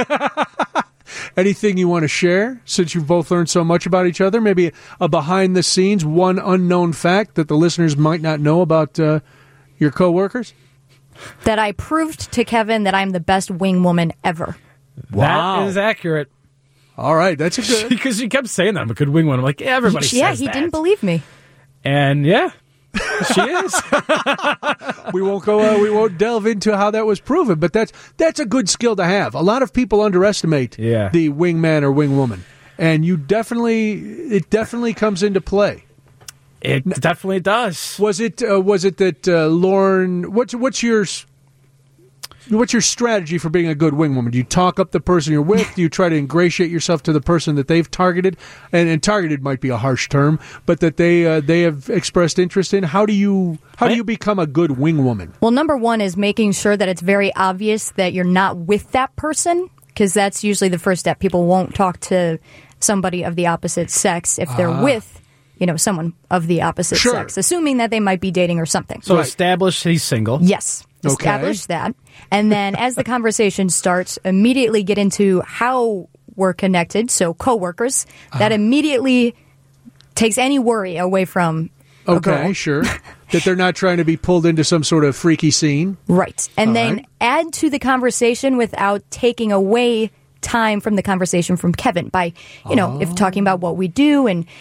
Anything you want to share, since you've both learned so much about each other? Maybe a behind-the-scenes, one unknown fact that the listeners might not know about uh, your coworkers? That I proved to Kevin that I'm the best wing woman ever. Wow. That is accurate. All right, that's a good... Because she kept saying that I'm a good wing woman. I'm like, yeah, everybody yeah, says he that. didn't believe me. And yeah, she is. we won't go. Uh, we won't delve into how that was proven, but that's that's a good skill to have. A lot of people underestimate yeah. the wingman or wingwoman, and you definitely it definitely comes into play. It definitely does. Was it? Uh, was it that uh, Lauren? What's what's your What's your strategy for being a good wingwoman? Do you talk up the person you're with? Do you try to ingratiate yourself to the person that they've targeted? And, and targeted might be a harsh term, but that they uh, they have expressed interest in. How do you how do you become a good wingwoman? Well, number one is making sure that it's very obvious that you're not with that person, because that's usually the first step. People won't talk to somebody of the opposite sex if they're Ah. with, you know, someone of the opposite Sure. sex, assuming that they might be dating or something. So Right. establish he's single. Yes. Okay. Establish that. And then as the conversation starts, immediately get into how we're connected. So coworkers. That immediately takes any worry away from a Okay, girl. sure. That they're not trying to be pulled into some sort of freaky scene. Right. And All then right. add to the conversation without taking away time from the conversation from Kevin by, you know, if talking about what we do and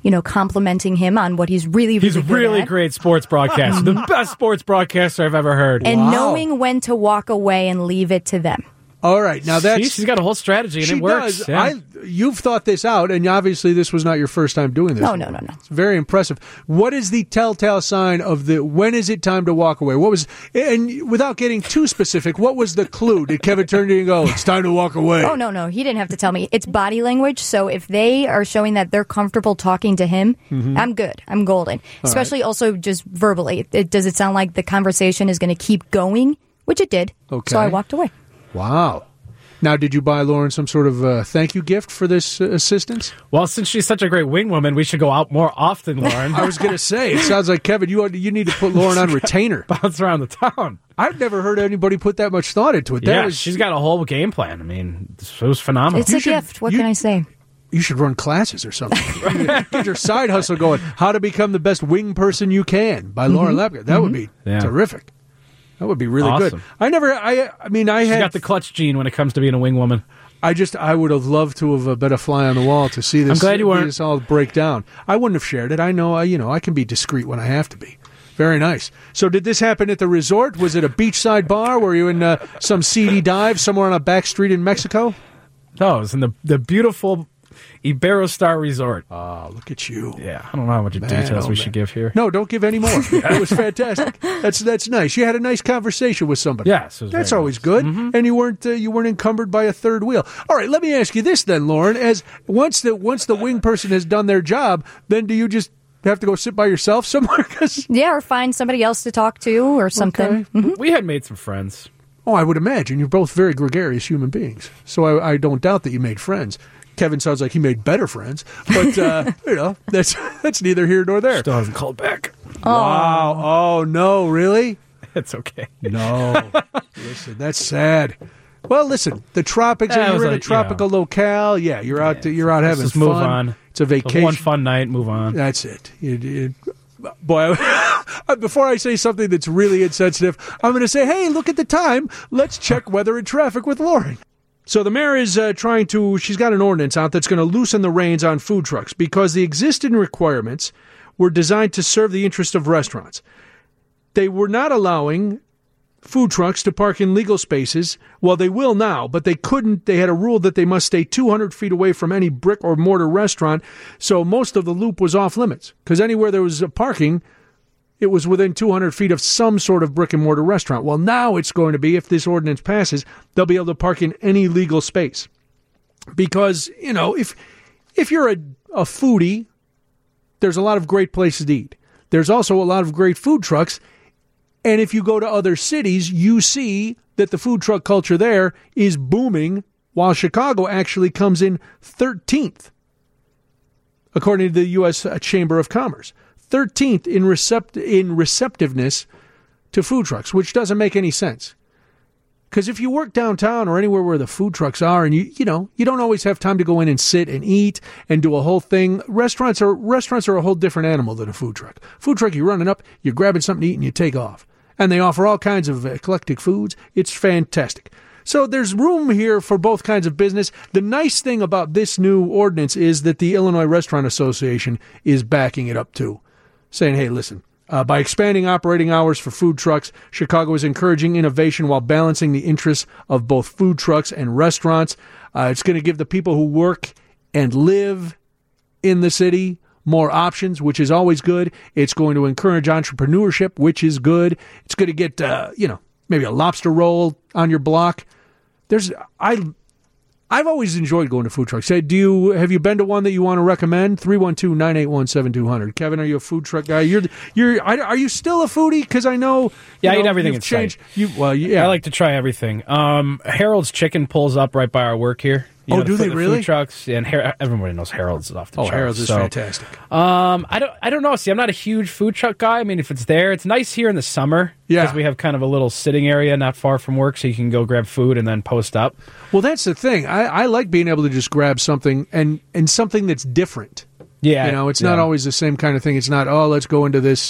you know, complimenting him on what he's really, really He's a good really at. great sports broadcaster. The best sports broadcaster I've ever heard. And knowing when to walk away and leave it to them. All right, now that's See, she's got a whole strategy and she it works. Does. Yeah. I, you've thought this out, and obviously this was not your first time doing this. No, no, no, no. It's very impressive. What is the telltale sign of the when is it time to walk away? What was and without getting too specific, what was the clue? Did Kevin turn to you and go, "It's time to walk away"? Oh no, no, he didn't have to tell me. It's body language. So if they are showing that they're comfortable talking to him, Mhm. I'm good. I'm golden. All Especially also just verbally. It, does it sound like the conversation is going to keep going? Which it did. Okay. So I walked away. Wow. Now, did you buy Lauren some sort of uh, thank you gift for this uh, assistance? Well, since she's such a great wing woman, we should go out more often, Lauren. I was going to say, it sounds like, Kevin, you you need to put Lauren on retainer. Bounce around the town. I've never heard anybody put that much thought into it. That yeah, was, she's got a whole game plan. I mean, it was phenomenal. It's a gift. What can I say? You should run classes or something. Get your side hustle going. How to become the best wing person you can by Lauren Mm-hmm. Lepke. That would be Yeah. terrific. That would be really Awesome. good. I never, I I mean, I She's had. got the clutch gene when it comes to being a wing woman. I just, I would have loved to have uh, been a fly on the wall to see this. I'm glad you weren't. This all break down. I wouldn't have shared it. I know, I, you know, I can be discreet when I have to be. Very nice. So, did this happen at the resort? Was it a beachside bar? Were you in uh, some seedy dive somewhere on a back street in Mexico? No, it was in the the beautiful Iberostar Resort. Oh, look at you. Yeah, I don't know how much Man, details oh, we man. should give here. No, don't give any more. It was fantastic. That's that's nice. You had a nice conversation with somebody. Yes, it was that's very always good. And you weren't uh, you weren't encumbered by a third wheel. All right, let me ask you this then, Lauren. As once the once the wing person has done their job, then do you just have to go sit by yourself somewhere? 'Cause Yeah, or find somebody else to talk to or something. Mhm. We had made some friends. oh, I would imagine you're both very gregarious human beings. So I, I don't doubt that you made friends. Kevin sounds like he made better friends, but uh, you know that's that's neither here nor there. Still hasn't called back. Wow! Oh no, really? It's okay. No. Listen, that's sad. Well, listen, the tropics. Yeah, it you're was in a like, tropical locale. Yeah, you're out. To, you're out Let's having just fun. move on. It's a vacation. One fun night, move on. That's it. You- you- boy, before I say something that's really insensitive, I'm going to say, hey, look at the time. Let's check weather and traffic with Lauren. So the mayor is uh, trying to, she's got an ordinance out that's going to loosen the reins on food trucks because the existing requirements were designed to serve the interest of restaurants. They were not allowing food trucks to park in legal spaces. Well, they will now, but they couldn't. They had a rule that they must stay two hundred feet away from any brick or mortar restaurant. So most of the loop was off limits because anywhere there was a parking, it was within two hundred feet of some sort of brick and mortar restaurant. Well, now it's going to be, if this ordinance passes, they'll be able to park in any legal space. Because, you know, if if you're a, a foodie, there's a lot of great places to eat. There's also a lot of great food trucks. And if you go to other cities, you see that the food truck culture there is booming, while Chicago actually comes in thirteenth, according to the U S Chamber of Commerce. thirteenth in recept- in receptiveness to food trucks, which doesn't make any sense. Because if you work downtown or anywhere where the food trucks are, and you you know you don't always have time to go in and sit and eat and do a whole thing. Restaurants are restaurants are a whole different animal than a food truck. Food truck, you're running up, you're grabbing something to eat, and you take off. And they offer all kinds of eclectic foods. It's fantastic. So there's room here for both kinds of business. The nice thing about this new ordinance is that the Illinois Restaurant Association is backing it up too, saying, hey, listen, uh, by expanding operating hours for food trucks, Chicago is encouraging innovation while balancing the interests of both food trucks and restaurants. Uh, it's going to give the people who work and live in the city more options, which is always good. It's going to encourage entrepreneurship, which is good. It's going to get, uh, you know, maybe a lobster roll on your block. There's, I, I've always enjoyed going to food trucks. Say, do you have you been to one that you want to recommend? three one two, nine eight one, seven two zero zero. Kevin, are you a food truck guy? You're, you're, are you still a foodie? Because I know, Yeah, you I eat know, everything you've in sight. changed. You, well, yeah, I like to try everything. Um, Harold's Chicken pulls up right by our work here. You Oh, know, do the, they the really? Food trucks, and Har- everybody knows Harold's is off the Oh, charts. Harold's is so, fantastic. Um, I don't, I don't know. See, I'm not a huge food truck guy. I mean, if it's there, it's nice here in the summer. Yeah. Because we have kind of a little sitting area not far from work, so you can go grab food and then post up. Well, that's the thing. I, I like being able to just grab something and, and something that's different. Yeah, You know, it's yeah. not always the same kind of thing. It's not, oh, let's go into this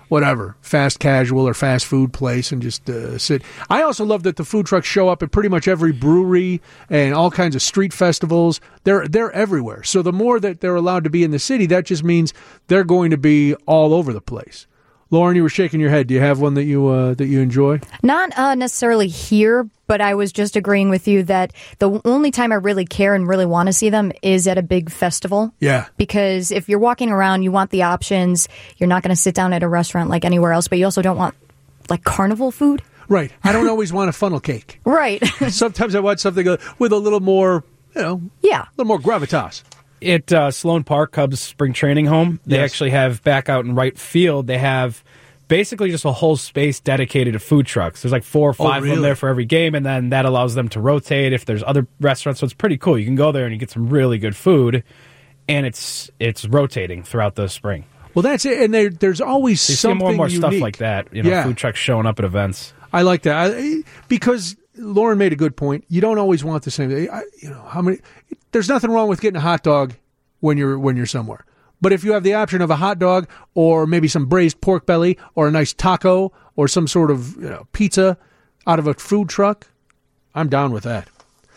whatever, fast casual or fast food place and just uh, sit. I also love that the food trucks show up at pretty much every brewery and all kinds of street festivals. They're they're everywhere. So the more that they're allowed to be in the city, that just means they're going to be all over the place. Lauren, you were shaking your head. Do you have one that you uh, that you enjoy? Not uh, necessarily here, but I was just agreeing with you that the only time I really care and really want to see them is at a big festival. Yeah. Because if you're walking around, you want the options. You're not going to sit down at a restaurant like anywhere else, but you also don't want, like, carnival food. Right. I don't always want a funnel cake. Right. Sometimes I want something with a little more, you know, yeah, a little more gravitas. At uh, Sloan Park, Cubs spring training home, they Yes. actually have back out in right field, they have basically just a whole space dedicated to food trucks. There's like four or five Oh, of them really? there for every game, and then that allows them to rotate if there's other restaurants. So it's pretty cool. You can go there and you get some really good food, and it's it's rotating throughout the spring. Well, that's it. And there, there's always So you see something more and more unique. stuff like that. You know, Yeah. food trucks showing up at events. I like that I, because Lauren made a good point. You don't always want the same thing. I, you know, how many? There's nothing wrong with getting a hot dog when you're when you're somewhere. But if you have the option of a hot dog or maybe some braised pork belly or a nice taco or some sort of you know, pizza out of a food truck, I'm down with that.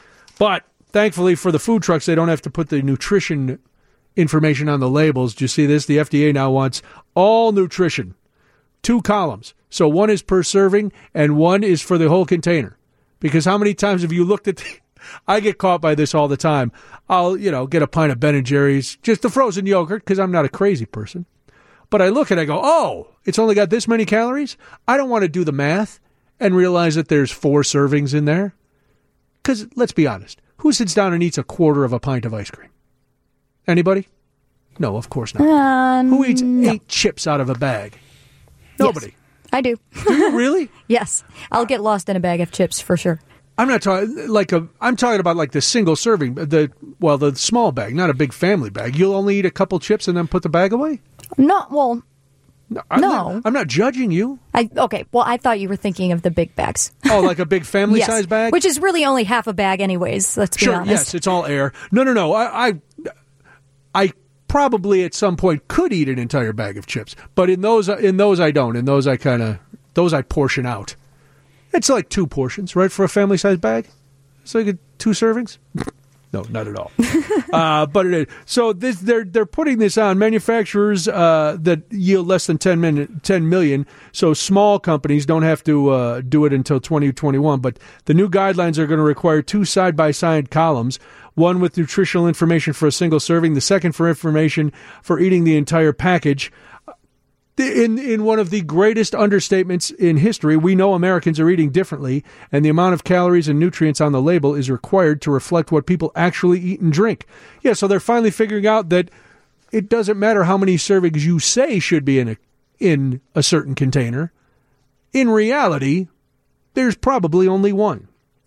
But thankfully for the food trucks, they don't have to put the nutrition information on the labels. Do you see this? The F D A now wants all nutrition, two columns. So one is per serving and one is for the whole container. Because how many times have you looked at the... I get caught by this all the time. I'll, you know, get a pint of Ben and Jerry's, just the frozen yogurt, because I'm not a crazy person. But I look and I go, oh, it's only got this many calories? I don't want to do the math and realize that there's four servings in there. Because, let's be honest, who sits down and eats a quarter of a pint of ice cream? Anybody? No, of course not. Um, who eats eight chips out of a bag? Nobody. Yes, I do. Do you really? Yes. I'll get lost in a bag of chips for sure. I'm not talking like a. I'm talking about like the single serving, the well, the small bag, not a big family bag. You'll only eat a couple chips and then put the bag away. No, well, no. I'm, no. Not, I'm not judging you. I okay. Well, I thought you were thinking of the big bags. Oh, like a big family yes, size bag, which is really only half a bag, anyways. Let's be sure, honest. yes, it's all air. No, no, no. I, I, I probably at some point could eat an entire bag of chips, but in those, in those I don't. In those I kind of, those I portion out. It's like two portions, right, for a family size bag. So you get two servings? No, not at all. uh, but it is. So this, they're they're putting this on manufacturers uh, that yield less than ten, min, ten million. So small companies don't have to uh, do it until twenty twenty-one. But the new guidelines are going to require two side by side columns. One with nutritional information for a single serving. The second for information for eating the entire package. In in one of the greatest understatements in history, we know Americans are eating differently, and the amount of calories and nutrients on the label is required to reflect what people actually eat and drink. Yeah, so they're finally figuring out that it doesn't matter how many servings you say should be in a in a certain container. In reality, there's probably only one.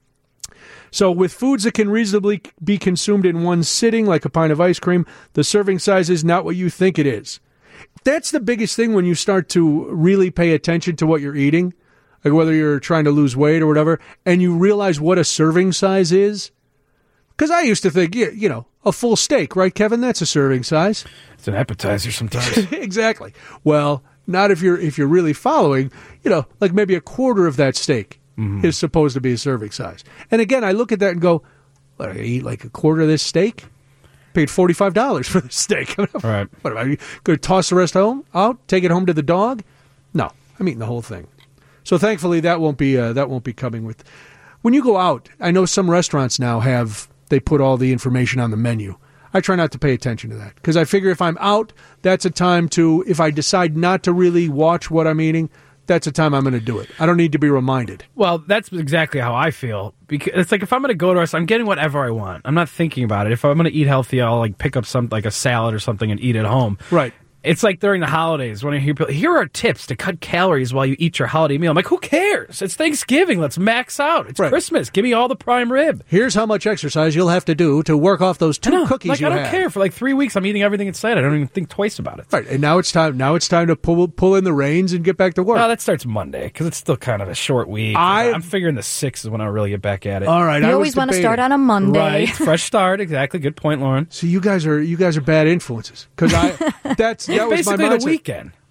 So with foods that can reasonably be consumed in one sitting, like a pint of ice cream, the serving size is not what you think it is. That's the biggest thing when you start to really pay attention to what you're eating, like whether you're trying to lose weight or whatever, and you realize what a serving size is. Because I used to think, yeah, you know, a full steak, right, Kevin? That's a serving size. It's an appetizer sometimes. Exactly. Well, not if you're if you're really following, you know, like maybe a quarter of that steak mm-hmm. is supposed to be a serving size. And again, I look at that and go, what, I eat like a quarter of this steak? Paid forty-five dollars for the steak. Right. What am I going to toss the rest home? Out? Take it home to the dog? No, I'm eating the whole thing. So thankfully that won't be uh, that won't be coming with. When you go out, I know some restaurants now have they put all the information on the menu. I try not to pay attention to that because I figure if I'm out, that's a time to. If I decide not to really watch what I'm eating, that's the time I'm going to do it. I don't need to be reminded. Well, that's exactly how I feel. Because it's like if I'm going to go to a restaurant, I'm getting whatever I want. I'm not thinking about it. If I'm going to eat healthy, I'll like pick up some like a salad or something and eat at home. Right. It's like during the holidays when I hear people, here are tips to cut calories while you eat your holiday meal. I'm like, who cares? It's Thanksgiving. Let's max out. It's right. Christmas. Give me all the prime rib. Here's how much exercise you'll have to do to work off those two know, cookies like, you I don't have. care. For like three weeks, I'm eating everything in sight. I don't even think twice about it. Right. And now it's time. Now it's time to pull pull in the reins and get back to work. Well, that starts Monday because it's still kind of a short week. I, I'm figuring the sixth is when I'll really get back at it. All right. You I always want to start on a Monday, right? Fresh start. Exactly. Good point, Lauren. So you guys are you guys are bad influences because I that's that it's was basically my the weekend.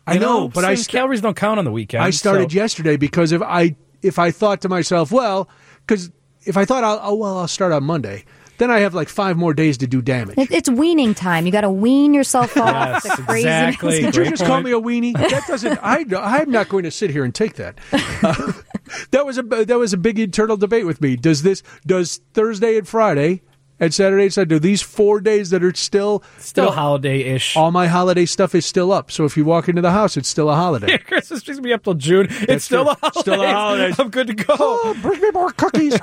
I You know, but I since st- calories don't count on the weekend. I started so- yesterday because if I if I thought to myself, well, because if I thought, I'll, oh, well, I'll start on Monday, then I have like five more days to do damage. It, it's weaning time. You got to wean yourself off Yes, the craziness. exactly. Did you Great just call point. me a weenie? That doesn't. I, I'm not going to sit here and take that. Uh, that was a that was a big internal debate with me. Does this does Thursday and Friday and Saturday and Sunday, do these four days that are still Still you know, holiday-ish. all my holiday stuff is still up. So if you walk into the house, it's still a holiday. Yeah, Christmas tree's gonna be up till June. It's That's still true. a holiday. Still a holiday. I'm good to go. Oh, bring me more cookies.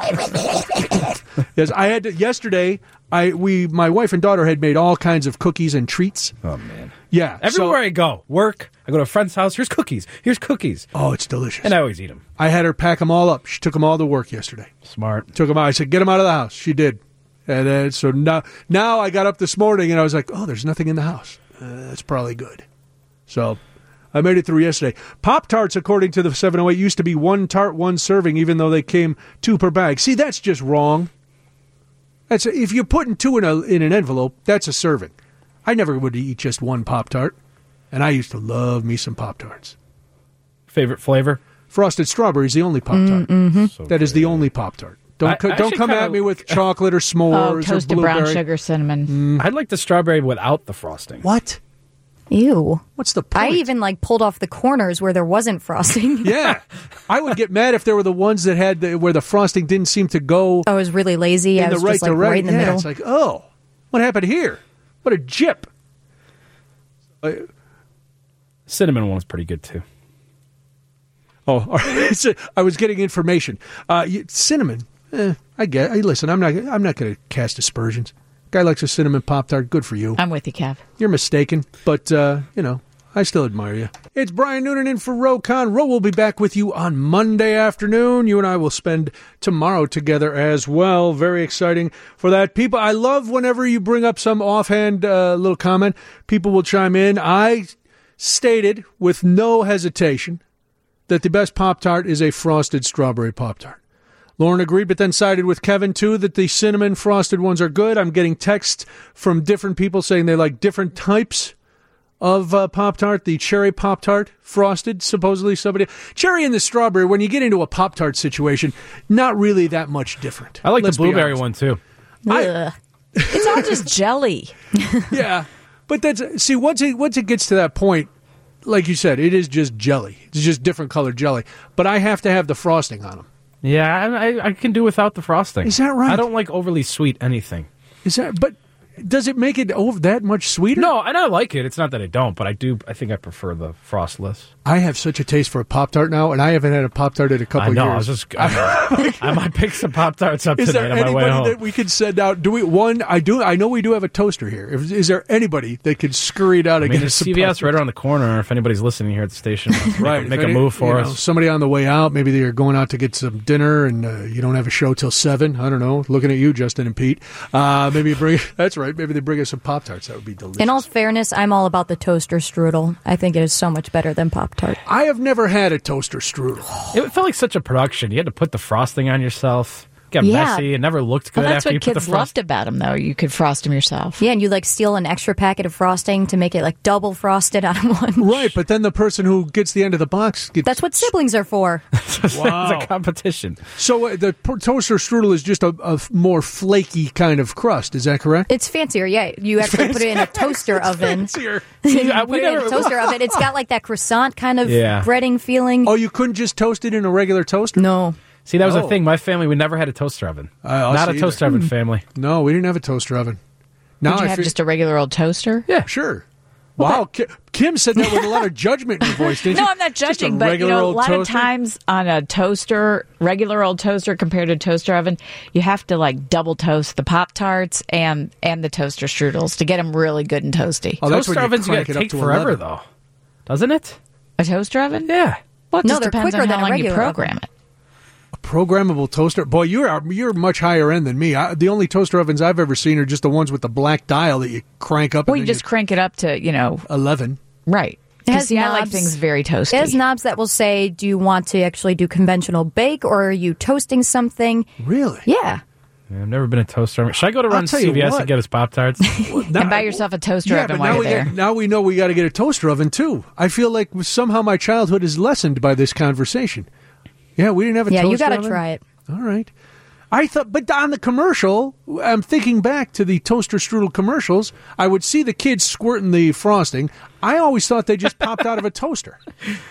Yes, I had to, yesterday. I we my wife and daughter had made all kinds of cookies and treats. Oh man, yeah. Everywhere so, I go, work, I go to a friend's house. Here's cookies. Here's cookies. Oh, it's delicious. And I always eat them. I had her pack them all up. She took them all to work yesterday. Smart. Took them out. I said, "Get them out of the house." She did. And then, so now, now I got up this morning and I was like, "Oh, there's nothing in the house. Uh, that's probably good." So I made it through yesterday. Pop-Tarts, according to the seven oh eight, used to be one tart, one serving, even though they came two per bag. See, that's just wrong. That's if you're putting two in a in an envelope, that's a serving. I never would eat just one Pop-Tart, and I used to love me some Pop-Tarts. Favorite flavor? Frosted strawberry is the only Pop-Tart. Mm-hmm. So That is the only Pop-Tart. Don't I- co- I don't actually come kinda- at me with chocolate or s'mores Oh, or toasted blueberry. brown sugar cinnamon. Mm. I'd like the strawberry without the frosting. What? Ew. What's the I point? even like pulled off the corners where there wasn't frosting. Yeah, I would get mad if there were the ones that had the, where the frosting didn't seem to go. I was really lazy. in I the was right just like direction. right in the yeah, middle. It's like, oh, what happened here? What a jip! Uh, Cinnamon one was pretty good too. oh, all right. So I was getting information. Uh, you- cinnamon. Eh, I get. I listen. I'm not. I'm not going to cast aspersions. Guy likes a cinnamon Pop-Tart. Good for you. I'm with you, Kev. You're mistaken, but, uh, you know, I still admire you. It's Brian Noonan in for Ro Khan. Ro will be back with you on Monday afternoon. You and I will spend tomorrow together as well. Very exciting for that. People, I love whenever you bring up some offhand uh, little comment. People will chime in. I stated with no hesitation that the best Pop-Tart is a frosted strawberry Pop-Tart. Lauren agreed, but then sided with Kevin, too, that the cinnamon frosted ones are good. I'm getting texts from different people saying they like different types of uh, Pop-Tart. The cherry Pop-Tart frosted, supposedly somebody. Cherry and the strawberry, when you get into a Pop-Tart situation, not really that much different. I like Let's the be blueberry honest. one too. Ugh. It's all just jelly. Yeah, but that's, see, once it, once it gets to that point, like you said, it is just jelly. It's just different colored jelly. But I have to have the frosting on them. Yeah, I, I, I can do without the frosting. Is that right? I don't like overly sweet anything. Is that, but does it make it over that much sweeter? No, and I like it. It's not that I don't, but I do. I think I prefer the frostless. I have such a taste for a Pop-Tart now, and I haven't had a Pop-Tart in a couple I know. years. I was just. I, I might pick some Pop Tarts up Is today there on my way anybody home. that we could send out? Do we one? I do. I know we do have a toaster here. Is, is there anybody that could scurry it out I and mean, get there's us some C V S Pop-Tarts? right around the corner. If anybody's listening here at the station, wants to Right, make, make if a any- move for you know, us. somebody on the way out. Maybe they're going out to get some dinner, and uh, you don't have a show till seven. I don't know. Looking at you, Justin and Pete. Uh, maybe you bring. That's right. Maybe they bring us some Pop Tarts. That would be delicious. In all fairness, I'm all about the toaster strudel. I think it is so much better than Pop-Tart. I have never had a toaster strudel. It felt like such a production. You had to put the frosting on yourself. It got Yeah. messy. It never looked good Well, that's after you what put the kids frost. loved about them, though. You could frost them yourself. Yeah, and you like steal an extra packet of frosting to make it like double frosted out of one. Right, but then the person who gets the end of the box gets. That's what siblings are for. Wow. It's a competition. So uh, the p- toaster strudel is just a, a f- more flaky kind of crust. Is that correct? It's fancier, yeah. You actually put it in a toaster oven. Fancier. you uh, put we it in never- a toaster oven. It's got like that croissant kind of Yeah. breading feeling. Oh, you couldn't just toast it in a regular toaster? No. See, that was Oh. the thing. My family, we never had a toaster oven. Uh, us Not a either. toaster oven family. No, we didn't have a toaster oven. Now Did you I have fe- just a regular old toaster? Yeah, sure. Wow, Ki- Kim said that with a lot of judgment in her voice, didn't No, you? I'm not Just a judging, but you regular know, a old lot toaster? of times on a toaster, regular old toaster compared to a toaster oven, you have to like double toast the Pop Tarts and and the toaster strudels to get them really good and toasty. Oh, that's toaster when you ovens crank got it to up take to forever, eleven. though. Doesn't it? A toaster oven? Yeah. Well, it No, just they're depends quicker on than how a long you regular program oven. it. A programmable toaster? Boy, you're you're much higher end than me. I, the only toaster ovens I've ever seen are just the ones with the black dial that you crank up. Well, and you then just crank it up to, you know, eleven. right. It has Because, see, I like knobs. things very toasty. It has knobs that will say, do you want to actually do conventional bake or are you toasting something? Really? Yeah. Yeah, I've never been a toaster oven. Should I go to I'll run tell C you V S what. and get us Pop-Tarts? And buy yourself a toaster Yeah, oven but while now you're we, there. get, now we know we got to get a toaster oven, too. I feel like somehow my childhood is lessened by this conversation. Yeah, we didn't have a Yeah, toaster you got to oven? try it. All right. I thought, but on the commercial, I'm thinking back to the toaster strudel commercials. I would see the kids squirting the frosting. I always thought they just popped out of a toaster.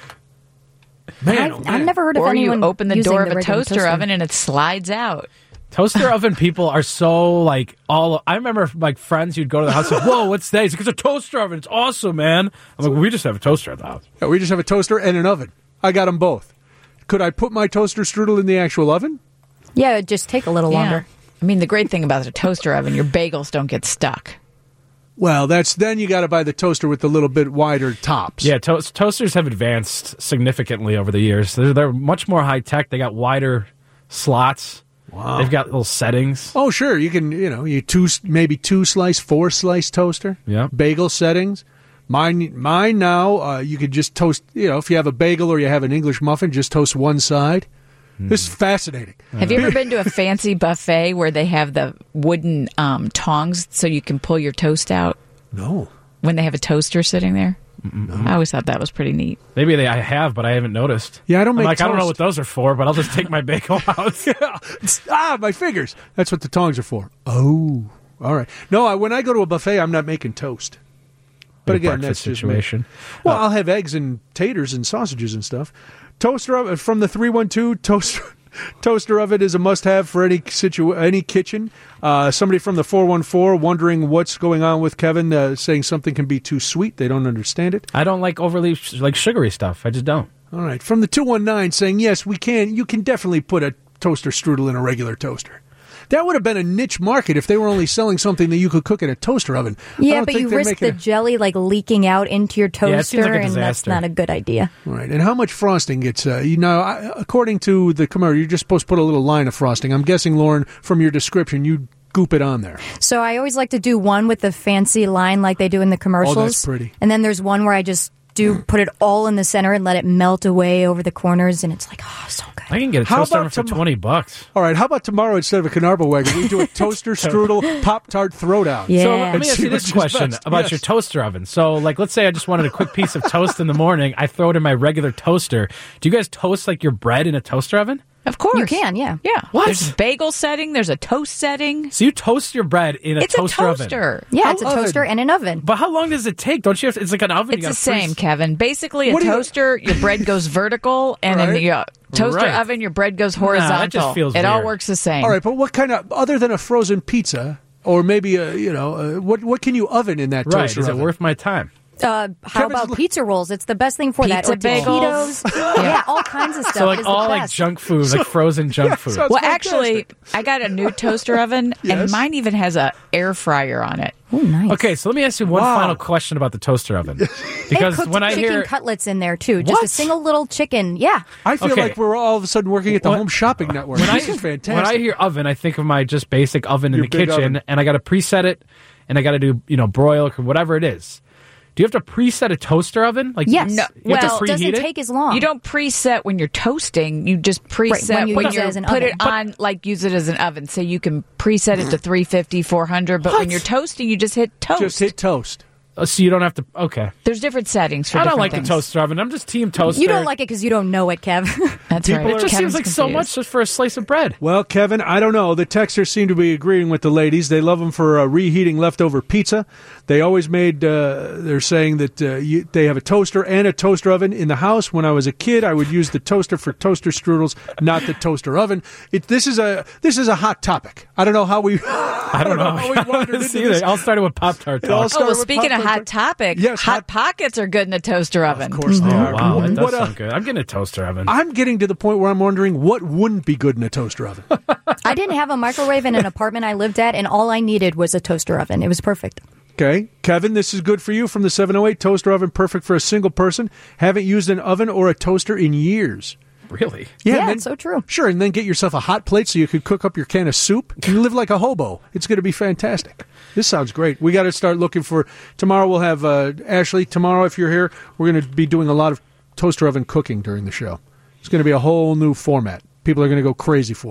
Man, oh, I've, man. I've never heard of Or anyone you open the using door of the a regular toaster, oven and it slides out. Toaster oven people are so like all. I remember like friends who'd go to the house and whoa, what's that? He's like, it's a toaster oven. It's awesome, man. I'm like, well, we just have a toaster at the house. Yeah, we just have a toaster and an oven. I got them both. Could I put my toaster strudel in the actual oven? Yeah, it'd just take a little Yeah. longer. I mean, the great thing about the toaster oven, your bagels don't get stuck. Well, that's then you got to buy the toaster with the little bit wider tops. Yeah, to- toasters have advanced significantly over the years. They're, they're much more high tech. They got wider slots. Wow. They've got little settings. Oh, sure. You can, you know, you two maybe two slice, four slice toaster. Yeah. Bagel settings. Mine, mine now. Uh, you could just toast. You know, if you have a bagel or you have an English muffin, just toast one side. Mm. This is fascinating. Have you ever been to a fancy buffet where they have the wooden um, tongs so you can pull your toast out? No. When they have a toaster sitting there? Mm-mm. I always thought that was pretty neat. Maybe they I have, but I haven't noticed. Yeah, I don't I'm make like I don't know toast. what those are for, but I'll just take my bagel out. Yeah. Ah, my fingers. That's what the tongs are for. Oh, all right. No, I, when I go to a buffet, I'm not making toast. But A again, breakfast that's just situation. me. Well, I'll have eggs and taters and sausages and stuff. Toaster oven from the three one two toaster. Toaster oven is a must-have for any situ any kitchen. Uh, somebody from the four one four wondering what's going on with Kevin, uh, saying something can be too sweet. They don't understand it. I don't like overly like sugary stuff. I just don't. All right. From the two one nine saying, yes, we can. You can definitely put a toaster strudel in a regular toaster. That would have been a niche market if they were only selling something that you could cook in a toaster oven. I Yeah, don't but think you they're risk making the jelly like leaking out into your Yeah, it seems toaster, like a and that's disaster. not a good idea. a, right. And how much frosting gets, uh, you know, I, according to the commercial, you're just supposed to put a little line of frosting. I'm guessing, Lauren, from your description, you goop it on there. So I always like to do one with the fancy line like they do in the commercials. Oh, that's pretty. And then there's one where I just do put it all in the center and let it melt away over the corners, and it's like, oh, so good. I can get a How toaster about oven for tom- twenty bucks. All right, how about tomorrow instead of a Canarba wagon, we do a toaster strudel Pop-Tart throwdown? So let me ask you this question about Yes. your toaster oven. So, like, let's say I just wanted a quick piece of toast in the morning. I throw it in my regular toaster. Do you guys toast like your bread in a toaster oven? Of course. You can, yeah. Yeah. What? There's a bagel setting. There's a toast setting. So you toast your bread in a It's a toaster, toaster. oven? Yeah, How it's a oven? toaster and an oven. But how long does it take? Don't you have to, it's like an oven. It's you the gotta same, freeze- Kevin. Basically, a What do you- toaster, your bread goes vertical, and in Right. the uh, toaster Right. oven, your bread goes Nah, that horizontal. just feels it all weird. works the same. All right, but what kind of, other than a frozen pizza, or maybe a, you know, uh, what what can you oven in that Right. toaster Is it oven? worth my time? Uh, how Kevin's about li- pizza rolls? It's the best thing for that. Pizza Or bagels. taquitos. yeah. all kinds of stuff. So, like, is the all like best. junk food, like frozen junk food. Well, actually, I got a new toaster oven, and mine even has a air fryer on it. Oh, nice. Okay, so let me ask you one Wow. final question about the toaster oven. They Because cooked when I chicken hear cutlets in there too, just a What? single little chicken. Yeah, I feel Okay. like we're all of a sudden working at the When- Home Shopping Network. when I, This is fantastic. when I hear oven, I think of my just basic oven in Your the big kitchen, oven. and I got to preset it, and I got to do you know broil or whatever it is. Do you have to preset a toaster oven? Like Yes. No, you have well, to preheat it? take as long. You don't preset when you're toasting. You just preset when you when use it you as an put oven. it on, like use it as an oven. So you can preset it to three fifty, four hundred. But when What? you're toasting, you just hit toast. Just hit toast. Uh, so you don't have to. Okay, There's different settings for I don't different like things. the toaster oven. I'm just team toaster. you don't like it because you don't know it, Kev. That's People right. are- It just Kevin's seems like so confused. much just for a slice of bread. Well, Kevin, I don't know. The texters seem to be agreeing with the ladies. They love them for uh, reheating leftover pizza. They always made, uh, they're saying that uh, you, they have a toaster and a toaster oven in the house. When I was a kid, I would use the toaster for toaster strudels, not the toaster oven. It, this is a this is a hot topic. I don't know how we. I don't know. how we wandered into See, this. I'll start with Pop Tart It all talk. Oh, started well, with speaking of Pop-Tart. hot topic, Yes, hot, hot- pockets are good in a toaster oven. Of course they Oh, are. wow, that does What, uh, sound good. I'm getting a toaster oven. I'm getting to the point where I'm wondering what wouldn't be good in a toaster oven. I didn't have a microwave in an apartment I lived at, and all I needed was a toaster oven. It was perfect. Okay, Kevin, this is good for you from the seven oh eight toaster oven, perfect for a single person. Haven't used an oven or a toaster in years. Really? Yeah, and then- it's so true. Sure, and then get yourself a hot plate so you could cook up your can of soup and live like a hobo. It's going to be fantastic. This sounds great. We got to start looking for tomorrow. We'll have uh, Ashley tomorrow. If you're here, we're going to be doing a lot of toaster oven cooking during the show. It's going to be a whole new format. People are going to go crazy for it.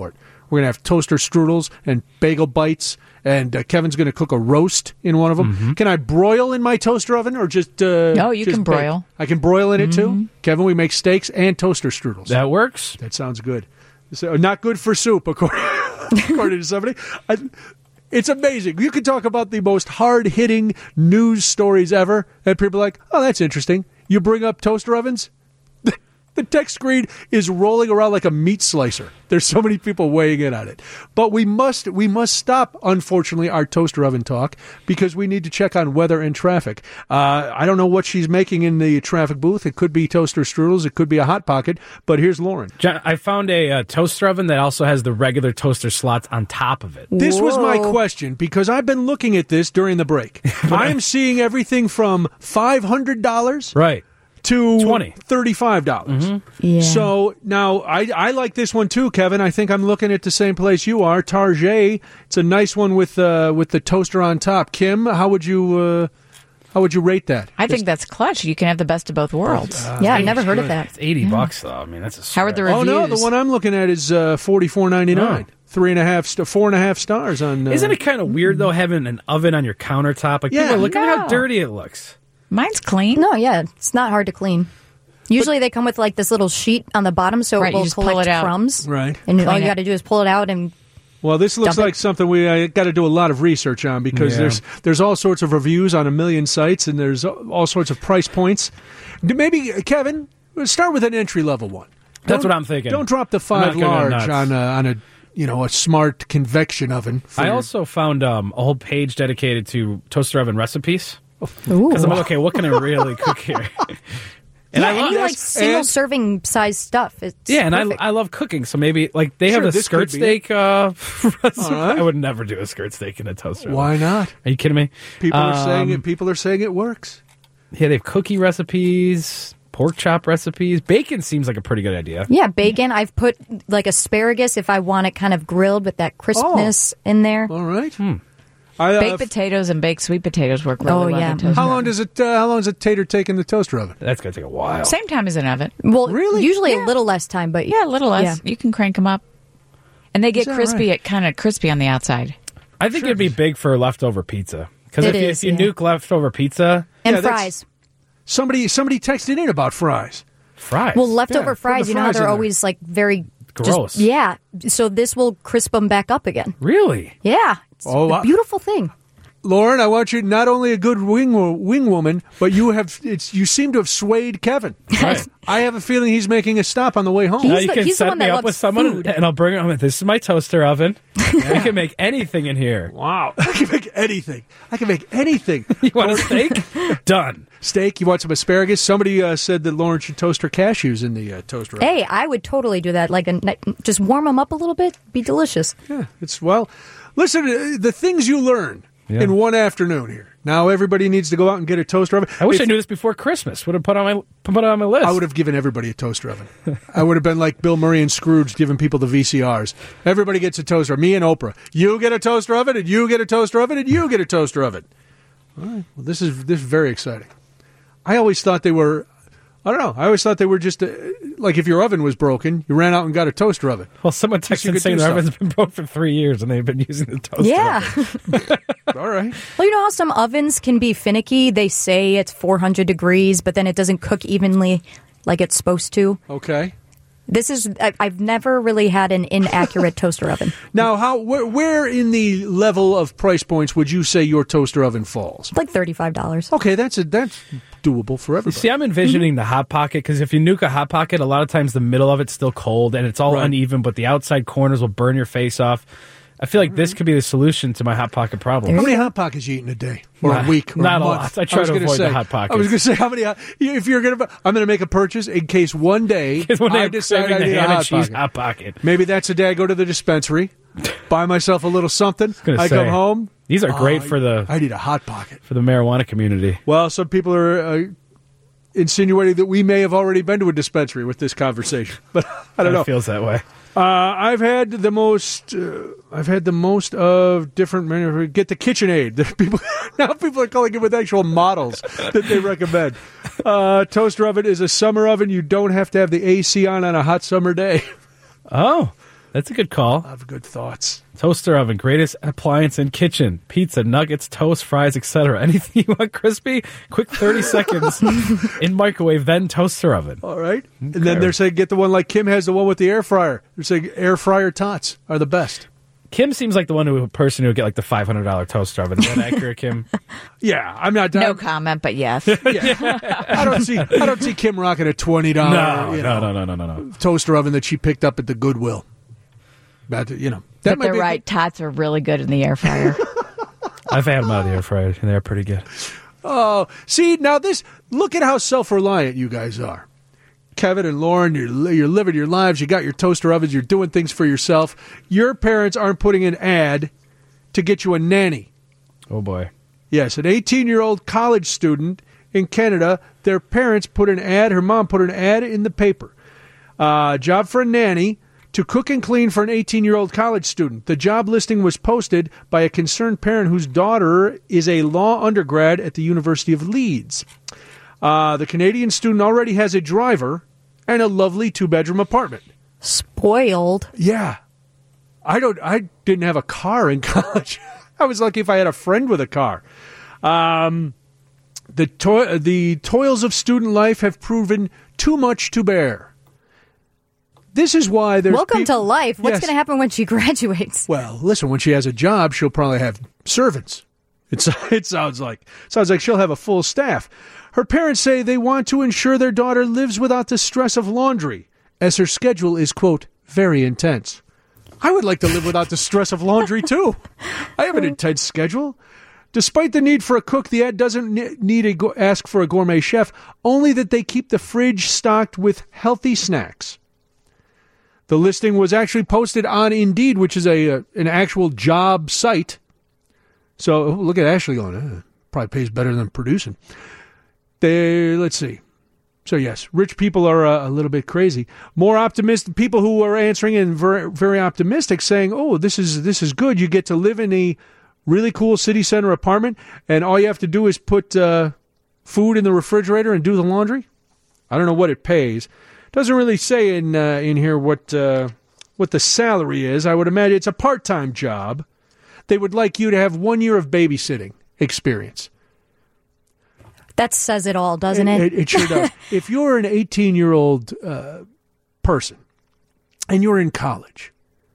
We're going to have toaster strudels and bagel bites, and uh, Kevin's going to cook a roast in one of them. Mm-hmm. Can I broil in my toaster oven or just uh, No, you just can bake? broil. I can broil in it Mm-hmm. too? Kevin, we make steaks and toaster strudels. That works. That sounds good. So, not good for soup, according, according to somebody. I, it's amazing. You can talk about the most hard-hitting news stories ever, and people are like, oh, that's interesting. You bring up toaster ovens? The text screen is rolling around like a meat slicer. There's so many people weighing in on it. But we must we must stop, unfortunately, our toaster oven talk because we need to check on weather and traffic. Uh, I don't know what she's making in the traffic booth. It could be toaster strudels. It could be a Hot Pocket. But here's Lauren. John, I found a uh, toaster oven that also has the regular toaster slots on top of it. This was my question because I've been looking at this during the break. I'm seeing everything from five hundred dollars right. to twenty thirty-five dollars. Mm-hmm. Yeah. So now I, I like this one too, Kevin. I think I'm looking at the same place you are. Target. It's a nice one with uh, with the toaster on top. Kim, how would you uh, how would you rate that? I think that's clutch. You can have the best of both worlds. Uh, yeah, I've never heard of that. It's eighty bucks though. I mean, that's a How are the stretch. Oh no, the one I'm looking at is uh, forty-four ninety-nine. Oh. Three and a half, st- four and a half stars on. Uh, Isn't it kind of weird though having an oven on your countertop? Like, Yeah. people, look at how No. dirty it looks. Mine's clean. No, yeah, it's not hard to clean. Usually they come with like this little sheet on the bottom so Right, it you will just pull collect it out. crumbs. Right. And all Clean you it. got to do is pull it out and Well, this looks Dump it. like something we I got to do a lot of research on because Yeah. there's there's all sorts of reviews on a million sites and there's all sorts of price points. Maybe Kevin, let's start with an entry level one. That's Don't- what I'm thinking. Don't drop the I'm five not gonna go large nuts. on a, on a you know a smart convection oven. for I your- also found um, a whole page dedicated to toaster oven recipes. Ooh. Because I'm like, okay, what can I really cook here? And yeah, I love and you like this. single And- serving size stuff. It's Yeah, and I, perfect. I love cooking, so maybe like they Sure, have a this skirt could be steak uh, recipe. All right. I would never do a skirt steak in a toaster. Why oven. not? Are you kidding me? People are saying Um, it. People are saying it works. Yeah, they have cookie recipes, pork chop recipes. Bacon seems like a pretty good idea. Yeah, bacon. I've put like asparagus if I want it kind of grilled with that crispness in there. All right. Hmm. I, uh, Baked potatoes and baked sweet potatoes work really Oh, well yeah. in a toaster how long oven. does it? Uh, how long does a tater take in the toaster oven? That's gonna take a while. Same time as an oven. Well, Really? usually a little less time, but Yeah, a little less. Yeah. You can crank them up. And they get that crispy, right? it kind of crispy on the outside. I think it'd be big for leftover pizza. Because It if, you- is, if you yeah. nuke leftover pizza, and Yeah, that's- fries. Somebody somebody texted in about fries. fries. Well, leftover Yeah, put the fries, you know how fries in they're there. always like very just- Gross. yeah, so this will crisp them back up again. really? Yeah, it's Oh, a I- beautiful thing. Lauren, I want you not only a good wing wing woman, but you have it's you seem to have swayed Kevin. Right. I have a feeling he's making a stop on the way home. He's Now you the- can he's the set one me that up loves with someone, food. and I'll bring it home. This is my toaster oven. We can make anything in here. Wow, I can make anything. I can make anything. You want a steak? Done. Steak. You want some asparagus? Somebody uh, said that Lauren should toast her cashews in the uh, toaster oven. Hey, I would totally do that. Like a ni- just warm them up a little bit, be delicious. Yeah, it's well. Listen, uh, the things you learn Yeah. in one afternoon here. Now everybody needs to go out and get a toaster oven. I wish If- I knew this before Christmas. Would have put on my put it on my list. I would have given everybody a toaster oven. I would have been like Bill Murray and Scrooge giving people the V C Rs. Everybody gets a toaster. Me and Oprah. You get a toaster oven, and you get a toaster oven, and you get a toaster oven. All right. Well, this is this is very exciting. I always thought they were. I don't know. I always thought they were just uh, like if your oven was broken, you ran out and got a toaster oven. Well, someone Just you texted could saying do their stuff. oven's been broke for three years and they've been using the toaster. Yeah. oven. All right. Well, you know how some ovens can be finicky? They say it's four hundred degrees, but then it doesn't cook evenly like it's supposed to. Okay. This is, I- I've never really had an inaccurate toaster oven. Now, how where, where in the level of price points would you say your toaster oven falls? Like thirty-five dollars. Okay, that's a, that's doable for everybody. See, I'm envisioning the Hot Pocket because if you nuke a Hot Pocket, a lot of times the middle of it's still cold and it's all Right. uneven, but the outside corners will burn your face off. I feel like this could be the solution to my Hot Pocket problem. How many Hot Pockets you eat in a day or Not- a week or not a a month? lot. I try was to gonna avoid say, the Hot Pockets. I was going to say how many. If you're going to, I'm going to make a purchase in case one day One day I I'm decide craving I the need a ham and Hot cheese Pocket. Hot Pocket. Maybe that's the day I go to the dispensary, buy myself a little something. gonna I say, come home. these are great Oh, for the- I need a Hot Pocket. For the marijuana community. Well, some people are uh, insinuating that we may have already been to a dispensary with this conversation, but I don't It know. feels that way. Uh, I've had the most. Uh, I've had the most of different. menu- Get the KitchenAid. The people now people are calling it with actual models that they recommend. Uh, toaster oven is a summer oven. You don't have to have the A C on on a hot summer day. Oh, That's a good call. I have good thoughts. Toaster oven, greatest appliance in kitchen. Pizza, nuggets, toast, fries, et cetera. Anything you want crispy, quick thirty seconds in microwave, then toaster oven. All right. Okay. And then they're saying get the one like Kim has, the one with the air fryer. They're saying air fryer tots are the best. Kim seems like the one who person who would get like the five hundred dollars toaster oven. Is that accurate, Kim? Yeah, I'm not. No I'm, comment, but yes. Yeah. I don't see. I don't see Kim rocking a twenty dollars. No, you no, know, no, no, no, no, no. toaster oven that she picked up at the Goodwill. But you know, that but might they're be right. Tots are really good in the air fryer. I've had them out of the air fryer, and they're pretty good. Oh, see now this. Look at how self-reliant you guys are. Kevin and Lauren, you're, you're living your lives. You got your toaster ovens. You're doing things for yourself. Your parents aren't putting an ad to get you a nanny. Oh, boy. Yes, an eighteen-year-old college student in Canada, their parents put an ad, her mom put an ad in the paper. Uh, job for a nanny to cook and clean for an eighteen-year-old college student. The job listing was posted by a concerned parent whose daughter is a law undergrad at the University of Leeds. Uh, the Canadian student already has a driver and a lovely two-bedroom apartment. Spoiled. Yeah. I don't. I didn't have a car in college. I was lucky if I had a friend with a car. Um, the to- the toils of student life have proven too much to bear. This is why there's Welcome peop- to life. What's Yes. going to happen when she graduates? Well, listen, when she has a job, she'll probably have servants. It's, it sounds like sounds like she'll have a full staff. Her parents say they want to ensure their daughter lives without the stress of laundry, as her schedule is, quote, very intense. I would like to live without the stress of laundry, too. I have an intense schedule. Despite the need for a cook, the ad doesn't need a go- ask for a gourmet chef, only that they keep the fridge stocked with healthy snacks. The listing was actually posted on Indeed, which is a, a an actual job site. So look at Ashley going, eh, probably pays better than producing. They, let's see. So yes, rich people are uh, a little bit crazy. More optimistic people who are answering and very, very optimistic, saying, "Oh, this is this is good. You get to live in a really cool city center apartment, and all you have to do is put uh, food in the refrigerator and do the laundry." I don't know what it pays. Doesn't really say in uh, in here what uh, what the salary is. I would imagine it's a part-time job. They would like you to have one year of babysitting experience. That says it all, doesn't it? It, it, it sure does. If you're an eighteen-year-old uh, person and you're in college,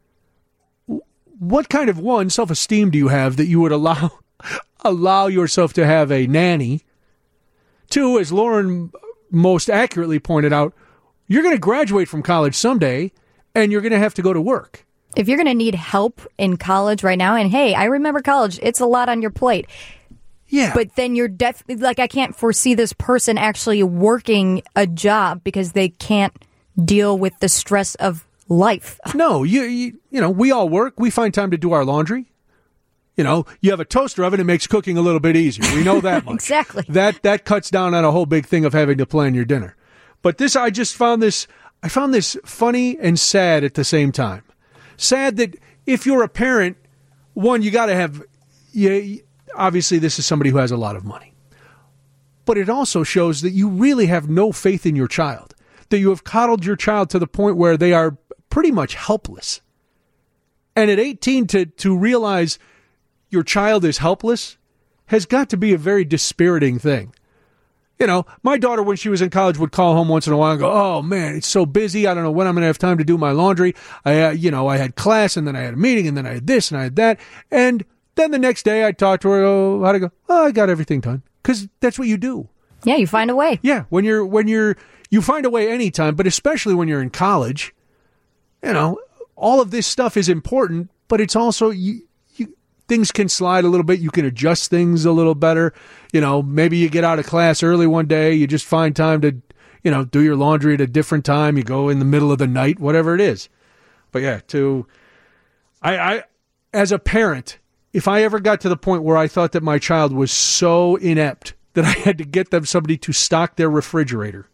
what kind of, one, self-esteem do you have that you would allow allow yourself to have a nanny? Two, as Lauren most accurately pointed out, you're going to graduate from college someday, and you're going to have to go to work. If you're going to need help in college right now, and hey, I remember college, it's a lot on your plate. Yeah. But then you're definitely, like, I can't foresee this person actually working a job because they can't deal with the stress of life. No, you, you, you know, we all work. We find time to do our laundry. You know, you have a toaster oven, it makes cooking a little bit easier. We know that much. Exactly. That that cuts down on a whole big thing of having to plan your dinner. But this, I just found this, I found this funny and sad at the same time. Sad that if you're a parent, one, you got to have, you, obviously this is somebody who has a lot of money. But it also shows that you really have no faith in your child, that you have coddled your child to the point where they are pretty much helpless. And at eighteen, to, to realize your child is helpless has got to be a very dispiriting thing. You know, my daughter, when she was in college, would call home once in a while and go, "Oh, man, it's so busy. I don't know when I'm going to have time to do my laundry. I, uh, you know, I had class, and then I had a meeting, and then I had this, and I had that." And then the next day, I'd talk to her, oh, how'd I go? "Oh, I got everything done." Because that's what you do. Yeah, you find a way. Yeah, when you're, when you're, you find a way anytime, but especially when you're in college, you know, all of this stuff is important, but it's also, you, things can slide a little bit. You can adjust things a little better. You know, maybe you get out of class early one day. You just find time to, you know, do your laundry at a different time. You go in the middle of the night, whatever it is. But yeah, to, I, I, as a parent, if I ever got to the point where I thought that my child was so inept that I had to get them somebody to stock their refrigerator,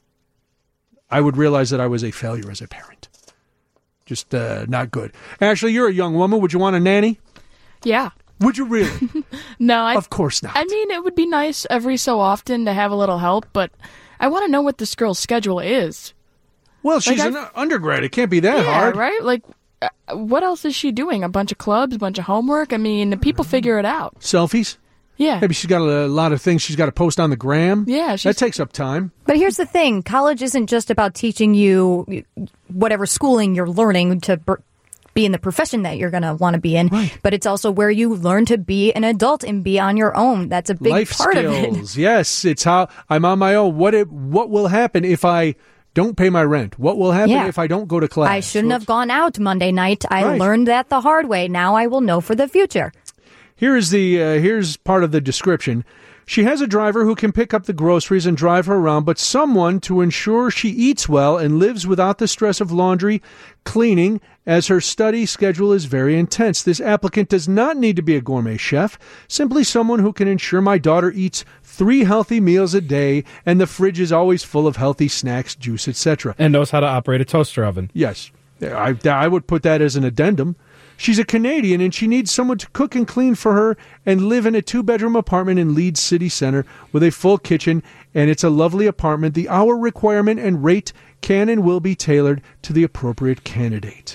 I would realize that I was a failure as a parent. Just uh, not good. Ashley, you're a young woman. Would you want a nanny? Yeah. Would you really? No, I, of course not. I mean, it would be nice every so often to have a little help, but I want to know what this girl's schedule is. Well, she's like an undergrad. It can't be that yeah, hard. right? Like, uh, what else is she doing? A bunch of clubs, a bunch of homework? I mean, people figure it out. Selfies? Yeah. Maybe she's got a lot of things she's got to post on the gram. Yeah. That takes up time. But here's the thing. College isn't just about teaching you whatever schooling you're learning to br- be in the profession that you're going to want to be in, right. But it's also where you learn to be an adult and be on your own. That's a big Life part skills. of it. Yes, it's how I'm on my own. What it, what will happen if I don't pay my rent? What will happen Yeah. if I don't go to class? I shouldn't have gone out Monday night. I Right. learned that the hard way. Now I will know for the future. Here is the uh, here's part of the description. She has a driver who can pick up the groceries and drive her around, but someone to ensure she eats well and lives without the stress of laundry, cleaning, as her study schedule is very intense. This applicant does not need to be a gourmet chef, simply someone who can ensure my daughter eats three healthy meals a day and the fridge is always full of healthy snacks, juice, et cetera. And knows how to operate a toaster oven. Yes. I, I would put that as an addendum. She's a Canadian, and she needs someone to cook and clean for her and live in a two-bedroom apartment in Leeds City Center with a full kitchen, and it's a lovely apartment. The hour requirement and rate can and will be tailored to the appropriate candidate.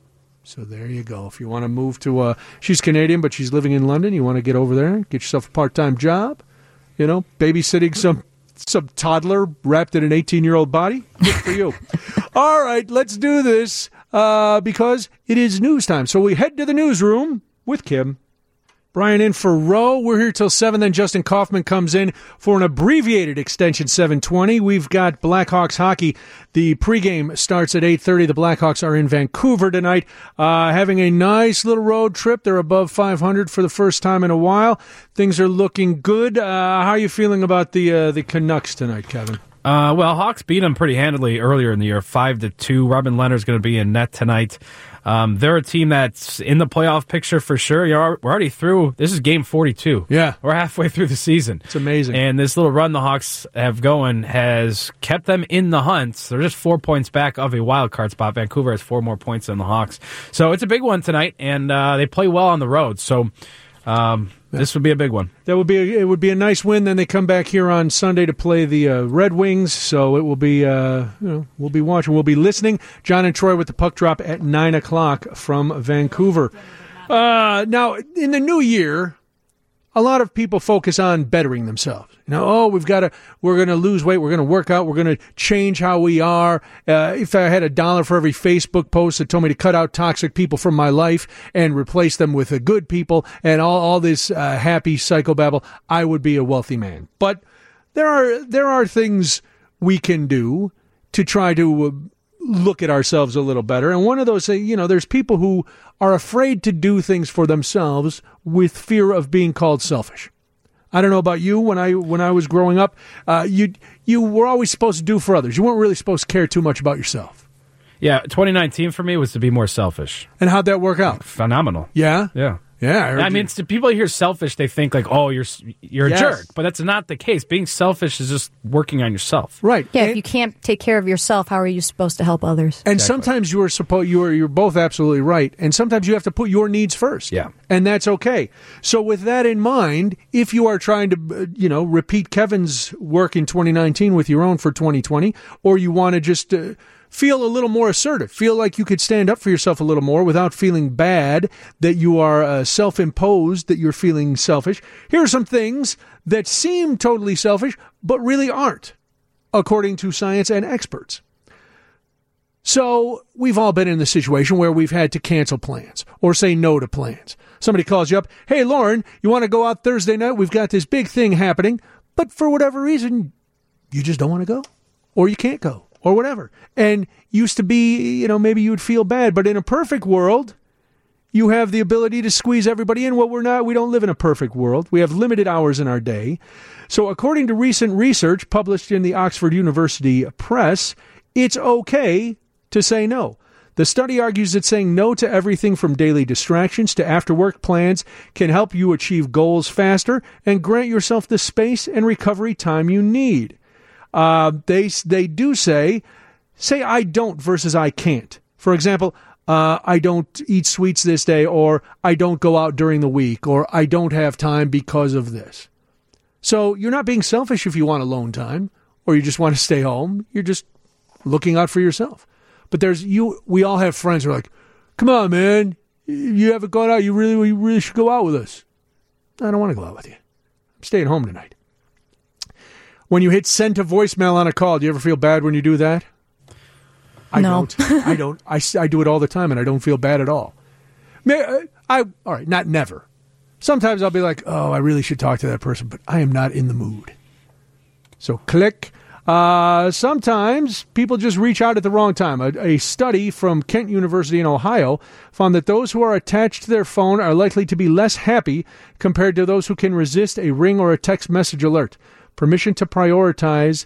So there you go. If you want to move to, uh, she's Canadian, but she's living in London, you want to get over there, get yourself a part-time job, you know, babysitting some some toddler wrapped in an eighteen-year-old body. Good for you. All right, let's do this uh, because it is news time. So we head to the newsroom with Kim. Brian in for Roe. We're here till seven. Then Justin Kaufman comes in for an abbreviated extension, seven twenty. We've got Blackhawks hockey. The pregame starts at eight thirty. The Blackhawks are in Vancouver tonight, uh, having a nice little road trip. They're above five hundred for the first time in a while. Things are looking good. Uh, how are you feeling about the uh, the Canucks tonight, Kevin? Uh, well, Hawks beat them pretty handily earlier in the year, five to two. Robin Leonard's going to be in net tonight. Um, they're a team that's in the playoff picture for sure. You're, we're already through. This is game forty-two. Yeah. We're halfway through the season. It's amazing. And this little run the Hawks have going has kept them in the hunt. They're just four points back of a wild card spot. Vancouver has four more points than the Hawks. So it's a big one tonight, and uh, they play well on the road. So um, this would be a big one. That would be a, it would be a nice win. Then they come back here on Sunday to play the uh, Red Wings. So it will be uh, you know we'll be watching, we'll be listening. John and Troy with the puck drop at nine o'clock from Vancouver. Uh, now in the new year, a lot of people focus on bettering themselves. You know, oh, we've got to, we're going to lose weight, we're going to work out, we're going to change how we are. Uh, if I had a dollar for every Facebook post that told me to cut out toxic people from my life and replace them with uh, good people and all, all this uh, happy psychobabble, I would be a wealthy man. But there are there are things we can do to try to uh, look at ourselves a little better. And one of those, you know, there's people who are afraid to do things for themselves with fear of being called selfish. I don't know about you. When I when I was growing up, uh, you you were always supposed to do for others. You weren't really supposed to care too much about yourself. Yeah, twenty nineteen for me was to be more selfish. And how'd that work out? Phenomenal. Yeah? Yeah. Yeah, I, heard I mean, you. it's, people hear selfish, they think like, oh, you're you're a Yes. jerk, but that's not the case. Being selfish is just working on yourself. Right. Yeah, if you can't take care of yourself, how are you supposed to help others? And sometimes you are supposed you are you're both absolutely right. And sometimes you have to put your needs first. Yeah. And that's okay. So with that in mind, if you are trying to uh, you know repeat Kevin's work in twenty nineteen with your own for twenty twenty, or you want to just uh, feel a little more assertive, feel like you could stand up for yourself a little more without feeling bad that you are uh, self-imposed, that you're feeling selfish, here are some things that seem totally selfish but really aren't, according to science and experts. So we've all been in the situation where we've had to cancel plans or say no to plans. Somebody calls you up, hey, Lauren, you want to go out Thursday night? We've got this big thing happening, but for whatever reason, you just don't want to go, or you can't go, or whatever. And used to be, you know, maybe you would feel bad, but in a perfect world, you have the ability to squeeze everybody in. Well, we're not, we don't live in a perfect world. We have limited hours in our day. So according to recent research published in the Oxford University Press, it's okay to say no. The study argues that saying no to everything from daily distractions to after-work plans can help you achieve goals faster and grant yourself the space and recovery time you need. Uh, they they do say, say I don't versus I can't. For example, uh, I don't eat sweets this day, or I don't go out during the week, or I don't have time because of this. So you're not being selfish if you want alone time, or you just want to stay home. You're just looking out for yourself. But there's you. We all have friends who are like, come on, man. You haven't gone out. You really, you really should go out with us. I don't want to go out with you. I'm staying home tonight. When you hit send to voicemail on a call, do you ever feel bad when you do that? I No. don't. I don't. I, I do it all the time, and I don't feel bad at all. May, I, all right, not never. Sometimes I'll be like, oh, I really should talk to that person, but I am not in the mood. So click. Uh, sometimes people just reach out at the wrong time. A, a study from Kent University in Ohio found that those who are attached to their phone are likely to be less happy compared to those who can resist a ring or a text message alert. Permission to prioritize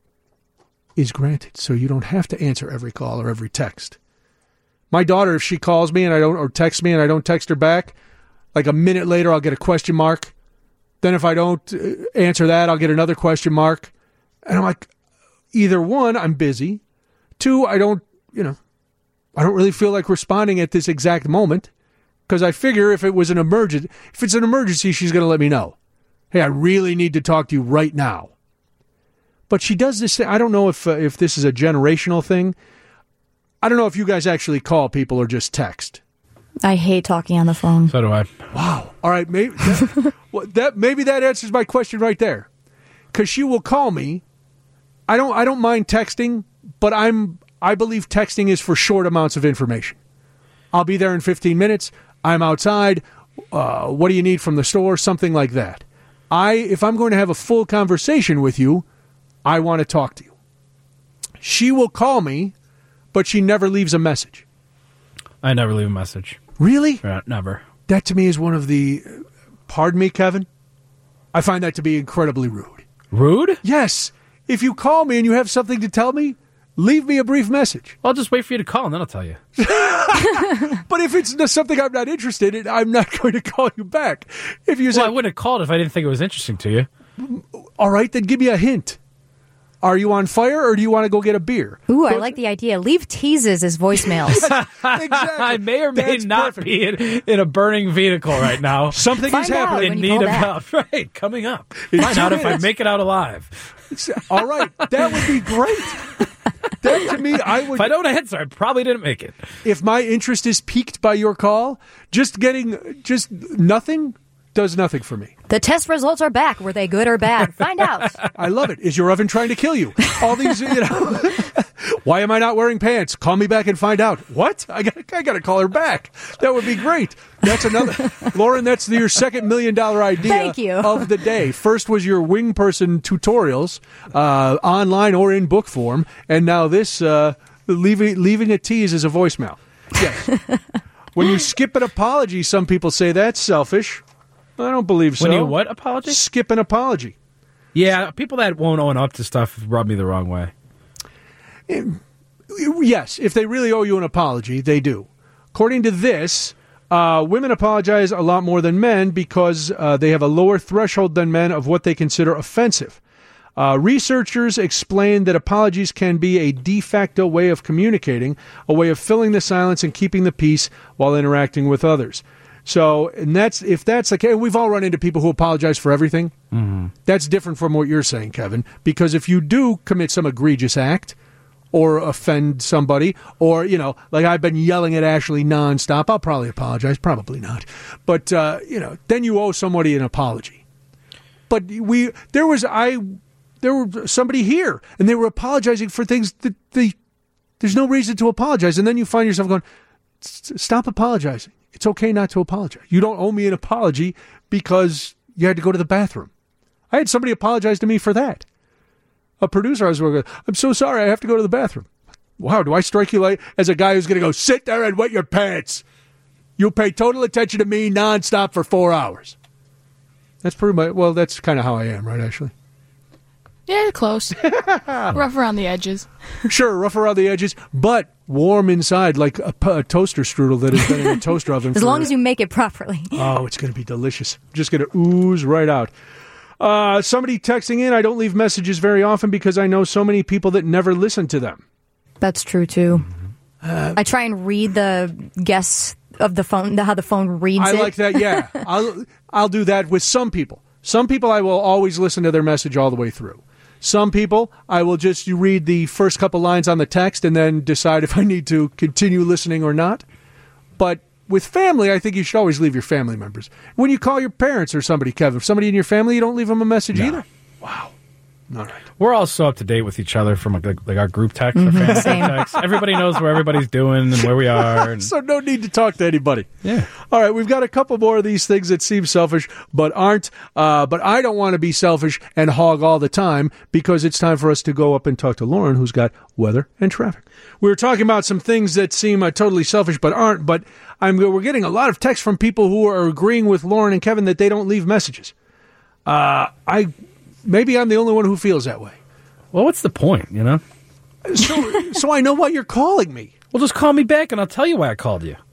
is granted, so you don't have to answer every call or every text. My daughter, if she calls me and I don't, or texts me and I don't text her back, like a minute later I'll get a question mark. Then if I don't answer that, I'll get another question mark. And I'm like, either one, I'm busy. Two, I don't, you know, I don't really feel like responding at this exact moment because I figure if it was an emergency, if it's an emergency, she's going to let me know. Hey, I really need to talk to you right now. But she does this thing. I don't know if uh, if this is a generational thing. I don't know if you guys actually call people or just text. I hate talking on the phone. So do I. Wow. All right. Maybe that, well, that maybe that answers my question right there. Because she will call me. I don't. I don't mind texting, but I'm. I believe texting is for short amounts of information. I'll be there in fifteen minutes. I'm outside. Uh, what do you need from the store? Something like that. I. If I'm going to have a full conversation with you, I want to talk to you. She will call me, but she never leaves a message. I never leave a message. Really? Yeah, never. That to me is one of the... Pardon me, Kevin? I find that to be incredibly rude. Rude? Yes. If you call me and you have something to tell me, leave me a brief message. I'll just wait for you to call and then I'll tell you. But if it's something I'm not interested in, I'm not going to call you back. If you say, well, I wouldn't have called if I didn't think it was interesting to you. All right, then give me a hint. Are you on fire or do you want to go get a beer? Ooh, I like the idea. Leave teases as voicemails. Exactly. I may or may That's not perfect. be in, in a burning vehicle right now. Something Find is out happening. when in you need call of back. help. Right, coming up. In Find two out if I minutes. make it out alive. All right, that would be great. That to me, I would. If I don't answer, I probably didn't make it. If my interest is piqued by your call, just getting just nothing does nothing for me. The test results are back. Were they good or bad? Find out. I love it. Is your oven trying to kill you? All these, you know. Why am I not wearing pants? Call me back and find out. What? I got, I got to call her back. That would be great. That's another. Lauren, that's your second million dollar idea Thank you. of the day. First was your wing person tutorials, uh, online or in book form. And now this, uh, leaving, leaving a tease as a voicemail. Yes. When you skip an apology, some people say that's selfish. I don't believe so. When you what apology? Skip an apology. Yeah, people that won't own up to stuff rub me the wrong way. Yes, if they really owe you an apology, they do. According to this, uh, women apologize a lot more than men because uh, they have a lower threshold than men of what they consider offensive. Uh, researchers explain that apologies can be a de facto way of communicating, a way of filling the silence and keeping the peace while interacting with others. So, and that's if that's the case, we've all run into people who apologize for everything. Mm-hmm. That's different from what you're saying, Kevin, because if you do commit some egregious act or offend somebody, or, you know, like I've been yelling at Ashley nonstop, I'll probably apologize, probably not. But, uh, you know, then you owe somebody an apology. But we, there was, I, there were somebody here, and they were apologizing for things that they, there's no reason to apologize. And then you find yourself going, stop apologizing. It's okay not to apologize. You don't owe me an apology because you had to go to the bathroom. I had somebody apologize to me for that. A producer I was working with, I'm so sorry, I have to go to the bathroom. Wow, do I strike you like as a guy who's going to go, sit there and wet your pants? You pay total attention to me nonstop for four hours. That's pretty much, well, that's kind of how I am, right, Ashley? Yeah, close. Rough around the edges. Sure, rough around the edges, but warm inside like a, a toaster strudel that has been in a toaster oven. As for, long as you make it properly. Oh, it's going to be delicious. Just going to ooze right out. Uh, somebody texting in, I don't leave messages very often because I know so many people that never listen to them. That's true, too. Uh, I try and read the guess of the phone, the, how the phone reads I it. like that, yeah. I'll, I'll do that with some people. Some people I will always listen to their message all the way through. Some people, I will just you read the first couple lines on the text and then decide if I need to continue listening or not. But with family, I think you should always leave your family members. When you call your parents or somebody, Kevin, somebody in your family, you don't leave them a message No. either? Wow. All right. We're all so up to date with each other from like, like our group text, our Mhm. family Same. group text. Everybody knows where everybody's doing and where we are. And So no need to talk to anybody. Yeah. All right, we've got a couple more of these things that seem selfish but aren't. Uh, but I don't want to be selfish and hog all the time because it's time for us to go up and talk to Lauren, who's got weather and traffic. We were talking about some things that seem uh, totally selfish but aren't. But I'm we're getting a lot of texts from people who are agreeing with Lauren and Kevin that they don't leave messages. Uh, I maybe I'm the only one who feels that way. Well, what's the point, you know? So, so I know why you're calling me. Well, just call me back and I'll tell you why I called you.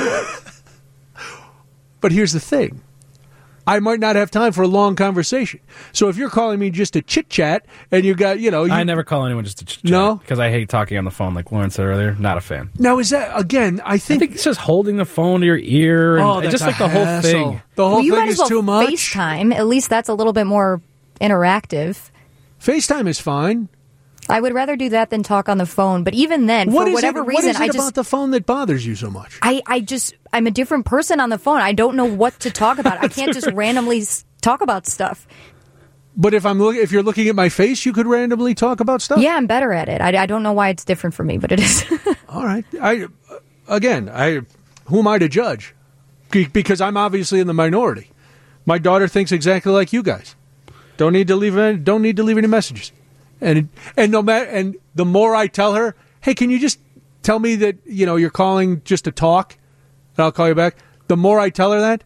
But here's the thing. I might not have time for a long conversation. So if you're calling me just to chit-chat and you got, you know... You, I never call anyone just to chit-chat. No? Because I hate talking on the phone, like Lauren said earlier. Not a fan. Now, is that, again, I think... I think it's just holding the phone to your ear. And Oh, that's just like a the whole hassle. thing. The whole well, you thing might as is well too much. FaceTime. At least that's a little bit more interactive. FaceTime is fine. I would rather do that than talk on the phone. But even then, What for is whatever it, reason, what is it I about just the phone that bothers you so much? I, I just I'm a different person on the phone. I don't know what to talk about. I can't just randomly s- talk about stuff. But if I'm look, if you're looking at my face, you could randomly talk about stuff? Yeah, I'm better at it. I, I don't know why it's different for me, but it is. All right. I again, I who am I to judge? Be- Because I'm obviously in the minority. My daughter thinks exactly like you guys. Don't need to leave any, don't need to leave any messages. And and no matter and the more I tell her, "Hey, can you just tell me that, you know, you're calling just to talk and I'll call you back?" The more I tell her that,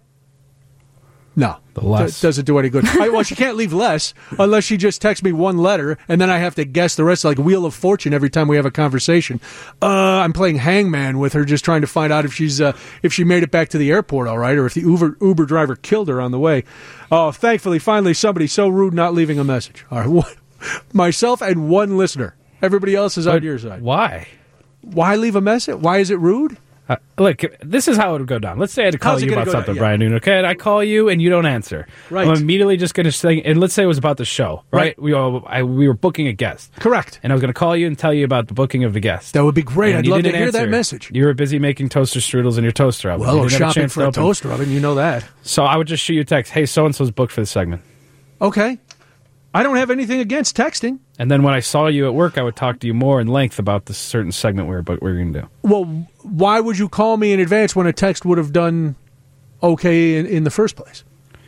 no. The less. D- doesn't do any good. I, well, she can't leave less unless she just texts me one letter, and then I have to guess the rest, like Wheel of Fortune, every time we have a conversation. Uh, I'm playing hangman with her, just trying to find out if she's uh, if she made it back to the airport all right, or if the Uber Uber driver killed her on the way. Oh, thankfully, finally, somebody so rude not leaving a message. All right, one, myself and one listener. Everybody else is on But your side. Why? Why leave a message? Why is it rude? Uh, look, this is how it would go down. Let's say I had to call How's it you gonna about go something, down? Yeah. Brian Noon, okay? And I call you and you don't answer. Right. I'm immediately just going to say, and let's say it was about the show, right? Right. We all, I, we were booking a guest. Correct. And I was going to call you and tell you about the booking of the guest. That would be great. And I'd you love to didn't hear that answer. message. You were busy making toaster strudels in your toaster oven. Well, You or didn't have shopping chance for to a open. toaster oven, you know that. So I would just shoot you a text. Hey, so-and-so's booked for the segment. Okay. I don't have anything against texting. And then when I saw you at work, I would talk to you more in length about the certain segment we were, we were going to do. Well, why would you call me in advance when a text would have done okay in, in the first place?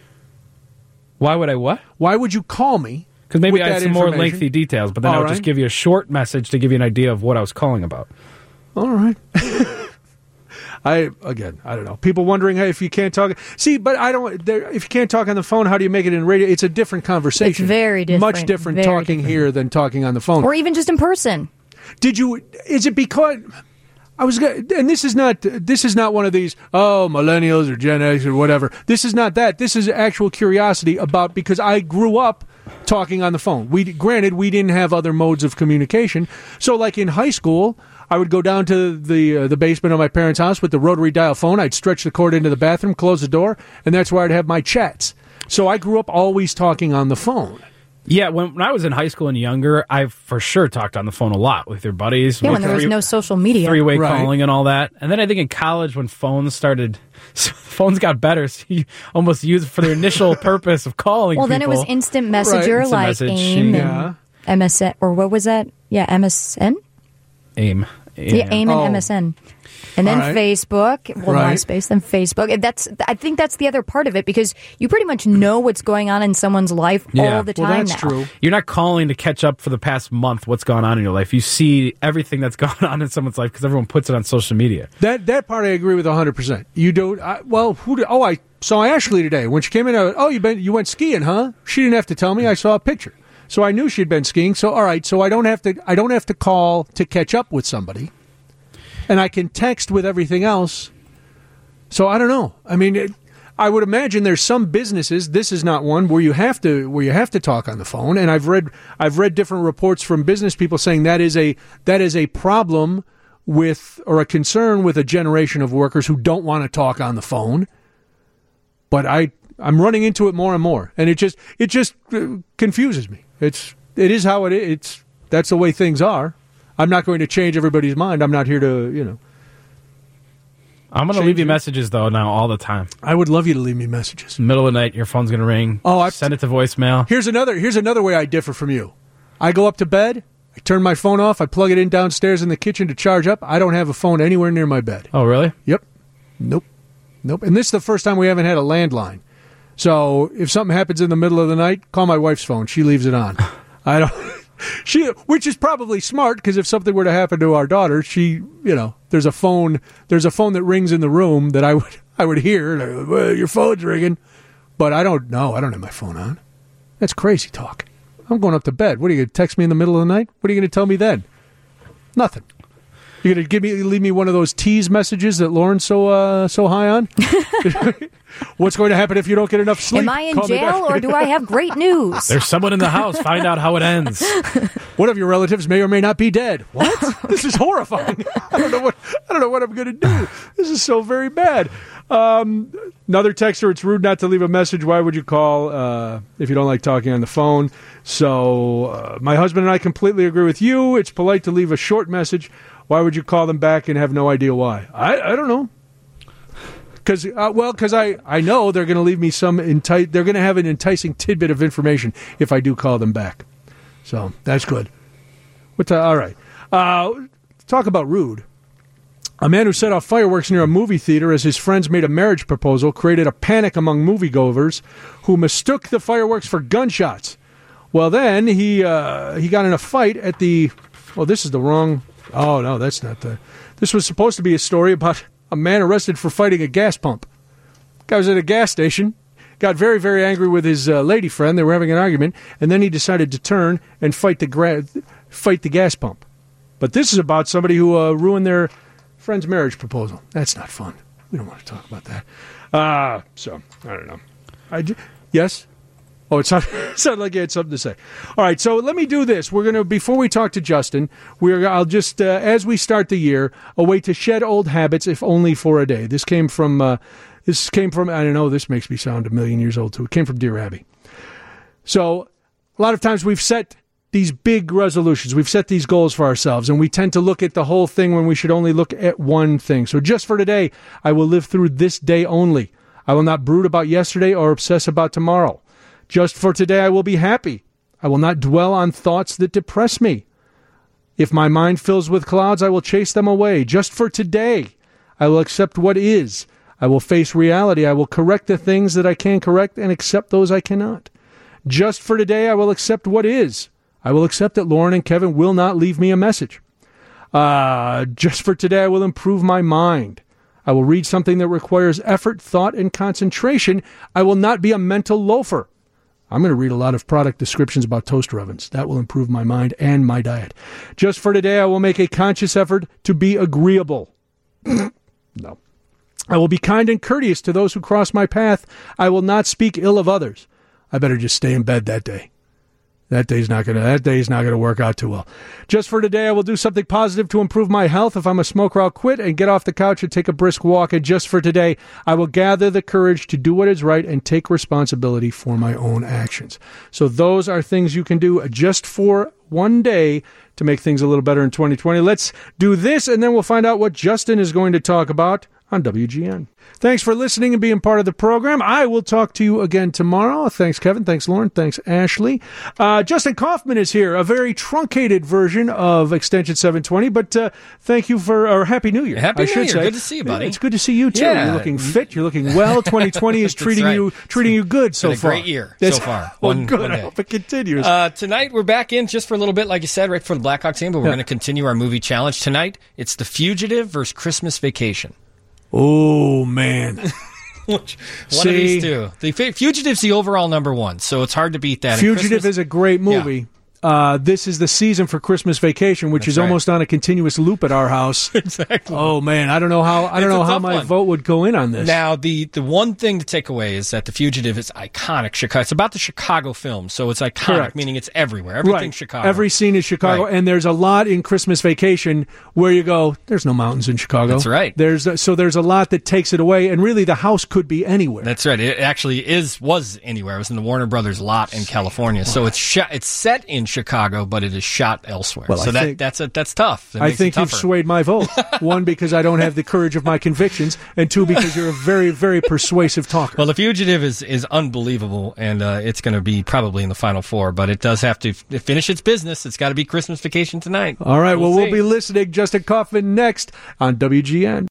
Why would I what? Why would you call me? Because maybe with I had that some more information? lengthy details, but then I All would right. just give you a short message to give you an idea of what I was calling about. All right. I again, I don't know. People wondering hey, if you can't talk. See, but I don't. There, if you can't talk on the phone, how do you make it in radio? It's a different conversation. It's very different. Much different Very talking different. here than talking on the phone. Or even just in person. Did you? Is it because I was? gonna- And this is not. This is not one of these. Oh, millennials or Gen X or whatever. This is not that. This is actual curiosity about because I grew up talking on the phone. We granted we didn't have other modes of communication. So, like in high school, I would go down to the uh, the basement of my parents' house with the rotary dial phone. I'd stretch the cord into the bathroom, close the door, and that's where I'd have my chats. So I grew up always talking on the phone. Yeah, when, when I was in high school and younger, I for sure talked on the phone a lot with your buddies. Yeah, with when there was three- no social media. three-way Right. calling and all that. And then I think in college when phones started, so phones got better, so you almost use it for their initial purpose of calling Well, then it was people. instant messenger Instant like message, AIM yeah. and M S N, or what was that? Yeah, M S N? AIM. Yeah, AIM and Oh. M S N. And then All right. Facebook, well, Right. MySpace, then Facebook. And That's I think that's the other part of it because you pretty much know what's going on in someone's life Yeah. all the Well, time that's now. true. You're not calling to catch up for the past month what's gone on in your life. You see everything that's gone on in someone's life because everyone puts it on social media. That that part I agree with one hundred percent. You don't. I, well, who? Did, oh, I saw Ashley today when she came in. I, oh, you been you went skiing, huh? She didn't have to tell me. I saw a picture, so I knew she'd been skiing. So all right, so I don't have to. I don't have to call to catch up with somebody, and I can text with everything else. So I don't know. I mean, it, I would imagine there's some businesses. This is not one where you have to where you have to talk on the phone. And I've read I've read different reports from business people saying that is a that is a problem with or a concern with a generation of workers who don't want to talk on the phone. But I I'm running into it more and more, and it just it just uh, confuses me. It's it is how it is. It's that's the way things are. I'm not going to change everybody's mind. I'm not here to you know. I'm going to leave you messages, though, now all the time. I would love you to leave me messages. Middle of the night, your phone's going to ring. Oh, I Send it to voicemail. Here's another Here's another way I differ from you. I go up to bed, I turn my phone off, I plug it in downstairs in the kitchen to charge up. I don't have a phone anywhere near my bed. Oh, really? Yep. Nope. Nope. And this is the first time we haven't had a landline. So if something happens in the middle of the night, call my wife's phone. She leaves it on. I don't... She, which is probably smart, because if something were to happen to our daughter, she, you know, there's a phone, there's a phone that rings in the room that I would, I would hear. Like, well, your phone's ringing, but I don't know. I don't have my phone on. That's crazy talk. I'm going up to bed. What are you going to text me in the middle of the night? What are you going to tell me then? Nothing. You're going to give me, leave me one of those tease messages that Lauren's so, uh, so high on? What's going to happen if you don't get enough sleep? Am I in Call me back. jail, or do I have great news? There's someone in the house. Find out how it ends. One of your relatives may or may not be dead. What? This is horrifying. I don't know what I don't know what I'm going to do. This is so very bad. Um, another texter, it's rude not to leave a message. Why would you call uh, if you don't like talking on the phone? So uh, my husband and I completely agree with you. It's polite to leave a short message. Why would you call them back and have no idea why? I, I don't know. Because uh, well, because I, I know they're going to leave me some enti- they're going to have an enticing tidbit of information if I do call them back. So that's good. What? All right. Uh, talk about rude. A man who set off fireworks near a movie theater as his friends made a marriage proposal created a panic among moviegoers who mistook the fireworks for gunshots. Well, then he uh, he got in a fight at the. Well, this is the wrong. Oh no, that's not the. This was supposed to be a story about a man arrested for fighting a gas pump. Guy was at a gas station, got very, very angry with his uh, lady friend. They were having an argument, and then he decided to turn and fight the gra- fight the gas pump. But this is about somebody who uh, ruined their friend's marriage proposal. That's not fun. We don't want to talk about that. Uh, so, I don't know. I d- yes? Oh, it sounded, it sounded like you had something to say. All right, so let me do this. We're going to, before we talk to Justin, we're, I'll just, uh, as we start the year, a way to shed old habits, if only for a day. This came from, uh, this came from, I don't know, this makes me sound a million years old too. It came from Dear Abby. So, a lot of times we've set these big resolutions. We've set these goals for ourselves, and we tend to look at the whole thing when we should only look at one thing. So just for today, I will live through this day only. I will not brood about yesterday or obsess about tomorrow. Just for today, I will be happy. I will not dwell on thoughts that depress me. If my mind fills with clouds, I will chase them away. Just for today, I will accept what is. I will face reality. I will correct the things that I can correct and accept those I cannot. Just for today, I will accept what is. I will accept that Lauren and Kevin will not leave me a message. Uh, just for today, I will improve my mind. I will read something that requires effort, thought, and concentration. I will not be a mental loafer. I'm going to read a lot of product descriptions about toaster ovens. That will improve my mind and my diet. Just for today, I will make a conscious effort to be agreeable. No. I will be kind and courteous to those who cross my path. I will not speak ill of others. I better just stay in bed that day. That day's not gonna. That day's not gonna work out too well. Just for today, I will do something positive to improve my health. If I'm a smoker, I'll quit and get off the couch and take a brisk walk. And just for today, I will gather the courage to do what is right and take responsibility for my own actions. So those are things you can do just for one day to make things a little better in twenty twenty. Let's do this, and then we'll find out what Justin is going to talk about on W G N. Thanks for listening and being part of the program. I will talk to you again tomorrow. Thanks, Kevin. Thanks, Lauren. Thanks, Ashley. Uh, Justin Kaufman is here, a very truncated version of Extension seven twenty, but uh, thank you for, or Happy New Year. Happy I New should Year. say. Good to see you, buddy. It's good to see you, too. Yeah. You're looking fit. You're looking well. twenty twenty is treating right. you treating you good so Been a far. great year That's, so far. Well, One, good. one I day. hope it continues. Uh, tonight, we're back in just for a little bit, like you said, right before the Blackhawks game, but we're Yeah. going to continue our movie challenge. Tonight, it's The Fugitive versus Christmas Vacation. Oh, man. Which, one See, of these two. The F- Fugitive's the overall number one, so it's hard to beat that. And Fugitive Christmas- is a great movie. Uh, this is the season for Christmas Vacation, which That's is right. almost on a continuous loop at our house. Exactly. Oh man, I don't know how I don't It's a know how tough my one. vote would go in on this. Now, the, the one thing to take away is that The Fugitive is iconic Chicago. It's about the Chicago film, so it's iconic, Correct. meaning it's everywhere. Everything's right. Chicago. Every scene is Chicago, Right. and there's a lot in Christmas Vacation where you go, "There's no mountains in Chicago." That's right. There's a, so there's a lot that takes it away, and really the house could be anywhere. That's right. It actually is was anywhere. It was in the Warner Brothers lot in California. So it's sh- it's set in Chicago, but it is shot elsewhere. Well, so I that think- that's a, that's tough. That I makes think it you've tougher. swayed my vote. One, because I don't have the courage of my convictions, and two, because you're a very, very persuasive talker. Well, The Fugitive is, is unbelievable, and uh, it's going to be probably in the Final Four, but it does have to f- finish its business. It's got to be Christmas Vacation tonight. All right, well, we'll see. be listening. Justin Kaufman next on W G N.